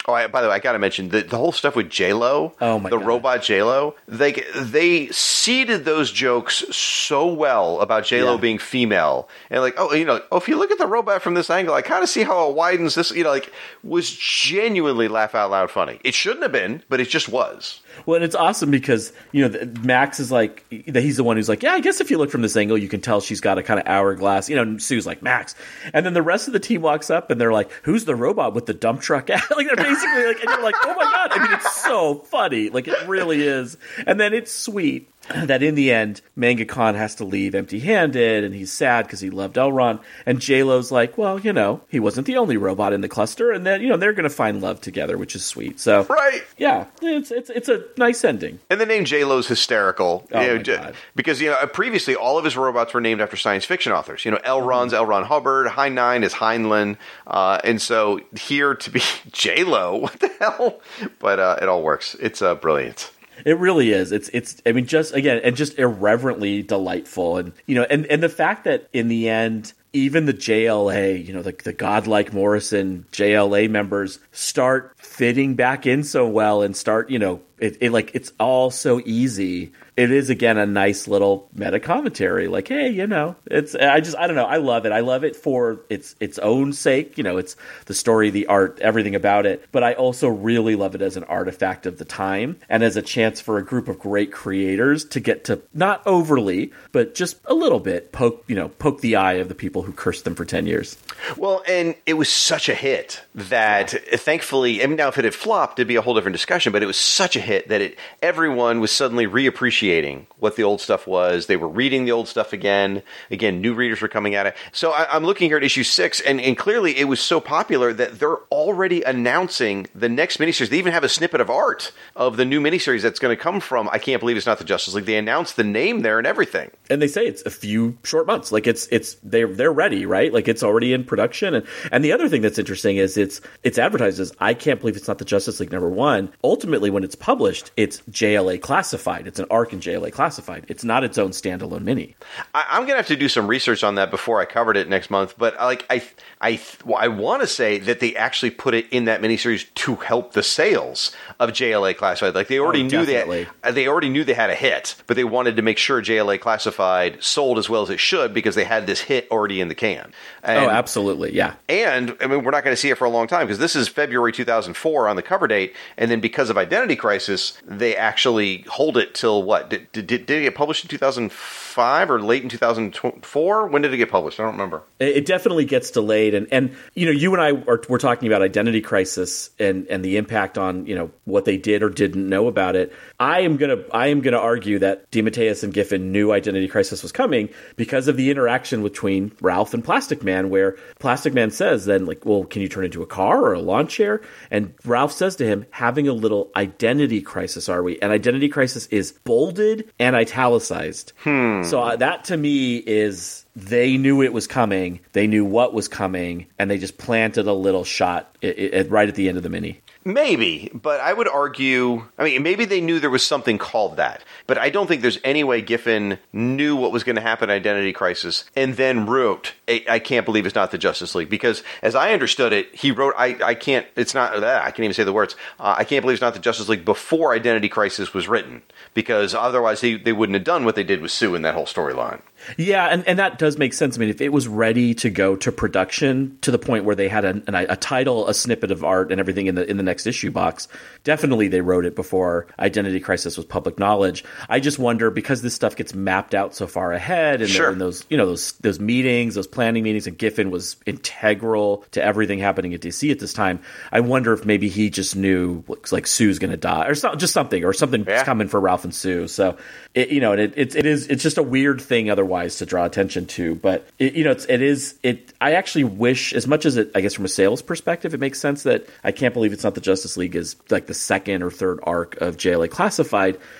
Oh, I, by the way, I got to mention the, the whole stuff with J-Lo, oh my the God. robot J-Lo. They they seeded those jokes so well about J-Lo Yeah. being female, and like, oh, you know, oh, if you look at the robot from this angle, I kind of see how it widens this. You know, like, was genuinely laugh out loud funny. It shouldn't have been, but it just was. Well, and it's awesome because, you know, Max is like, he's the one who's like, yeah, I guess if you look from this angle, you can tell she's got a kind of hourglass. You know, and Sue's like, Max. And then the rest of the team walks up and they're like, who's the robot with the dump truck? Like, they're basically like, and you're like, oh my God. I mean, it's so funny. Like, it really is. And then it's sweet that in the end, Manga Khan has to leave empty-handed, and he's sad because he loved Elrond. And J-Lo's like, well, you know, he wasn't the only robot in the cluster, and then, you know, they're going to find love together, which is sweet. So, right, yeah, it's it's it's a nice ending. And the name J-Lo's hysterical, oh you know, my God. because you know previously all of his robots were named after science fiction authors. You know, Elrond's L. Ron Hubbard, Heinlein is Heinlein, uh, and so here to be J-Lo, what the hell? But uh, it all works. It's uh, brilliant. It really is. It's, it's, I mean, just, again, and just irreverently delightful. And, you know, and, and the fact that in the end, even the J L A, you know, the, the godlike Morrison J L A members start fitting back in so well and start, you know, it, it like, it's all so easy. It is, again, a nice little meta commentary. Like, hey, you know, it's, I just, I don't know. I love it. I love it for its its own sake. You know, it's the story, the art, everything about it. But I also really love it as an artifact of the time and as a chance for a group of great creators to get to, not overly, but just a little bit poke, you know, poke the eye of the people who cursed them for ten years. Well, and it was such a hit that yeah. thankfully, I mean, now if it had flopped, it'd be a whole different discussion, but it was such a hit that it everyone was suddenly reappreciating what the old stuff was. They were reading the old stuff again. Again, new readers were coming at it. So I, I'm looking here at issue six, and, and clearly it was so popular that they're already announcing the next miniseries. They even have a snippet of art of the new miniseries that's going to come from, I Can't Believe It's Not the Justice League. They announced the name there and everything. And they say it's a few short months. Like it's it's they're they're ready, right? Like it's already in production. And and the other thing that's interesting is it's it's advertised as I Can't Believe It's Not the Justice League number one. Ultimately, when it's published, it's J L A classified. It's an arc in J L A classified. It's not its own standalone mini. I, I'm going to have to do some research on that before I covered it next month. But like I I well, I want to say that they actually put it in that miniseries to help the sales of J L A classified. Like they already oh, knew definitely. they they already knew they had a hit, but they wanted to make sure J L A classified sold as well as it should because they had this hit already in the can. And, oh, absolutely, yeah. And I mean, we're not going to see it for a long time because this is February two thousand four on the cover date, and then because of Identity Crisis, they actually hold it till what? Did, did, did it get published in two thousand five or late in two thousand four? When did it get published? I don't remember. It definitely gets delayed, and and you know, you and I are we're talking about Identity Crisis and and the impact on, you know, what they did or didn't know about it. I am gonna I am gonna argue that DeMatteis and Giffen knew Identity Crisis was coming because of the interaction between Ralph and Plastic Man, where Plastic Man says then, like, well, can you turn into a car or a lawn chair? And Ralph says to him, having a little identity crisis, are we? And Identity Crisis is bolded and italicized. Hmm. So uh, that to me is they knew it was coming, they knew what was coming, and they just planted a little shot it, it, right at the end of the mini. Maybe, but I would argue, I mean, maybe they knew there was something called that, but I don't think there's any way Giffen knew what was going to happen in Identity Crisis and then wrote, I Can't Believe It's Not the Justice League, because as I understood it, he wrote, I, I can't, it's not, that I can't even say the words, uh, I Can't Believe It's Not the Justice League before Identity Crisis was written, because otherwise they, they wouldn't have done what they did with Sue in that whole storyline. Yeah, and, and that does make sense. I mean, if it was ready to go to production to the point where they had a, a, a title, a snippet of art, and everything in the in the next issue box, definitely they wrote it before Identity Crisis was public knowledge. I just wonder, because this stuff gets mapped out so far ahead, and, sure. in those you know those those meetings, those planning meetings, and Giffen was integral to everything happening at D C at this time. I wonder if maybe he just knew like Sue's going to die, or so, just something, or something's yeah. coming for Ralph and Sue. So it, you know, it, it it is it's just a weird thing otherwise. To draw attention to, but it, you know, it's, it is it. I actually wish, as much as it, I guess, from a sales perspective, it makes sense that I Can't Believe It's Not the Justice League is like the second or third arc of J L A Classified.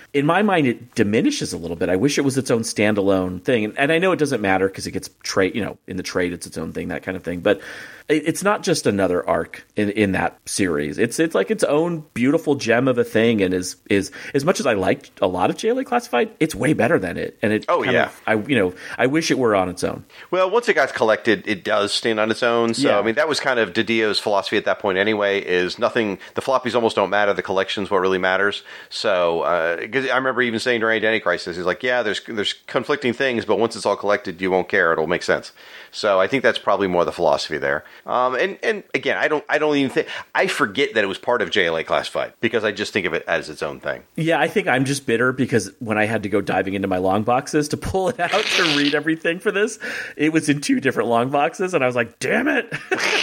in my mind, it diminishes a little bit. I wish it was its own standalone thing. And, and I know it doesn't matter because it gets trade, you know, in the trade, it's its own thing, that kind of thing. But it, it's not just another arc in, in that series. It's it's like its own beautiful gem of a thing. And is is as much as I liked a lot of J L A Classified, it's way better than it. And it oh yeah, of, I you know I wish it were on its own. Well, once it got collected, it does stand on its own. So Yeah. I mean, that was kind of DiDio's philosophy at that point anyway. Is nothing. The floppies almost don't matter. The collection's what really matters. So because uh, I remember even saying during Identity Crisis, he's like, yeah, there's there's conflicting things, but once it's all collected, you won't care. It'll make sense. So I think that's probably more the philosophy there. Um, and and again, I don't I don't even think I forget that it was part of J L A Classified because I just think of it as its own thing. Yeah, I think I'm just bitter because when I had to go diving into my long boxes to pull it out to read everything for this, it was in two different long boxes, and I was like, damn it.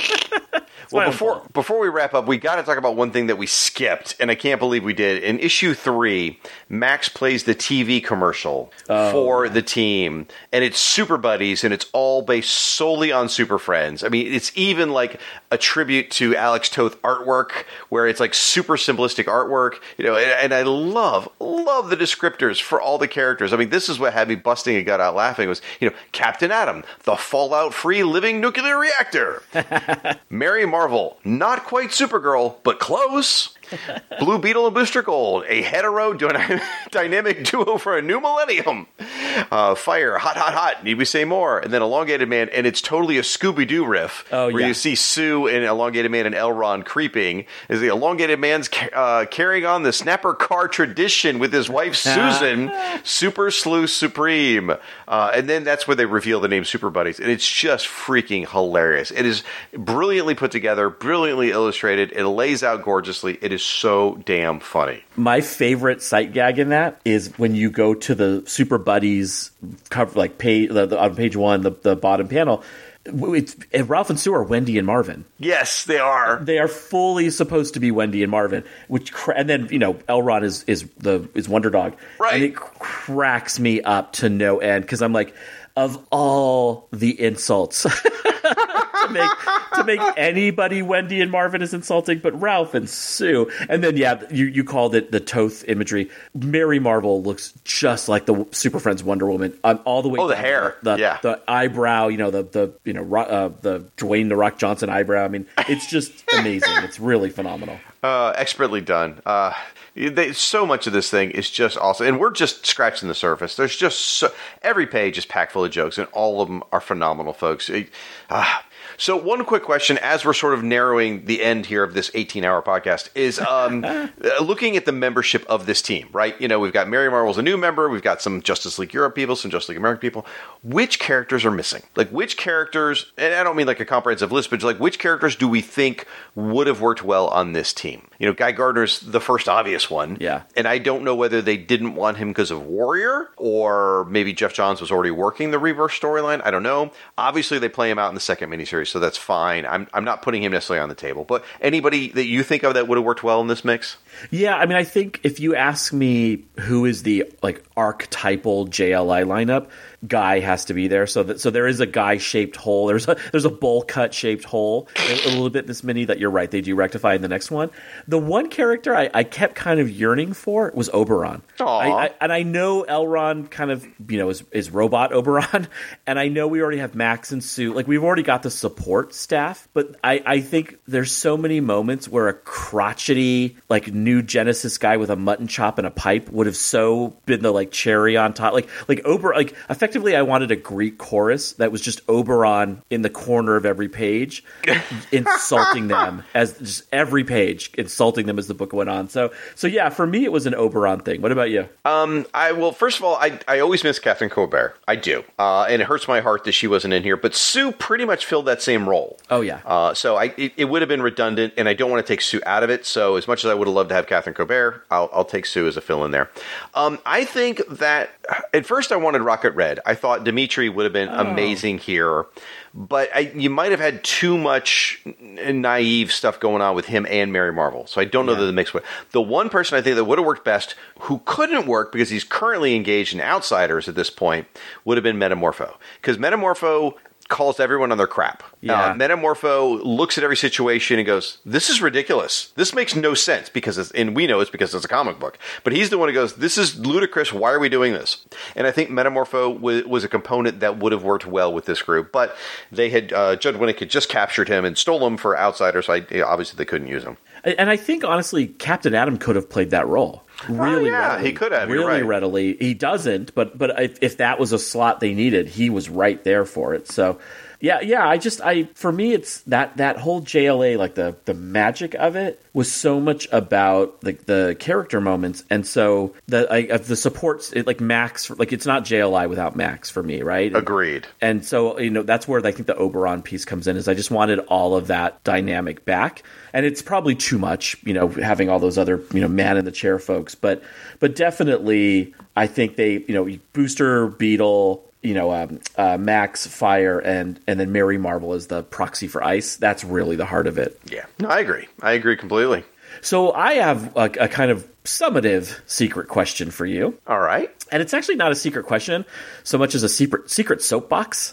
Well, before before we wrap up, we got to talk about one thing that we skipped, and I can't believe we did. In issue three, Max plays the T V commercial oh. for the team, and it's Super Buddies, and it's all based solely on Super Friends. I mean, it's even like a tribute to Alex Toth artwork, where it's like super simplistic artwork, you know. And, and I love love the descriptors for all the characters. I mean, this is what had me busting a gut out laughing. Was you know Captain Atom, the fallout-free living nuclear reactor. Mary Marvel, not quite Supergirl, but close. Blue Beetle and Booster Gold, a hetero dyna- dynamic duo for a new millennium. Uh, Fire, hot, hot, hot. Need we say more? And then Elongated Man, and it's totally a Scooby-Doo riff, oh, where yeah. you see Sue and Elongated Man and Elron creeping. As the Elongated Man's ca- uh, carrying on the Snapper car tradition with his wife Susan, Super Sleuth Supreme. Uh, and then that's where they reveal the name Super Buddies, and it's just freaking hilarious. It is brilliantly put together, brilliantly illustrated. It lays out gorgeously. It is so damn funny. My favorite sight gag in that is when you go to the Super Buddies cover, like page the, the, on page one, the, the bottom panel. It's, Ralph and Sue are Wendy and Marvin. Yes, they are. They are fully supposed to be Wendy and Marvin. Which and then you know Elron is is the is Wonder Dog, right? And it cracks me up to no end because I'm like, of all the insults. to make to make anybody Wendy and Marvin is insulting, but Ralph and Sue. And then yeah, you, you called it the Toth imagery. Mary Marvel looks just like the Super Friends Wonder Woman, um, all the way. Oh, the hair, the, the, yeah, the eyebrow. You know the the you know uh, the Dwayne the Rock Johnson eyebrow. I mean, it's just amazing. It's really phenomenal. Uh, expertly done. Uh, they, so much of this thing is just awesome, and we're just scratching the surface. There's just so, every page is packed full of jokes, and all of them are phenomenal, folks. It, uh, So one quick question, as we're sort of narrowing the end here of this eighteen-hour podcast, is um, looking at the membership of this team, right? You know, we've got Mary Marvel's a new member. We've got some Justice League Europe people, some Justice League American people. Which characters are missing? Like, which characters, and I don't mean like a comprehensive list, but like, which characters do we think would have worked well on this team? You know, Guy Gardner's the first obvious one. Yeah. And I don't know whether they didn't want him because of Warrior, or maybe Jeff Johns was already working the Rebirth storyline. I don't know. Obviously, they play him out in the second miniseries, so that's fine. I'm I'm not putting him necessarily on the table. But anybody that you think of that would have worked well in this mix? Yeah, I mean, I think if you ask me who is the like archetypal J L I lineup, Guy has to be there. So that so there is a Guy-shaped hole. There's a there's a bowl cut shaped hole a, a little bit this mini that you're right they do rectify in the next one. The one character I, I kept kind of yearning for was Oberon. I, I, and I know Elron kind of you know is, is robot Oberon, and I know we already have Max and Sue. Like we've already got the support staff, but I, I think there's so many moments where a crotchety like new Genesis guy with a mutton chop and a pipe would have so been the like cherry on top. Like like Ober like effectively I wanted a Greek chorus that was just Oberon in the corner of every page insulting them as just every page insulting them as the book went on. So so yeah, for me it was an Oberon thing. What about you? Um I well first of all I I always miss Captain Colbert. I do. Uh and it hurts my heart that she wasn't in here, but Sue pretty much filled that same role. Oh yeah. Uh so I it, it would have been redundant, and I don't want to take Sue out of it. So as much as I would have loved to have Catherine Colbert, I'll I'll take Sue as a fill in there. Um I think that at first I wanted Rocket Red. I thought Dimitri would have been oh. amazing here, but I, you might have had too much naive stuff going on with him and Mary Marvel. So I don't know yeah. that the mix would. The one person I think that would have worked best, who couldn't work because he's currently engaged in Outsiders at this point, would have been Metamorpho. Because Metamorpho calls everyone on their crap. Yeah. Uh, Metamorpho looks at every situation and goes, this is ridiculous. This makes no sense because it's, and we know it's because it's a comic book. But he's the one who goes, this is ludicrous. Why are we doing this? And I think Metamorpho w- was a component that would have worked well with this group. But they had, uh, Judd Winnick had just captured him and stole him for Outsiders. So I, you know, obviously they couldn't use him. And I think, honestly, Captain Atom could have played that role. Really, oh, yeah, readily. he could have. Really right. readily. He doesn't, but but if, if that was a slot they needed, he was right there for it. So, yeah, yeah. I just, I for me, it's that that whole J L A, like the the magic of it was so much about like the character moments, and so the I, of the supports, it, like Max, like it's not J L I without Max for me, right? Agreed. And, and so you know that's where I think the Oberon piece comes in. Is I just wanted all of that dynamic back. And it's probably too much, you know, having all those other, you know, man in the chair folks. But but definitely, I think they, you know, Booster, Beetle, you know, um, uh, Max, Fire, and and then Mary Marvel as the proxy for Ice. That's really the heart of it. Yeah, no, I agree. I agree completely. So I have a, a kind of summative secret question for you. All right. And it's actually not a secret question so much as a secret secret soapbox.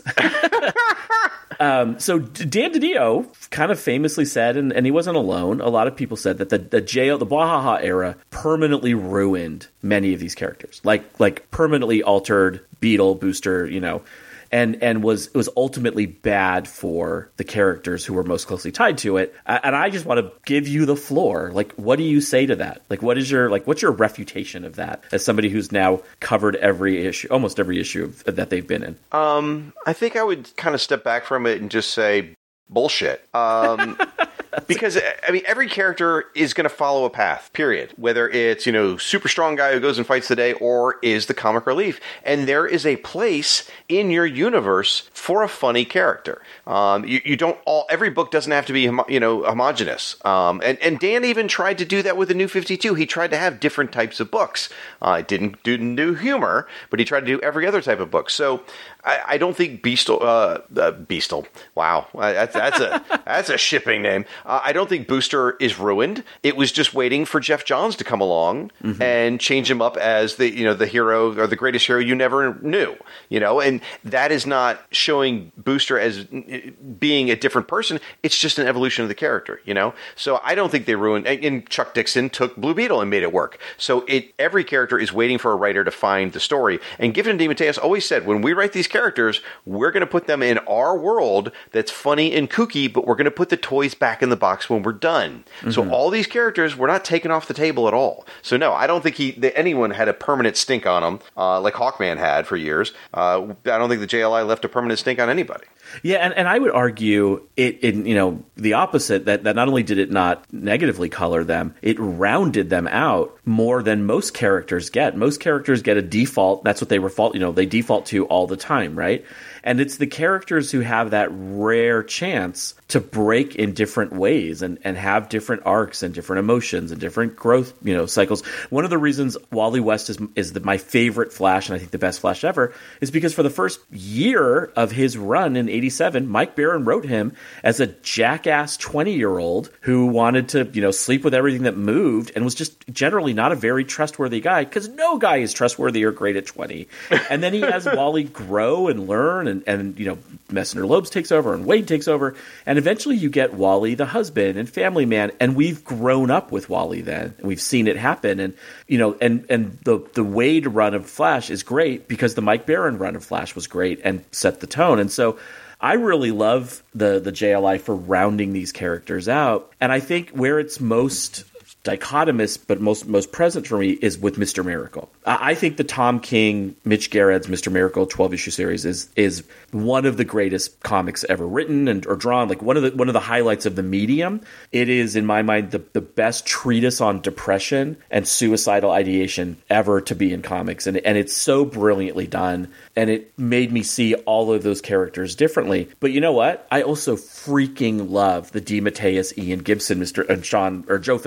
um, so Dan DiDio kind of famously said, and, and he wasn't alone, a lot of people said that the, the J L, the Bwahaha era permanently ruined many of these characters. Like like permanently altered Beetle, Booster, you know, and and was was ultimately bad for the characters who were most closely tied to it. And I just want to give you the floor. Like, what do you say to that? Like, what is your like what's your refutation of that as somebody who's now covered every issue, almost every issue of, that they've been in? Um, I think I would kind of step back from it and just say bullshit. Um, because I mean, every character is going to follow a path, period. Whether it's, you know, super strong guy who goes and fights the day or is the comic relief. And there is a place in your universe for a funny character. Um, you, you don't all, every book doesn't have to be, homo, you know, homogenous. Um, and, and Dan even tried to do that with the New fifty-two. He tried to have different types of books. Uh, didn't, didn't do humor, but he tried to do every other type of book. So I, I don't think Beastal, uh, uh, Beastal, wow, that's, that's a, that's a shipping name. Uh, I don't think Booster is ruined. It was just waiting for Jeff Johns to come along mm-hmm. and change him up as the, you know, the hero or the greatest hero you never knew, you know, and that is not showing Booster as being a different person. It's just an evolution of the character, you know? So I don't think they ruined, and Chuck Dixon took Blue Beetle and made it work. So it, every character is waiting for a writer to find the story. And Giffen and DeMatteis always said, when we write these characters, we're going to put them in our world that's funny and kooky, but we're going to put the toys back in the box when we're done. Mm-hmm. So all these characters were not taken off the table at all. So no, I don't think he that anyone had a permanent stink on them, uh, like Hawkman had for years. Uh, I don't think the J L I left a permanent stink on anybody. Yeah, and, and I would argue it, it, you know, the opposite, that, that not only did it not negatively color them, it rounded them out more than most characters get. Most characters get a default. That's what they default, you know, they default to all the time, right? And it's the characters who have that rare chance to break in different ways and, and have different arcs and different emotions and different growth, you know, cycles. One of the reasons Wally West is is the, my favorite Flash, and I think the best Flash ever, is because for the first year of his run in eighty-seven, Mike Baron wrote him as a jackass twenty-year-old who wanted to, you know, sleep with everything that moved and was just generally not a very trustworthy guy, because no guy is trustworthy or great at twenty. And then he has Wally grow and learn, and, and you know, Messenger Lobes takes over and Wade takes over, and eventually you get Wally the husband and family man, and we've grown up with Wally then, and we've seen it happen. And you know, and and the the Wade run of Flash is great because the Mike Baron run of Flash was great and set the tone. And so I really love the the J L I for rounding these characters out. And I think where it's most dichotomous but most most present for me is with Mister Miracle. I, I think the Tom King, Mitch Gerard's Mister Miracle twelve issue series is is one of the greatest comics ever written and or drawn. Like one of the one of the highlights of the medium. It is, in my mind, the, the best treatise on depression and suicidal ideation ever to be in comics. And and it's so brilliantly done. And it made me see all of those characters differently. But you know what? I also freaking love the DeMatteis, Ian Gibson, Mister and Sean or Joe Phillips,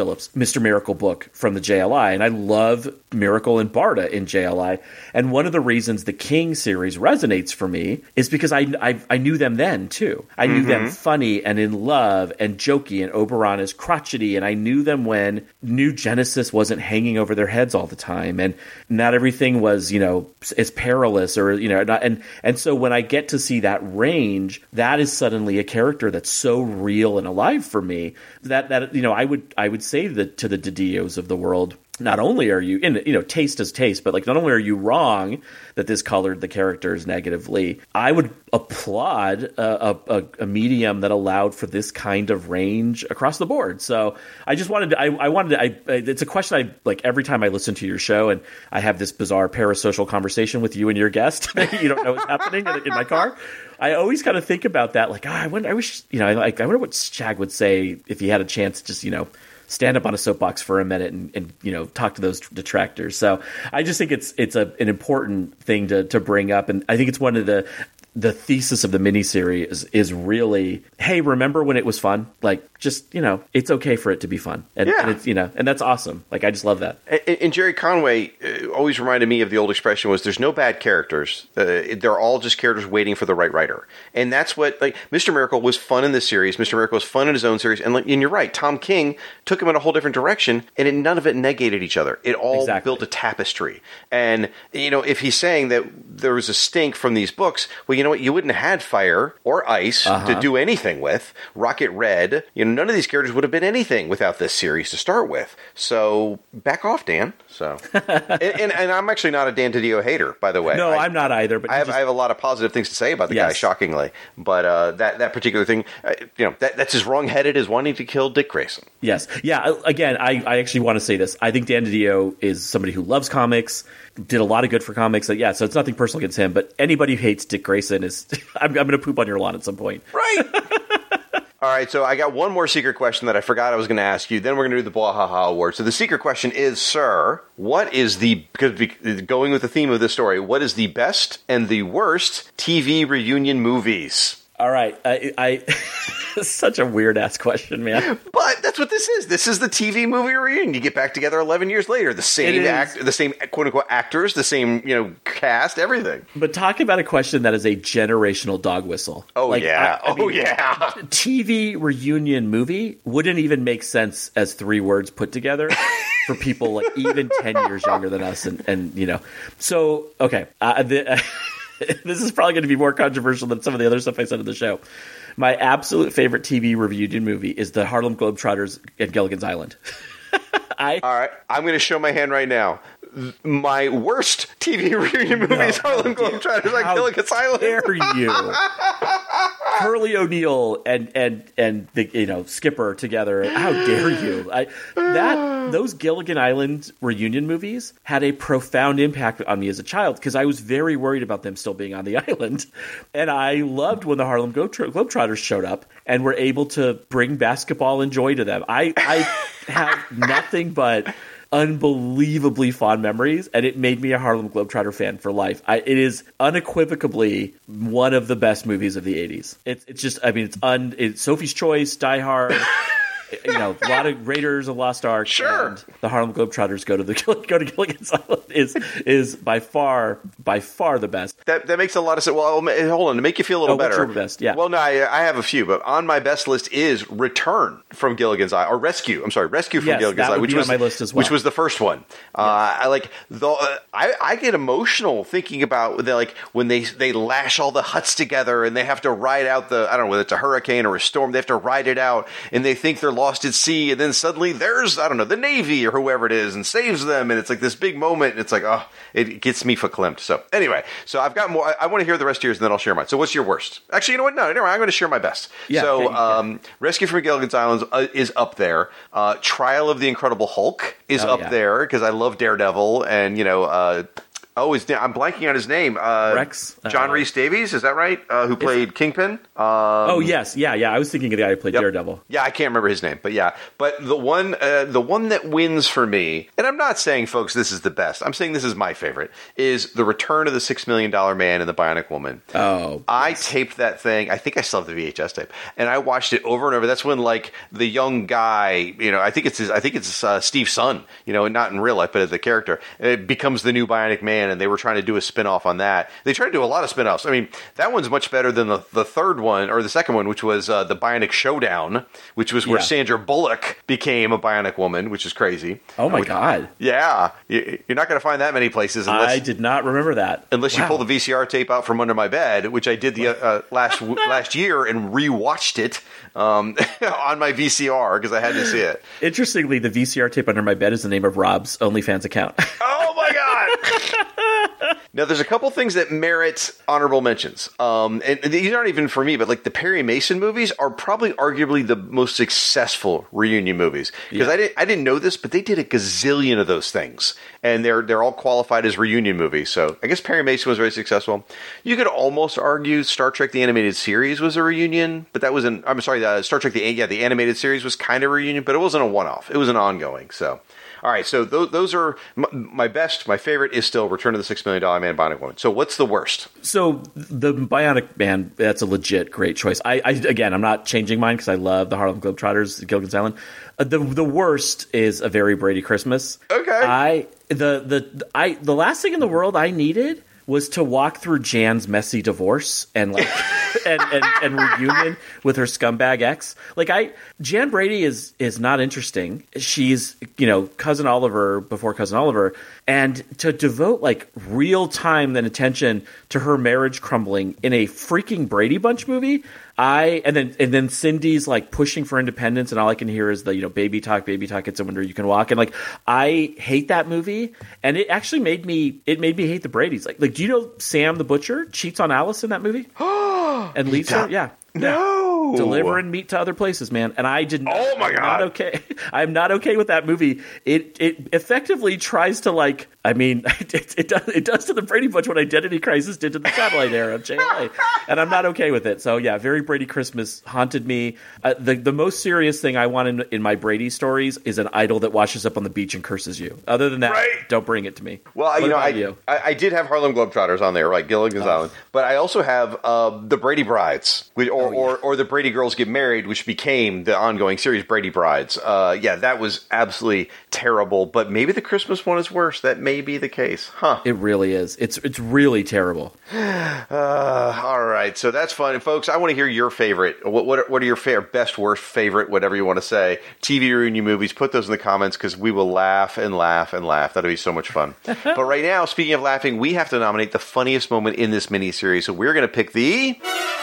Mister Miracle book from the J L I, and I love Miracle and Barda in J L I. And one of the reasons the King series resonates for me is because I I, I knew them then too. I knew mm-hmm. them funny and in love and jokey, and Oberon is crotchety, and I knew them when New Genesis wasn't hanging over their heads all the time, and not everything was, you know, as perilous, or, you know, not, and and so when I get to see that range, that is suddenly a character that's so real and alive for me that that you know I would I would say that to the Didios of the world, not only are you, in you know, taste is taste, but like not only are you wrong that this colored the characters negatively, I would applaud a, a, a medium that allowed for this kind of range across the board. So I just wanted to, I, I wanted to, I, it's a question I, like every time I listen to your show and I have this bizarre parasocial conversation with you and your guest, you don't know what's happening in, in my car. I always kind of think about that, like, oh, I wonder, I wish, you know, like, I wonder what Shag would say if he had a chance to just, you know, stand up on a soapbox for a minute and, and, you know, talk to those detractors. So I just think it's it's a, an important thing to to bring up, and I think it's one of the the thesis of the miniseries is, is really, hey, remember when it was fun? Like, just, you know, it's okay for it to be fun, and, yeah. and it's, you know, and that's awesome. Like, I just love that. And, and Jerry Conway uh, always reminded me of the old expression was, "There's no bad characters. Uh, they're all just characters waiting for the right writer." And that's what, like, Mister Miracle was fun in this series. Mister Miracle was fun in his own series, and like, and you're right, Tom King took him in a whole different direction, and it, none of it negated each other. It all exactly. built a tapestry. And you know, if he's saying that there was a stink from these books, well, you know what? You wouldn't have had fire or ice uh-huh. to do anything with. Rocket Red, you know, none of these characters would have been anything without this series to start with. So back off, Dan. So, and, and, and I'm actually not a Dan DiDio hater, by the way. No, I, I'm not either. But I have just... I have a lot of positive things to say about the yes. guy, shockingly. But uh, that that particular thing, uh, you know, that, that's as wrongheaded as wanting to kill Dick Grayson. Yes, yeah. Again, I, I actually want to say this. I think Dan DiDio is somebody who loves comics, did a lot of good for comics. Yeah, so it's nothing personal against him. But anybody who hates Dick Grayson is, I'm, I'm going to poop on your lawn at some point. Right. All right, so I got one more secret question that I forgot I was going to ask you. Then we're going to do the Blah Ha Ha Award. So the secret question is, sir, what is the, because going with the theme of this story, what is the best and the worst T V reunion movies? All right, I, I such a weird ass question, man. But that's what this is. This is the T V movie reunion. You get back together eleven years later. The same act, the same quote unquote actors, the same, you know, cast, everything. But talk about a question that is a generational dog whistle. Oh like, yeah, I, I oh mean, yeah. T V reunion movie wouldn't even make sense as three words put together. For people like even ten years younger than us, and, and you know, so okay. Uh, the, uh, this is probably going to be more controversial than some of the other stuff I said in the show. My absolute favorite T V reunion movie is the Harlem Globetrotters at Gilligan's Island. I, All right, I'm going to show my hand right now. My worst T V reunion movie is no, Harlem Globetrotters at Gilligan's Island. How dare you? Curly O'Neill and and and the you know Skipper together. How dare you? I, that those Gilligan Island reunion movies had a profound impact on me as a child because I was very worried about them still being on the island, and I loved when the Harlem Globetrotters showed up and were able to bring basketball and joy to them. I I have nothing but unbelievably fond memories, and it made me a Harlem Globetrotter fan for life. I, it is unequivocally one of the best movies of the eighties. It's it's just, I mean, it's un. It's Sophie's Choice, Die Hard. You know, a lot of Raiders of Lost Ark. Sure. And the Harlem Globetrotters go to the go to Gilligan's Island is is by far by far the best. That that makes a lot of sense. Well, hold on, to make you feel a little oh, better. What's your best? Yeah. Well, no, I, I have a few, but on my best list is Return from Gilligan's Island, or Rescue. I'm sorry, Rescue from yes, Gilligan's that Island, would which be was on my list as well. Which was the first one. Yes. Uh, I like the. Uh, I I get emotional thinking about the, like when they they lash all the huts together and they have to ride out the I don't know whether it's a hurricane or a storm. They have to ride it out, and they think they're lost at sea. And then suddenly there's, I don't know, the Navy or whoever it is and saves them. And it's like this big moment. And it's like, oh, it gets me verklempt. So anyway, so I've got more. I, I want to hear the rest of yours and then I'll share mine. So what's your worst? Actually, you know what? No, no, I'm going to share my best. Yeah, so okay, um, yeah. Rescue from Gilligan's Island uh, is up there. Uh, Trial of the Incredible Hulk is oh, up yeah. there because I love Daredevil and, you know, uh, Oh, his, I'm blanking on his name. Uh, Rex? John Uh, Rhys Davies, is that right? Uh, who played Kingpin? Um, oh, yes. Yeah, yeah. I was thinking of the guy who played yep. Daredevil. Yeah, I can't remember his name, but yeah. But the one uh, the one that wins for me, and I'm not saying, folks, this is the best. I'm saying this is my favorite, is The Return of the Six Million Dollar Man and the Bionic Woman. Oh. I yes. taped that thing. I think I still have the V H S tape. And I watched it over and over. That's when, like, the young guy, you know, I think it's his, I think it's uh, Steve's son, you know, not in real life, but as the character, it becomes the new Bionic Man, and they were trying to do a spin-off on that. They tried to do a lot of spin-offs. I mean, that one's much better than the, the third one, or the second one, which was uh, the Bionic Showdown, which was where Yeah. Sandra Bullock became a Bionic Woman, which is crazy. Oh, my which, God. Yeah. You, you're not going to find that many places unless... I did not remember that. Unless Wow. you pull the V C R tape out from under my bed, which I did the uh, last last year and rewatched it um, on my V C R because I had to see it. Interestingly, the V C R tape under my bed is the name of Rob's OnlyFans account. Oh my god! Now, there's a couple things that merit honorable mentions, um, and these aren't even for me, but like the Perry Mason movies are probably arguably the most successful reunion movies because Yeah. I didn't I didn't know this, but they did a gazillion of those things, and they're they're all qualified as reunion movies. So I guess Perry Mason was very successful. You could almost argue Star Trek: The Animated Series was a reunion, but that was an I'm sorry, the Star Trek the yeah the animated series was kind of a reunion, but it wasn't a one off. It was an ongoing. So. All right, so those, those are my, my best. My favorite is still Return of the Six Million Dollar Man, Bionic Woman. So what's the worst? So the Bionic Man, that's a legit great choice. I, I again, I'm not changing mine because I love the Harlem Globetrotters, Gilligan's Island. Uh, the the worst is A Very Brady Christmas. Okay. I the the I the last thing in the world I needed was to walk through Jan's messy divorce and like and, and, and reunion with her scumbag ex. Like I Jan Brady is is not interesting. She's, you know, Cousin Oliver before Cousin Oliver, and to devote like real time and attention to her marriage crumbling in a freaking Brady Bunch movie. I and then and then Cindy's like pushing for independence, and all I can hear is the, you know, baby talk, baby talk. It's a wonder you can walk, and like I hate that movie, and it actually made me it made me hate the Bradys. Like, like do you know Sam the Butcher cheats on Alice in that movie and leaves her? Yeah, No. delivering meat to other places, man. And I did not. Oh my I'm God. Not okay. I'm not okay with that movie. It it effectively tries to like. I mean, it, it does it does to the Brady Bunch what Identity Crisis did to the satellite era of J L A, and I'm not okay with it. So yeah, Very Brady Christmas haunted me. Uh, the the most serious thing I want in, in my Brady stories is an idol that washes up on the beach and curses you. Other than that, Right. don't bring it to me. Well, What you know, I, about you? I I did have Harlem Globetrotters on there, like Gilligan's Oh. Island, but I also have uh, the Brady Brides, which, or, Oh, yeah. or or the Brady Girls Get Married, which became the ongoing series Brady Brides. Uh, yeah, that was absolutely terrible. But maybe the Christmas one is worse. That may be the case, huh? It really is. It's it's really terrible. Uh, all right, so that's fun, folks. I want to hear your favorite. What what are, what are your fa- best, worst, favorite, whatever you want to say? T V reunion movies. Put those in the comments because we will laugh and laugh and laugh. That'll be so much fun. But right now, speaking of laughing, we have to nominate the funniest moment in this miniseries. So we're going to pick the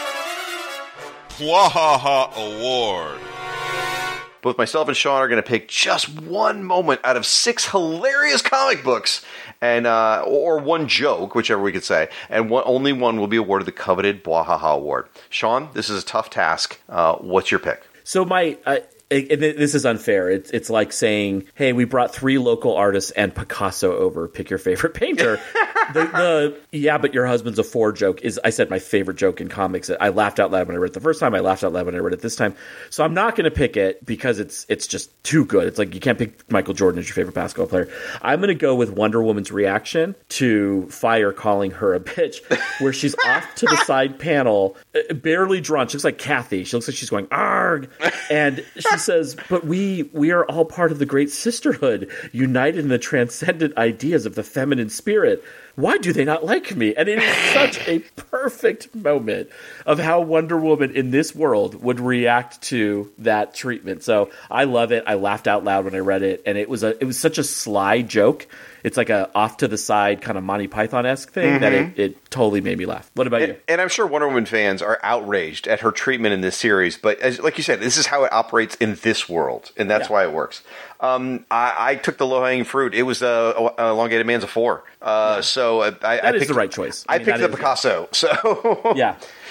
Wahaha Award. Both myself and Sean are going to pick just one moment out of six hilarious comic books, and uh, or one joke, whichever we could say, and one, only one will be awarded the coveted Bwahaha Award. Sean, this is a tough task. Uh, what's your pick? So my, uh, it, it, this is unfair. It's it's like saying, "Hey, we brought three local artists and Picasso over. Pick your favorite painter." the, the yeah, but your husband's a four joke is I said my favorite joke in comics. I laughed out loud when I read it the first time. I laughed out loud when I read it this time. So I'm not going to pick it because it's it's just too good. It's like you can't pick Michael Jordan as your favorite basketball player. I'm going to go with Wonder Woman's reaction to Fire calling her a bitch, where she's off to the side panel, uh, barely drawn. She looks like Kathy. She looks like she's going arg, and she says, "But we we are all part of the great sisterhood, united in the transcendent ideas of the feminine spirit. Why do they not like me?" And it is such a perfect moment of how Wonder Woman in this world would react to that treatment. So I love it. I laughed out loud when I read it, and it was a it was such a sly joke. It's like a off to the side kind of Monty Python-esque thing mm-hmm. that it, it totally made me laugh. What about and, you? And I'm sure Wonder Woman fans are outraged at her treatment in this series, but as, like you said, this is how it operates in this world, and that's yeah. why it works. Um, I, I took the low-hanging fruit. It was uh, Elongated Man's a four. Uh, yeah. So I, I, that I is picked the right choice. I, I mean, picked the is, Picasso. So yeah.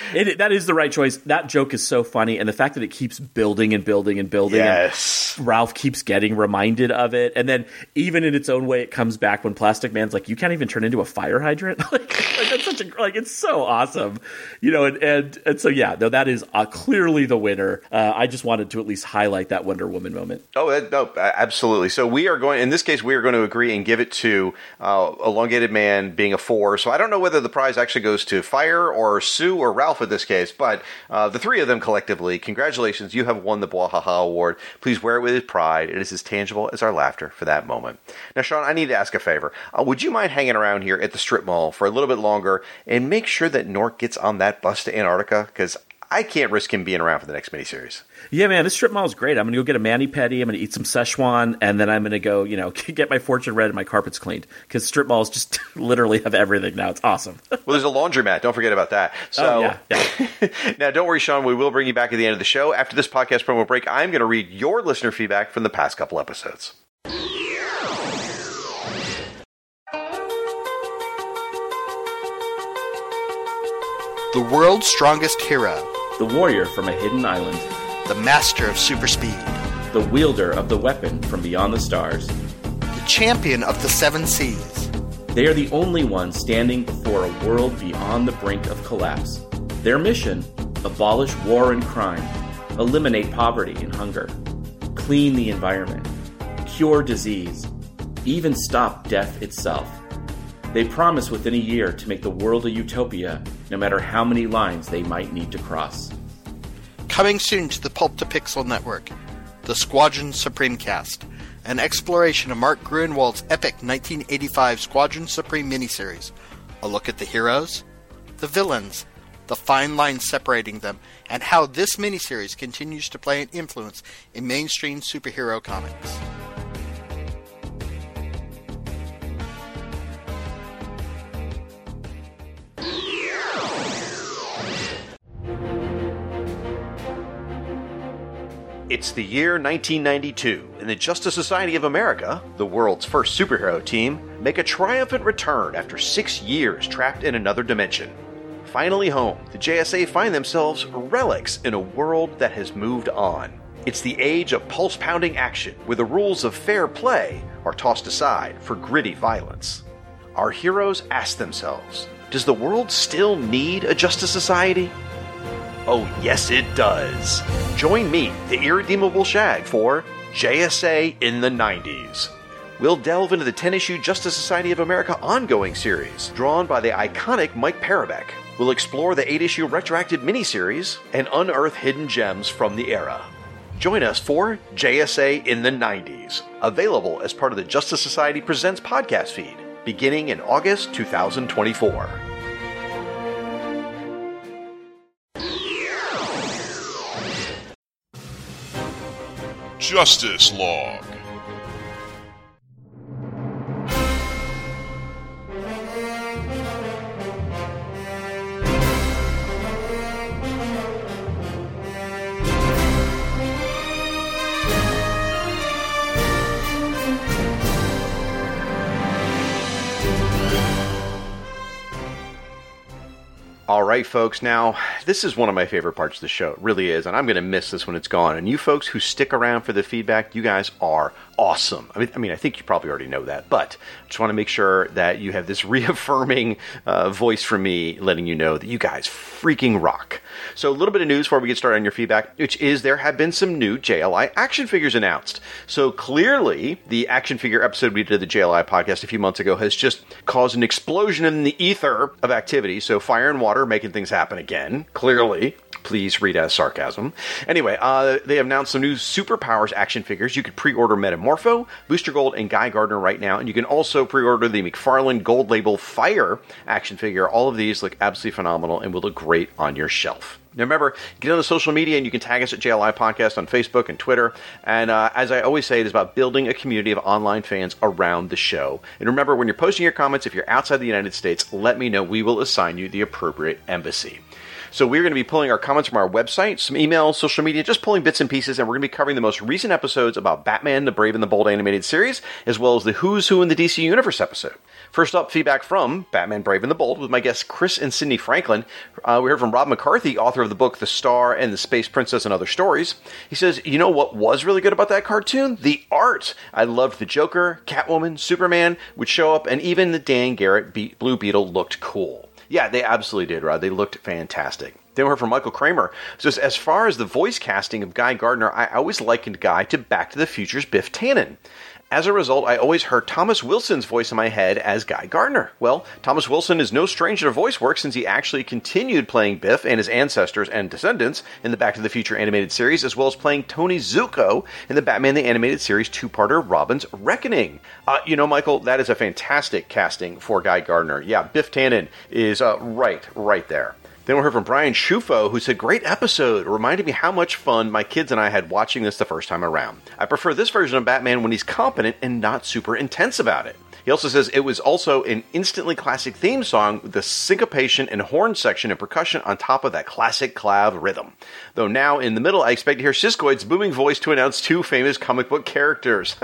It, that is the right choice. That joke is so funny, and the fact that it keeps building and building and building. Yes. And Ralph keeps getting reminded of it, and then even in its own way, it comes back when Plastic Man's like, "You can't even turn into a fire hydrant." like, like that's such a like it's so awesome, you know. And and, and so yeah, no, that is uh, clearly the winner. Uh, I just wanted to at least highlight that Wonder Woman moment. Oh uh, no, absolutely. So we are going in this case. We are going to agree and give it to uh, Elongated Man being a four. So I don't know whether the prize actually goes to Fire or Sue or Ralph in this case, but uh, the three of them collectively, congratulations, you have won the Bwahaha Award. Please wear it with pride. It is as tangible as our laughter for that moment. Now, Sean, I need to ask a favor. Uh, would you mind hanging around here at the strip mall for a little bit longer and make sure that Nork gets on that bus to Antarctica? Because I can't risk him being around for the next miniseries. Yeah, man, this strip mall is great. I'm going to go get a mani-pedi, I'm going to eat some Szechuan, and then I'm going to go, you know, get my fortune read and my carpets cleaned. Because strip malls just literally have everything now. It's awesome. Well, there's a laundromat. Don't forget about that. So, oh, yeah, yeah. Now, don't worry, Sean. We will bring you back at the end of the show. After this podcast promo break, I'm going to read your listener feedback from the past couple episodes. The world's strongest hero. The warrior from a hidden island. The master of super speed. The wielder of the weapon from beyond the stars. The champion of the seven seas. They are the only ones standing before a world beyond the brink of collapse. Their mission: abolish war and crime, eliminate poverty and hunger, clean the environment, cure disease, even stop death itself. They promise within a year to make the world a utopia, no matter how many lines they might need to cross. Coming soon to the Pulp to Pixel Network, the Squadron Supreme cast, an exploration of Mark Gruenwald's epic nineteen eighty-five Squadron Supreme miniseries. A look at the heroes, the villains, the fine line separating them, and how this miniseries continues to play an influence in mainstream superhero comics. It's the year nineteen ninety-two, and the Justice Society of America, the world's first superhero team, make a triumphant return after six years trapped in another dimension. Finally home, the J S A find themselves relics in a world that has moved on. It's the age of pulse-pounding action, where the rules of fair play are tossed aside for gritty violence. Our heroes ask themselves, does the world still need a Justice Society? Oh, yes, it does. Join me, the Irredeemable Shag, for J S A in the nineties. We'll delve into the ten-issue Justice Society of America ongoing series, drawn by the iconic Mike Parobeck. We'll explore the eight-issue retroactive miniseries and unearth hidden gems from the era. Join us for J S A in the nineties, available as part of the Justice Society Presents podcast feed, beginning in August two thousand twenty-four. Justice Log. All right, folks. Now, this is one of my favorite parts of the show. It really is, and I'm going to miss this when it's gone. And you folks who stick around for the feedback, you guys are awesome. I mean, I mean, I think you probably already know that, but I just want to make sure that you have this reaffirming uh, voice from me letting you know that you guys freaking rock. So a little bit of news before we get started on your feedback, which is there have been some new J L I action figures announced. So clearly, the action figure episode we did of the J L I podcast a few months ago has just caused an explosion in the ether of activity. So Fire and Water making things happen again, clearly. Please read as sarcasm. Anyway, uh, they have announced some new Superpowers action figures. You can pre-order Metamorpho, Booster Gold, and Guy Gardner right now. And you can also pre-order the McFarlane Gold Label Fire action figure. All of these look absolutely phenomenal and will look great on your shelf. Now remember, get on the social media and you can tag us at J L I Podcast on Facebook and Twitter. And uh, as I always say, it is about building a community of online fans around the show. And remember, when you're posting your comments, if you're outside the United States, let me know. We will assign you the appropriate embassy. So we're going to be pulling our comments from our website, some emails, social media, just pulling bits and pieces, and we're going to be covering the most recent episodes about Batman, the Brave and the Bold animated series, as well as the Who's Who in the D C Universe episode. First up, feedback from Batman, Brave and the Bold with my guests Chris and Cindy Franklin. Uh, we heard from Rob McCarthy, author of the book The Star and the Space Princess and Other Stories. He says, you know what was really good about that cartoon? The art. I loved the Joker, Catwoman, Superman would show up, and even the Dan Garrett Be- Blue Beetle looked cool. Yeah, they absolutely did, Rod. They looked fantastic. Then we heard from Michael Kramer. So as far as the voice casting of Guy Gardner, I always likened Guy to Back to the Future's Biff Tannen. As a result, I always heard Thomas Wilson's voice in my head as Guy Gardner. Well, Thomas Wilson is no stranger to voice work since he actually continued playing Biff and his ancestors and descendants in the Back to the Future animated series, as well as playing Tony Zuko in the Batman the Animated Series two-parter Robin's Reckoning. Uh, you know, Michael, that is a fantastic casting for Guy Gardner. Yeah, Biff Tannen is uh, right, right there. Then we heard from Brian Schufo, who said, great episode. It reminded me how much fun my kids and I had watching this the first time around. I prefer this version of Batman when he's competent and not super intense about it. He also says it was also an instantly classic theme song with the syncopation and horn section and percussion on top of that classic clav rhythm. Though now, in the middle, I expect to hear Siskoid's booming voice to announce two famous comic book characters.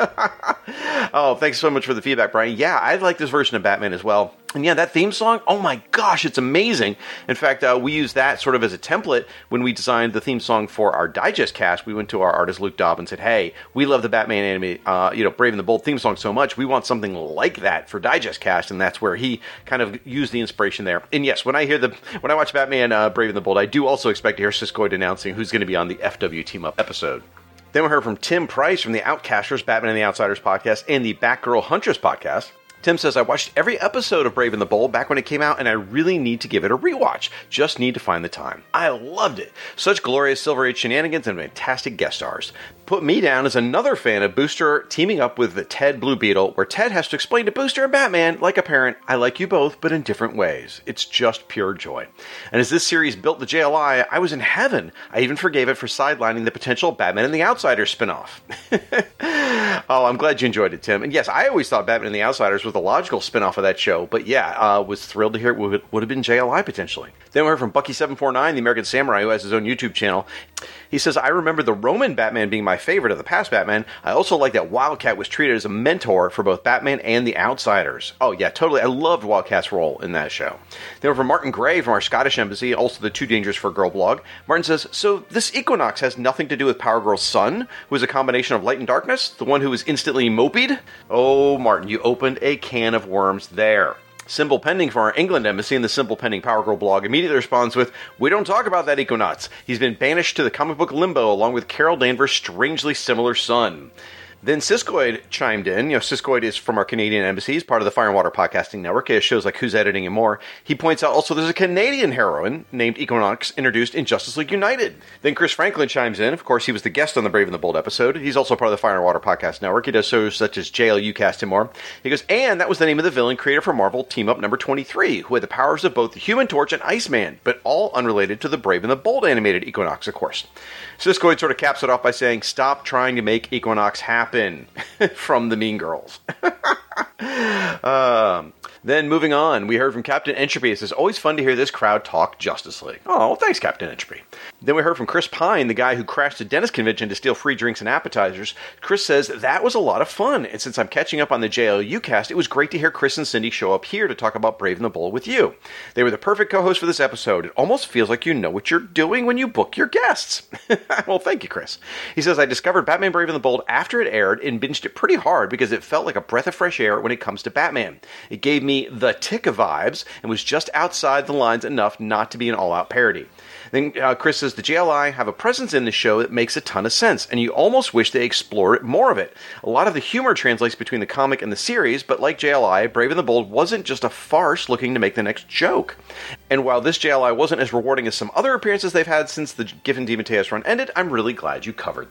Oh, thanks so much for the feedback, Brian. Yeah, I like this version of Batman as well. And yeah, that theme song, oh my gosh, it's amazing. In fact, uh, we used that sort of as a template when we designed the theme song for our Digest cast. We went to our artist, Luke Dobb, and said, hey, we love the Batman anime, uh, you know, Brave and the Bold theme song so much, we want something like that for Digest cast, and that's where he kind of used the inspiration there. And yes, when I hear the, when I watch Batman, uh, Brave and the Bold, I do also expect to hear Siskoid announcing who's going to be on the F W Team Up episode. Then we heard from Tim Price from the Outcasters, Batman and the Outsiders podcast, and the Batgirl Huntress podcast. Tim says, I watched every episode of Brave and the Bold back when it came out, and I really need to give it a rewatch. Just need to find the time. I loved it. Such glorious Silver Age shenanigans and fantastic guest stars. Put me down as another fan of Booster teaming up with the Ted Blue Beetle, where Ted has to explain to Booster and Batman, like a parent, I like you both, but in different ways. It's just pure joy. And as this series built the J L I, I was in heaven. I even forgave it for sidelining the potential Batman and the Outsiders spinoff. Oh, I'm glad you enjoyed it, Tim. And yes, I always thought Batman and the Outsiders was the logical spinoff of that show, but yeah, uh, was thrilled to hear it would, would have been J L I potentially. Then we heard from Bucky seven four nine, the American Samurai, who has his own YouTube channel. He says, I remember the Roman Batman being my favorite of the past Batman. I also like that Wildcat was treated as a mentor for both Batman and the Outsiders. Oh yeah, totally. I loved Wildcat's role in that show. Then we're from Martin Gray from our Scottish Embassy, also the Too Dangerous for a Girl blog. Martin says, so this Equinox has nothing to do with Power Girl's son, who is a combination of light and darkness, the one who is instantly mopied? Oh, Martin, you opened a can of worms there. Symbol Pending from our England Embassy in the Symbol Pending Power Girl blog immediately responds with, we don't talk about that Equinox. He's been banished to the comic book limbo along with Carol Danvers' strangely similar son. Then Siskoid chimed in. You know, Siskoid is from our Canadian embassy. He's part of the Fire and Water Podcasting Network. He has shows like Who's Editing and more. He points out also there's a Canadian heroine named Equinox introduced in Justice League United. Then Chris Franklin chimes in. Of course, he was the guest on the Brave and the Bold episode. He's also part of the Fire and Water Podcast Network. He does shows such as J L U Cast and more. He goes, and that was the name of the villain creator for Marvel Team Up number twenty-three, who had the powers of both the Human Torch and Iceman, but all unrelated to the Brave and the Bold animated Equinox, of course. Siskoid sort of caps it off by saying, stop trying to make Equinox happen. From the Mean Girls. um, then moving on, we heard from Captain Entropy. It says, always fun to hear this crowd talk Justice League. Oh, well, thanks, Captain Entropy. Then we heard from Chris Pine, the guy who crashed the dentist convention to steal free drinks and appetizers. Chris says, that was a lot of fun, and since I'm catching up on the J L U cast, it was great to hear Chris and Cindy show up here to talk about Brave and the Bold with you. They were the perfect co-host for this episode. It almost feels like you know what you're doing when you book your guests. Well, thank you, Chris. He says, I discovered Batman Brave and the Bold after it aired and binged it pretty hard because it felt like a breath of fresh air when it comes to Batman. It gave me the Ticka vibes and was just outside the lines enough not to be an all-out parody. Then uh, Chris says, the J L I have a presence in the show that makes a ton of sense, and you almost wish they explored more of it. A lot of the humor translates between the comic and the series, but like J L I, Brave and the Bold wasn't just a farce looking to make the next joke. And while this J L I wasn't as rewarding as some other appearances they've had since the Giffen DeMatteis run ended, I'm really glad you covered this.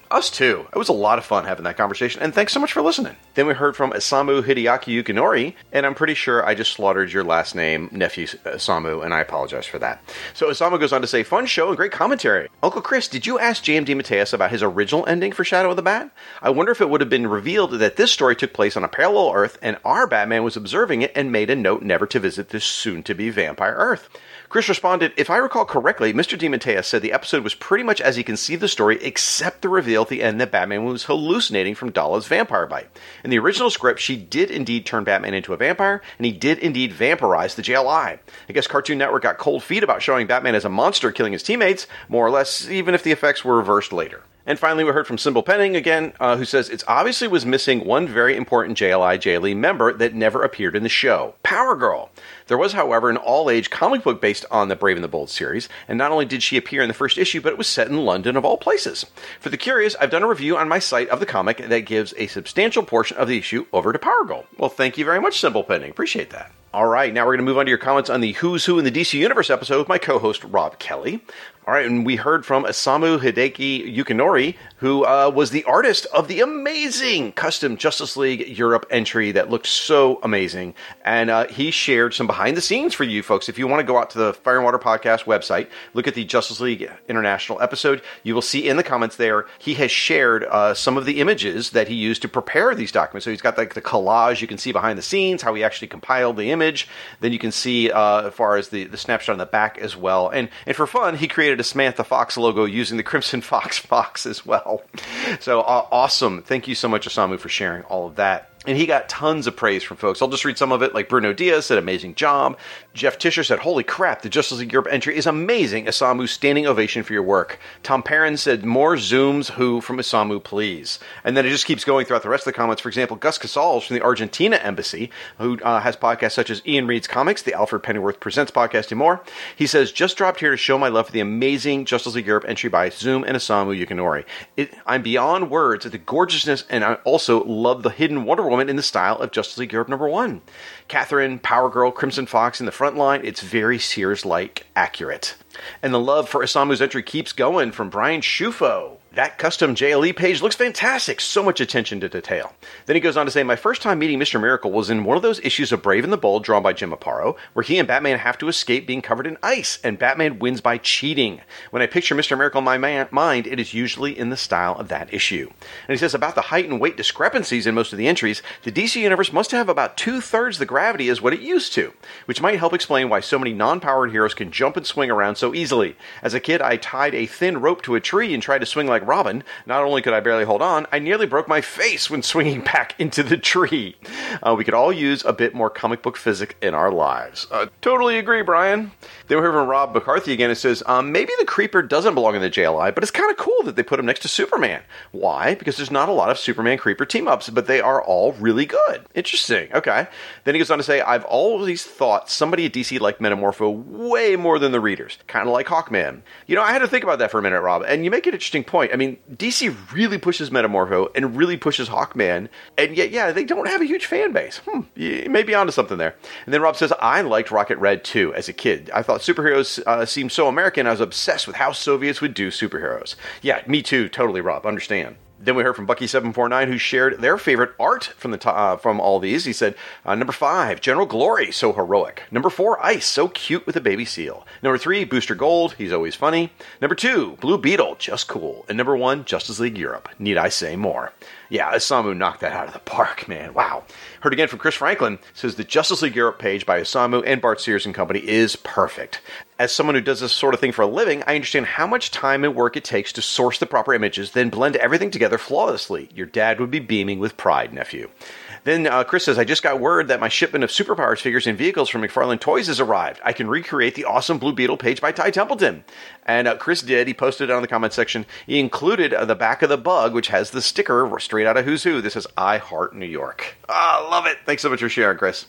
Us too. It was a lot of fun having that conversation, and thanks so much for listening. Then we heard from Isamu Hideaki Yukinori, and I'm pretty sure I just slaughtered your last name, nephew Isamu, and I apologize for that. So Isamu goes on to say, fun show and great commentary. Uncle Chris, did you ask J M D Mateus about his original ending for Shadow of the Bat? I wonder if it would have been revealed that this story took place on a parallel Earth, and our Batman was observing it and made a note never to visit this soon-to-be vampire Earth. Chris responded, if I recall correctly, Mister DeMatteis said the episode was pretty much as he conceived the story, except the reveal at the end that Batman was hallucinating from Dala's vampire bite. In the original script, she did indeed turn Batman into a vampire, and he did indeed vampirize the J L I. I guess Cartoon Network got cold feet about showing Batman as a monster killing his teammates, more or less, even if the effects were reversed later. And finally, we heard from Symbol Penning again, uh, who says, it obviously was missing one very important J L I J L E member that never appeared in the show, Power Girl. There was, however, an all-age comic book based on the Brave and the Bold series, and not only did she appear in the first issue, but it was set in London of all places. For the curious, I've done a review on my site of the comic that gives a substantial portion of the issue over to Power Girl. Well, thank you very much, Symbol Penning. Appreciate that. All right, now we're going to move on to your comments on the Who's Who in the D C Universe episode with my co-host, Rob Kelly. All right, and we heard from Isamu Hideki Yukinori, who uh, was the artist of the amazing custom Justice League Europe entry that looked so amazing. And uh, he shared some behind the scenes for you folks. If you want to go out to the Fire and Water Podcast website, look at the Justice League International episode, you will see in the comments there, he has shared uh, some of the images that he used to prepare these documents. So he's got like the collage you can see behind the scenes, how he actually compiled the image. Then you can see uh, as far as the, the snapshot on the back as well. And, and for fun, he created a Samantha Fox logo using the Crimson Fox Fox as well. So uh, awesome. Thank you so much, Isamu, for sharing all of that. And he got tons of praise from folks. I'll just read some of it, like Bruno Diaz said, amazing job. Jeff Tischer said, holy crap, the Justice League Europe entry is amazing. Isamu, standing ovation for your work. Tom Perrin said, more Zooms who from Isamu, please. And then it just keeps going throughout the rest of the comments. For example, Gus Casals from the Argentina Embassy, who uh, has podcasts such as Ian Reads Comics, the Alfred Pennyworth Presents podcast, and more. He says, just dropped here to show my love for the amazing Justice League Europe entry by Zoom and Isamu Yukinori. It, I'm beyond words at the gorgeousness, and I also love the hidden Wonder Woman in the style of Justice League Europe number one. Catherine, Power Girl, Crimson Fox in the front line, it's very Sears-like accurate. And the love for Isamu's entry keeps going from Brian Shufo. That custom J L E page looks fantastic. So much attention to detail. Then he goes on to say, my first time meeting Mister Miracle was in one of those issues of Brave and the Bold drawn by Jim Aparo, where he and Batman have to escape being covered in ice, and Batman wins by cheating. When I picture Mister Miracle in my man- mind, it is usually in the style of that issue. And he says, about the height and weight discrepancies in most of the entries, the D C Universe must have about two-thirds the gravity as what it used to, which might help explain why so many non-powered heroes can jump and swing around so easily. As a kid, I tied a thin rope to a tree and tried to swing like Robin. Not only could I barely hold on, I nearly broke my face when swinging back into the tree. Uh, we could all use a bit more comic book physics in our lives. Uh, totally agree, Brian. Then we heard from Rob McCarthy again. It says, um, maybe the Creeper doesn't belong in the J L I, but it's kind of cool that they put him next to Superman. Why? Because there's not a lot of Superman-Creeper team-ups, but they are all really good. Interesting. Okay. Then he goes on to say, I've always thought somebody at D C liked Metamorpho way more than the readers. Kind of like Hawkman. You know, I had to think about that for a minute, Rob, and you make an interesting point. I mean, D C really pushes Metamorpho and really pushes Hawkman, and yet, yeah, they don't have a huge fan base. Hmm, you may be onto something there. And then Rob says, I liked Rocket Red, too, as a kid. I thought superheroes uh, seemed so American, I was obsessed with how Soviets would do superheroes. Yeah, me too, totally, Rob, understand. Then we heard from Bucky seven four nine, who shared their favorite art from the to- uh, from all these. He said, uh, number five, General Glory, so heroic. Number four, Ice, so cute with a baby seal. Number three, Booster Gold, he's always funny. Number two, Blue Beetle, just cool. And number one, Justice League Europe. Need I say more? Yeah, Isamu knocked that out of the park, man. Wow. Heard again from Chris Franklin, says the Justice League Europe page by Isamu and Bart Sears and Company is perfect. As someone who does this sort of thing for a living, I understand how much time and work it takes to source the proper images, then blend everything together flawlessly. Your dad would be beaming with pride, nephew. Then uh, Chris says, I just got word that my shipment of Superpowers figures and vehicles from McFarlane Toys has arrived. I can recreate the awesome Blue Beetle page by Ty Templeton. And uh, Chris did. He posted it on the comment section. He included uh, the back of the bug, which has the sticker straight out of Who's Who. This says, I Heart New York. Ah, love it. Thanks so much for sharing, Chris.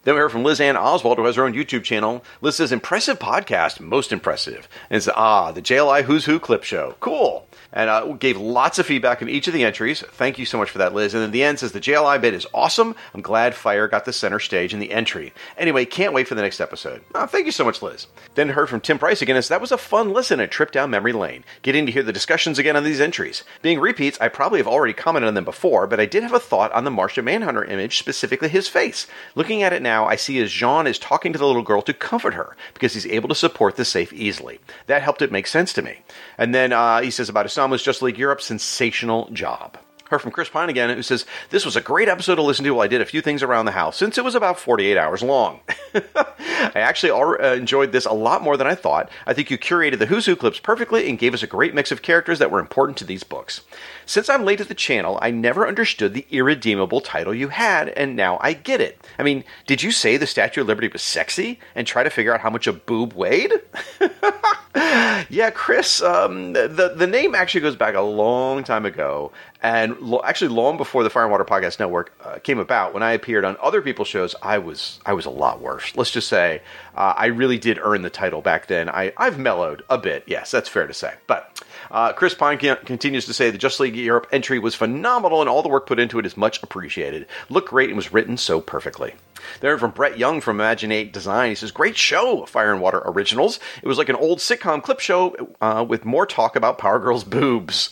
Then we heard from Liz Ann Oswald, who has her own YouTube channel. Liz says, impressive podcast, most impressive. And it's, ah, the J L I Who's Who clip show. Cool. And uh, gave lots of feedback on each of the entries. Thank you so much for that, Liz. And then the end says, the J L I bit is awesome. I'm glad Fire got the center stage in the entry. Anyway, can't wait for the next episode. Oh, thank you so much, Liz. Then heard from Tim Price again. As that was a fun listen, a trip down memory lane. Getting to hear the discussions again on these entries. Being repeats, I probably have already commented on them before, but I did have a thought on the Martian Manhunter image, specifically his face. Looking at it now, I see as Jean is talking to the little girl to comfort her, because he's able to support the safe easily. That helped it make sense to me. And then uh, he says about Osamu's Just League Europe, sensational job. Heard from Chris Pine again, who says, this was a great episode to listen to while I did a few things around the house, since it was about forty-eight hours long. I actually uh, enjoyed this a lot more than I thought. I think you curated the Who's Who clips perfectly and gave us a great mix of characters that were important to these books. Since I'm late to the channel, I never understood the irredeemable title you had, and now I get it. I mean, did you say the Statue of Liberty was sexy and try to figure out how much a boob weighed? Yeah, Chris, um, the, the name actually goes back a long time ago, and lo- actually long before the Fire and Water Podcast Network uh, came about. When I appeared on other people's shows, I was I was a lot worse. Let's just say uh, I really did earn the title back then. I, I've mellowed a bit, yes, that's fair to say. But uh, Chris Pine continues to say the Just League Europe entry was phenomenal, and all the work put into it is much appreciated. Looked great and was written so perfectly. There from Brett Young from Imaginate Design. He says, great show, Fire and Water Originals. It was like an old sitcom clip show uh, with more talk about Power Girl's boobs.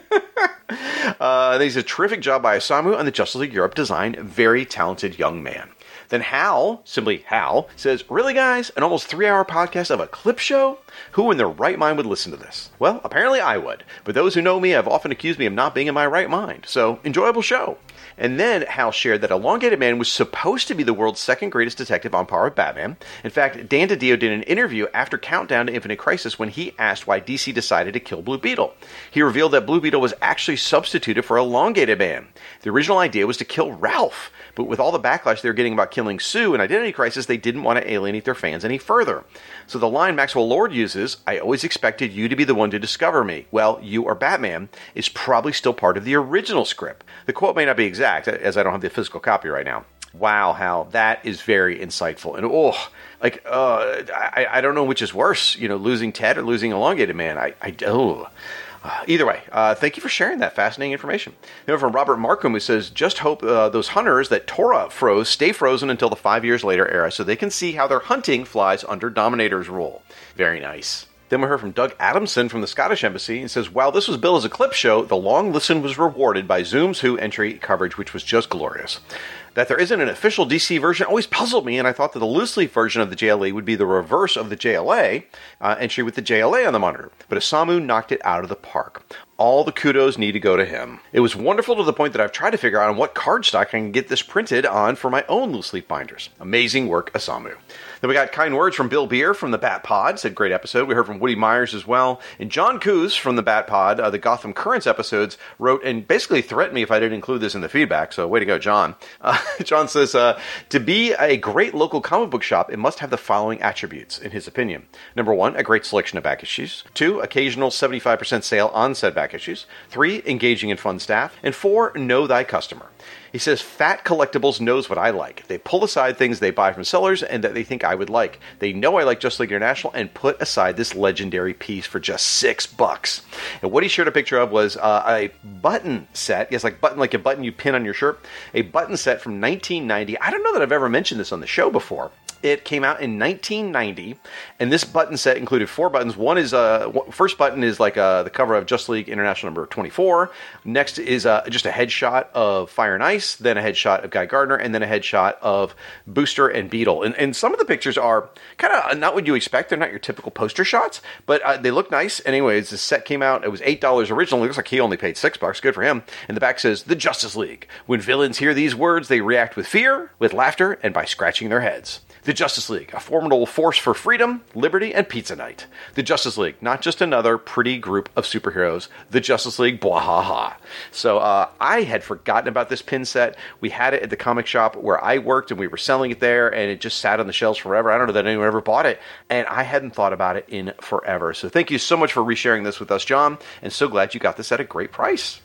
uh, he's a terrific job by Osamu and the Justice League Europe design. Very talented young man. Then Hal, simply Hal, says, really guys, an almost three-hour podcast of a clip show? Who in their right mind would listen to this? Well, apparently I would. But those who know me have often accused me of not being in my right mind. So, enjoyable show. And then Hal shared that Elongated Man was supposed to be the world's second greatest detective on par with Batman. In fact, Dan DiDio did an interview after Countdown to Infinite Crisis when he asked why D C decided to kill Blue Beetle. He revealed that Blue Beetle was actually substituted for Elongated Man. The original idea was to kill Ralph, but with all the backlash they were getting about killing Sue in Identity Crisis, they didn't want to alienate their fans any further. So the line Maxwell Lord uses, I always expected you to be the one to discover me. Well, you are Batman, is probably still part of the original script. The quote may not be exact, as I don't have the physical copy right now. Wow, Hal, that is very insightful. And oh, like, uh, I, I don't know which is worse, you know, losing Ted or losing Elongated Man. I, I oh. Uh, either way, uh, thank you for sharing that fascinating information. Now from Robert Markham, who says, just hope uh, those hunters that Tora froze stay frozen until the five years later era so they can see how their hunting flies under Dominator's rule. Very nice. Then we heard from Doug Adamson from the Scottish Embassy and says, while this was billed as a clip show, the long listen was rewarded by Zoom's Who entry coverage, which was just glorious. That there isn't an official D C version always puzzled me, and I thought that the loose-leaf version of the J L A would be the reverse of the J L A uh, entry with the J L A on the monitor. But Osamu knocked it out of the park. All the kudos need to go to him. It was wonderful to the point that I've tried to figure out on what cardstock I can get this printed on for my own loose-leaf binders. Amazing work, Osamu. Then we got kind words from Bill Beer from the Bat Pod. Said, great episode. We heard from Woody Myers as well. And John Coos from the Bat Pod, uh, the Gotham Currents episodes, wrote and basically threatened me if I didn't include this in the feedback. So way to go, John. Uh, John says, uh, to be a great local comic book shop, it must have the following attributes, in his opinion. Number one, a great selection of back issues. Two, occasional seventy-five percent sale on said back issues. Three, engaging and fun staff. And four, know thy customer. He says, Fat Collectibles knows what I like. They pull aside things they buy from sellers and that they think I would like. They know I like Just League International and put aside this legendary piece for just six bucks. And what he shared a picture of was uh, a button set. Yes, like button, like a button you pin on your shirt. A button set from nineteen ninety. I don't know that I've ever mentioned this on the show before. It came out in nineteen ninety, and this button set included four buttons. One is, uh, first button is like uh, the cover of Just League International number twenty-four. Next is uh, just a headshot of Fire and Ice, then a headshot of Guy Gardner, and then a headshot of Booster and Beetle. And, and some of the pictures are kind of not what you expect. They're not your typical poster shots, but uh, they look nice. Anyways, the set came out. It was eight dollars originally. It looks like he only paid six bucks. Good for him. And the back says, The Justice League. When villains hear these words, they react with fear, with laughter, and by scratching their heads. The Justice League, a formidable force for freedom, liberty, and pizza night. The Justice League, not just another pretty group of superheroes. The Justice League, bwahaha. So uh, I had forgotten about this pin set. We had it at the comic shop where I worked, and we were selling it there, and it just sat on the shelves forever. I don't know that anyone ever bought it, and I hadn't thought about it in forever. So thank you so much for resharing this with us, John, and so glad you got this at a great price.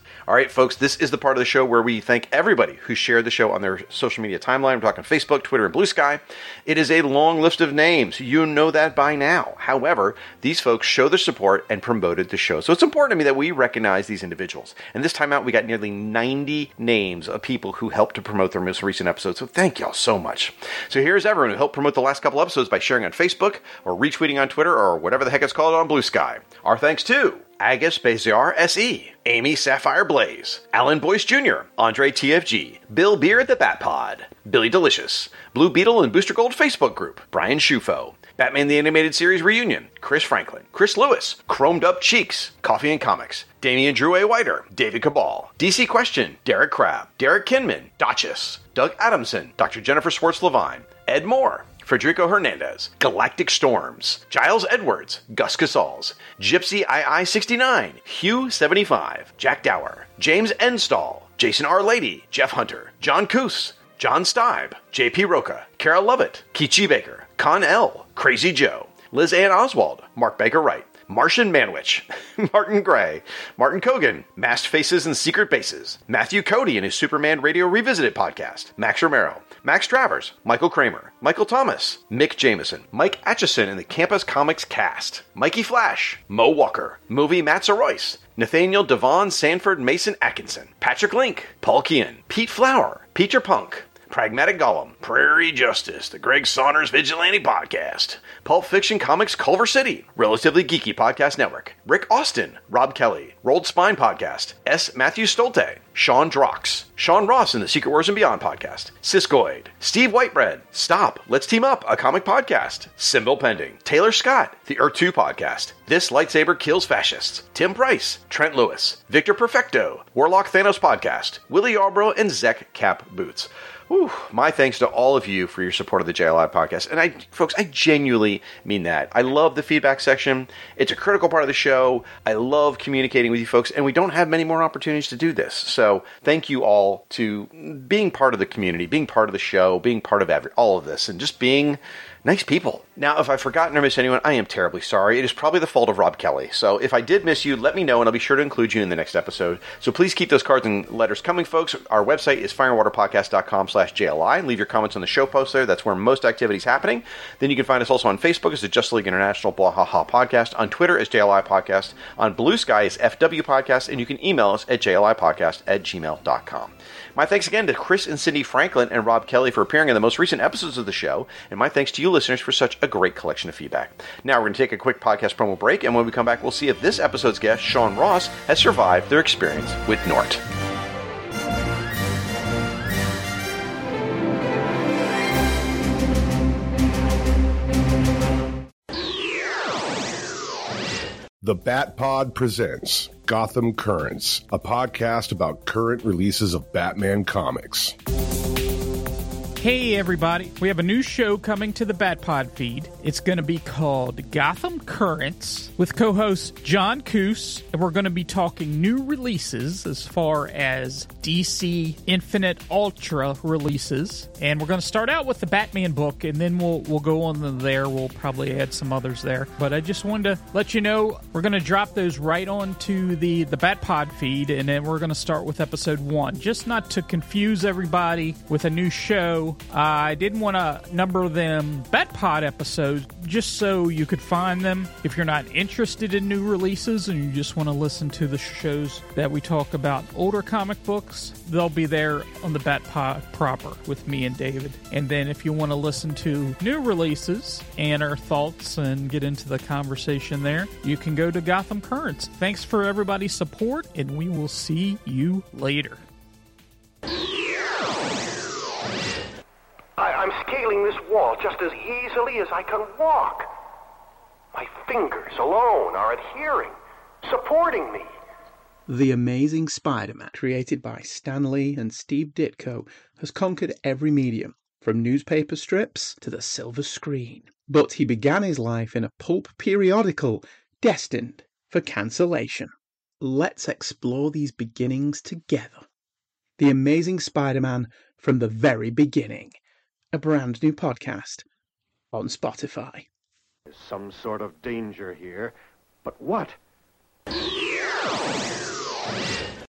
All right, folks, this is the part of the show where we thank everybody who shared the show on their social media timeline. I'm talking Facebook, Twitter, and Blue Sky. It is a long list of names. You know that by now. However, these folks show their support and promoted the show. So it's important to me that we recognize these individuals. And this time out, we got nearly ninety names of people who helped to promote their most recent episodes. So thank y'all so much. So here's everyone who helped promote the last couple episodes by sharing on Facebook or retweeting on Twitter or whatever the heck it's called on Blue Sky. Our thanks to Agus Beziar S E, Amy Sapphire Blaze, Alan Boyce Junior, Andre T F G, Bill Beer at the Bat Pod, Billy Delicious, Blue Beetle and Booster Gold Facebook group, Brian Shufo, Batman the Animated Series Reunion, Chris Franklin, Chris Lewis, Chromed Up Cheeks, Coffee and Comics, Damian Drew A. Whiter, David Cabal, D C Question, Derek Crabb, Derek Kinman, Dotchis, Doug Adamson, Doctor Jennifer Swartz-Levine, Ed Moore, Federico Hernandez, Galactic Storms, Giles Edwards, Gus Casals, Gypsy I I sixty-nine, Hugh seventy-five, Jack Dower, James Enstall, Jason R. Lady, Jeff Hunter, John Coos, John Stibe, J P Roca, Carol Lovett, Kichi Baker, Con L, Crazy Joe, Liz Ann Oswald, Mark Baker Wright, Martian Manwich, Martin Gray, Martin Kogan, Masked Faces and Secret Bases, Matthew Cody and his Superman Radio Revisited podcast, Max Romero, Max Travers, Michael Kramer, Michael Thomas, Mick Jameson, Mike Atchison and the Campus Comics cast, Mikey Flash, Mo Walker, Movie Matt Royce, Nathaniel Devon Sanford Mason Atkinson, Patrick Link, Paul Kean, Pete Flower, Peter Punk, Pragmatic Gollum, Prairie Justice, the Greg Saunders Vigilante Podcast, Pulp Fiction Comics Culver City, Relatively Geeky Podcast Network, Rick Austin, Rob Kelly, Rolled Spine Podcast, S. Matthew Stolte, Sean Drox, Sean Ross in the Secret Wars and Beyond Podcast, Siskoid, Steve Whitebread, Stop, Let's Team Up, a comic podcast, Symbol Pending, Taylor Scott, the Earth two Podcast, This Lightsaber Kills Fascists, Tim Price, Trent Lewis, Victor Perfecto, Warlock Thanos Podcast, Willie Yarbrough, and Zek Cap Boots. Whew, my thanks to all of you for your support of the J L I podcast. And I, folks, I genuinely mean that. I love the feedback section. It's a critical part of the show. I love communicating with you folks, and we don't have many more opportunities to do this. So thank you all to being part of the community, being part of the show, being part of every, all of this, and just being nice people. Now, if I've forgotten or missed anyone, I am terribly sorry. It is probably the fault of Rob Kelly. So if I did miss you, let me know, and I'll be sure to include you in the next episode. So please keep those cards and letters coming, folks. Our website is fireandwaterpodcast.com slash JLI. Leave your comments on the show post there. That's where most activity is happening. Then you can find us also on Facebook as the Justice League International Blah Ha Ha Podcast, on Twitter as J L I Podcast, on Blue Sky as F W Podcast, and you can email us at jlipodcast at gmail dot com. My thanks again to Chris and Cindy Franklin and Rob Kelly for appearing in the most recent episodes of the show, and my thanks to you listeners for such a great collection of feedback. Now we're going to take a quick podcast promo break, and when we come back, we'll see if this episode's guest, Sean Ross, has survived their experience with Nort. The Bat Pod presents Gotham Currents, a podcast about current releases of Batman comics. Hey everybody, we have a new show coming to the Batpod feed. It's going to be called Gotham Currents with co-host John Coos, and we're going to be talking new releases as far as D C Infinite Ultra releases. And we're going to start out with the Batman book, and then we'll we'll go on to there. We'll probably add some others there. But I just wanted to let you know we're going to drop those right onto the, the Batpod feed, and then we're going to start with episode one. Just not to confuse everybody with a new show. Uh, I didn't want to number them Batpod episodes just so you could find them. If you're not interested in new releases and you just want to listen to the shows that we talk about older comic books, they'll be there on the Batpod proper with me and David. And then if you want to listen to new releases and our thoughts and get into the conversation there, you can go to Gotham Currents. Thanks for everybody's support, and we will see you later. I, I'm scaling this wall just as easily as I can walk. My fingers alone are adhering, supporting me. The Amazing Spider-Man, created by Stan Lee and Steve Ditko, has conquered every medium, from newspaper strips to the silver screen. But he began his life in a pulp periodical destined for cancellation. Let's explore these beginnings together. The Amazing Spider-Man from the very beginning. A brand new podcast on Spotify. There's some sort of danger here, but what?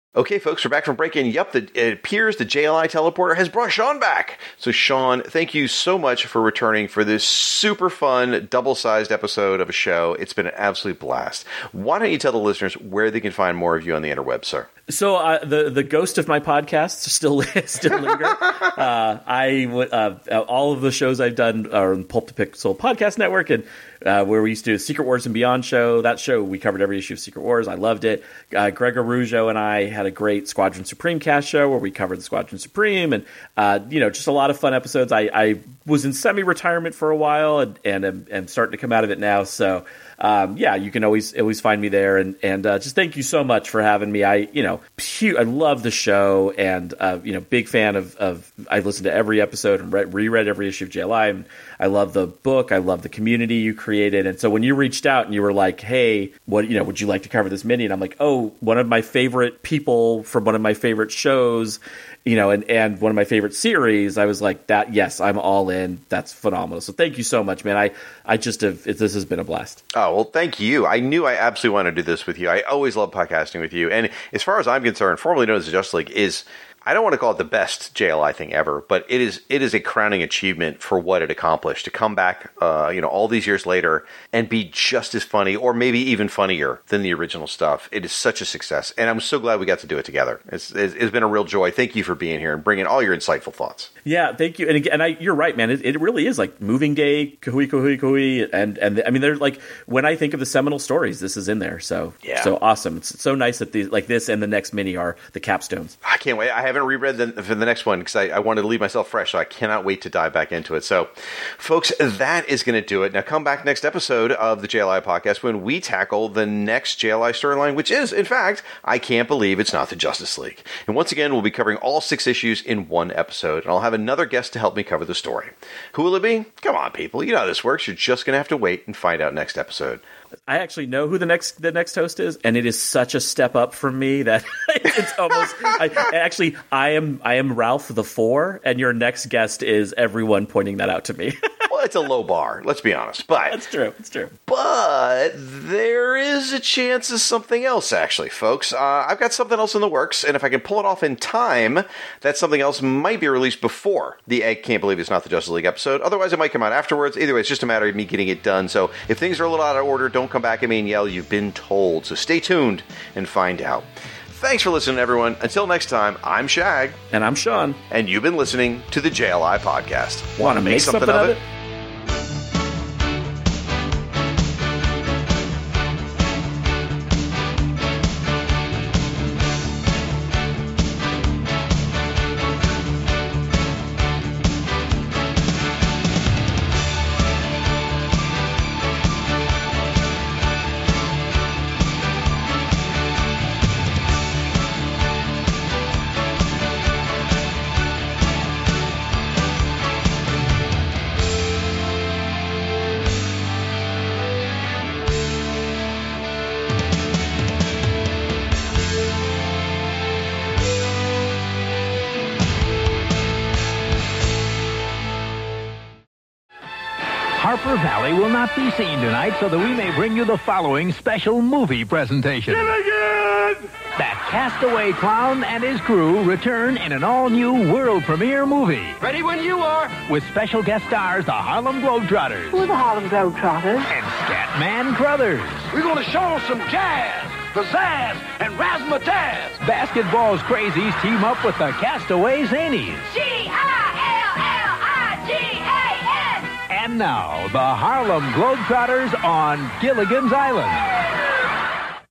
Okay, folks, we're back from break-in. Yep, the, it appears the J L I teleporter has brought Sean back. So, Sean, thank you so much for returning for this super fun, double-sized episode of a show. It's been an absolute blast. Why don't you tell the listeners where they can find more of you on the interweb, sir? So uh, the the ghost of my podcasts still still linger. uh, I uh, all of the shows I've done are on Pulp to Pixel Podcast Network, and uh, where we used to do Secret Wars and Beyond show. That show we covered every issue of Secret Wars. I loved it. Uh, Greg Arujo and I had a great Squadron Supreme cast show where we covered the Squadron Supreme, and uh, you know, just a lot of fun episodes. I, I was in semi-retirement for a while, and and am, am starting to come out of it now. So. Um, yeah, you can always always find me there, and and uh, just thank you so much for having me. I you know pu- I love the show, and uh, you know big fan of of I listened to every episode and re- reread every issue of J L I. And I love the book, I love the community you created, and so when you reached out and you were like, hey, what you know would you like to cover this mini? And I'm like, oh, one of my favorite people from one of my favorite shows. You know, and, and one of my favorite series, I was like, that, yes, I'm all in. That's phenomenal. So thank you so much, man. I, I just have, it, this has been a blast. Oh, well, thank you. I knew I absolutely wanted to do this with you. I always love podcasting with you. And as far as I'm concerned, formerly known as the Justice League is, I don't want to call it the best J L I thing ever, but it is it is a crowning achievement for what it accomplished. To come back, uh, you know, all these years later and be just as funny, or maybe even funnier than the original stuff. It is such a success, and I'm so glad we got to do it together. It's, it's, it's been a real joy. Thank you for being here and bringing all your insightful thoughts. Yeah, thank you. And again, and I, you're right, man. It, it really is like Moving Day, Kahui Kahui Kahui, and and I mean, they're like when I think of the seminal stories, this is in there. So yeah. So awesome. It's so nice that these like this and the next mini are the capstones. I can't wait. I haven't reread the, for the next one because I, I wanted to leave myself fresh, so I cannot wait to dive back into it. So, folks, that is going to do it. Now, come back next episode of the J L I podcast when we tackle the next J L I storyline, which is, in fact, I can't believe it's not the Justice League. And once again, we'll be covering all six issues in one episode, and I'll have another guest to help me cover the story. Who will it be? Come on, people. You know how this works. You're just going to have to wait and find out next episode. I actually know who the next the next host is, and it is such a step up from me that it's almost. I, actually, I am I am Ralph the Four, and your next guest is everyone pointing that out to me. Well, it's a low bar. Let's be honest, but that's true. It's true. But there is a chance of something else, actually, folks. Uh, I've got something else in the works, and if I can pull it off in time, that something else might be released before the I Can't Believe It's Not the Justice League episode. Otherwise, it might come out afterwards. Either way, it's just a matter of me getting it done. So if things are a little out of order, don't come back at me and yell, "You've been told." So stay tuned and find out. Thanks for listening, everyone. Until next time, I'm Shag. And I'm Sean. And you've been listening to the J L I podcast. Want to make, make something, something of it? it? Harper Valley will not be seen tonight, so that we may bring you the following special movie presentation. Gilligan! That castaway clown and his crew return in an all-new world premiere movie. Ready when you are. With special guest stars, the Harlem Globetrotters. Who are the Harlem Globetrotters? And Scatman Crothers. We're going to show them some jazz, pizzazz, and razzmatazz. Basketball's crazies team up with the castaway zanies. G I L L I G A N! And now, the Harlem Globetrotters on Gilligan's Island.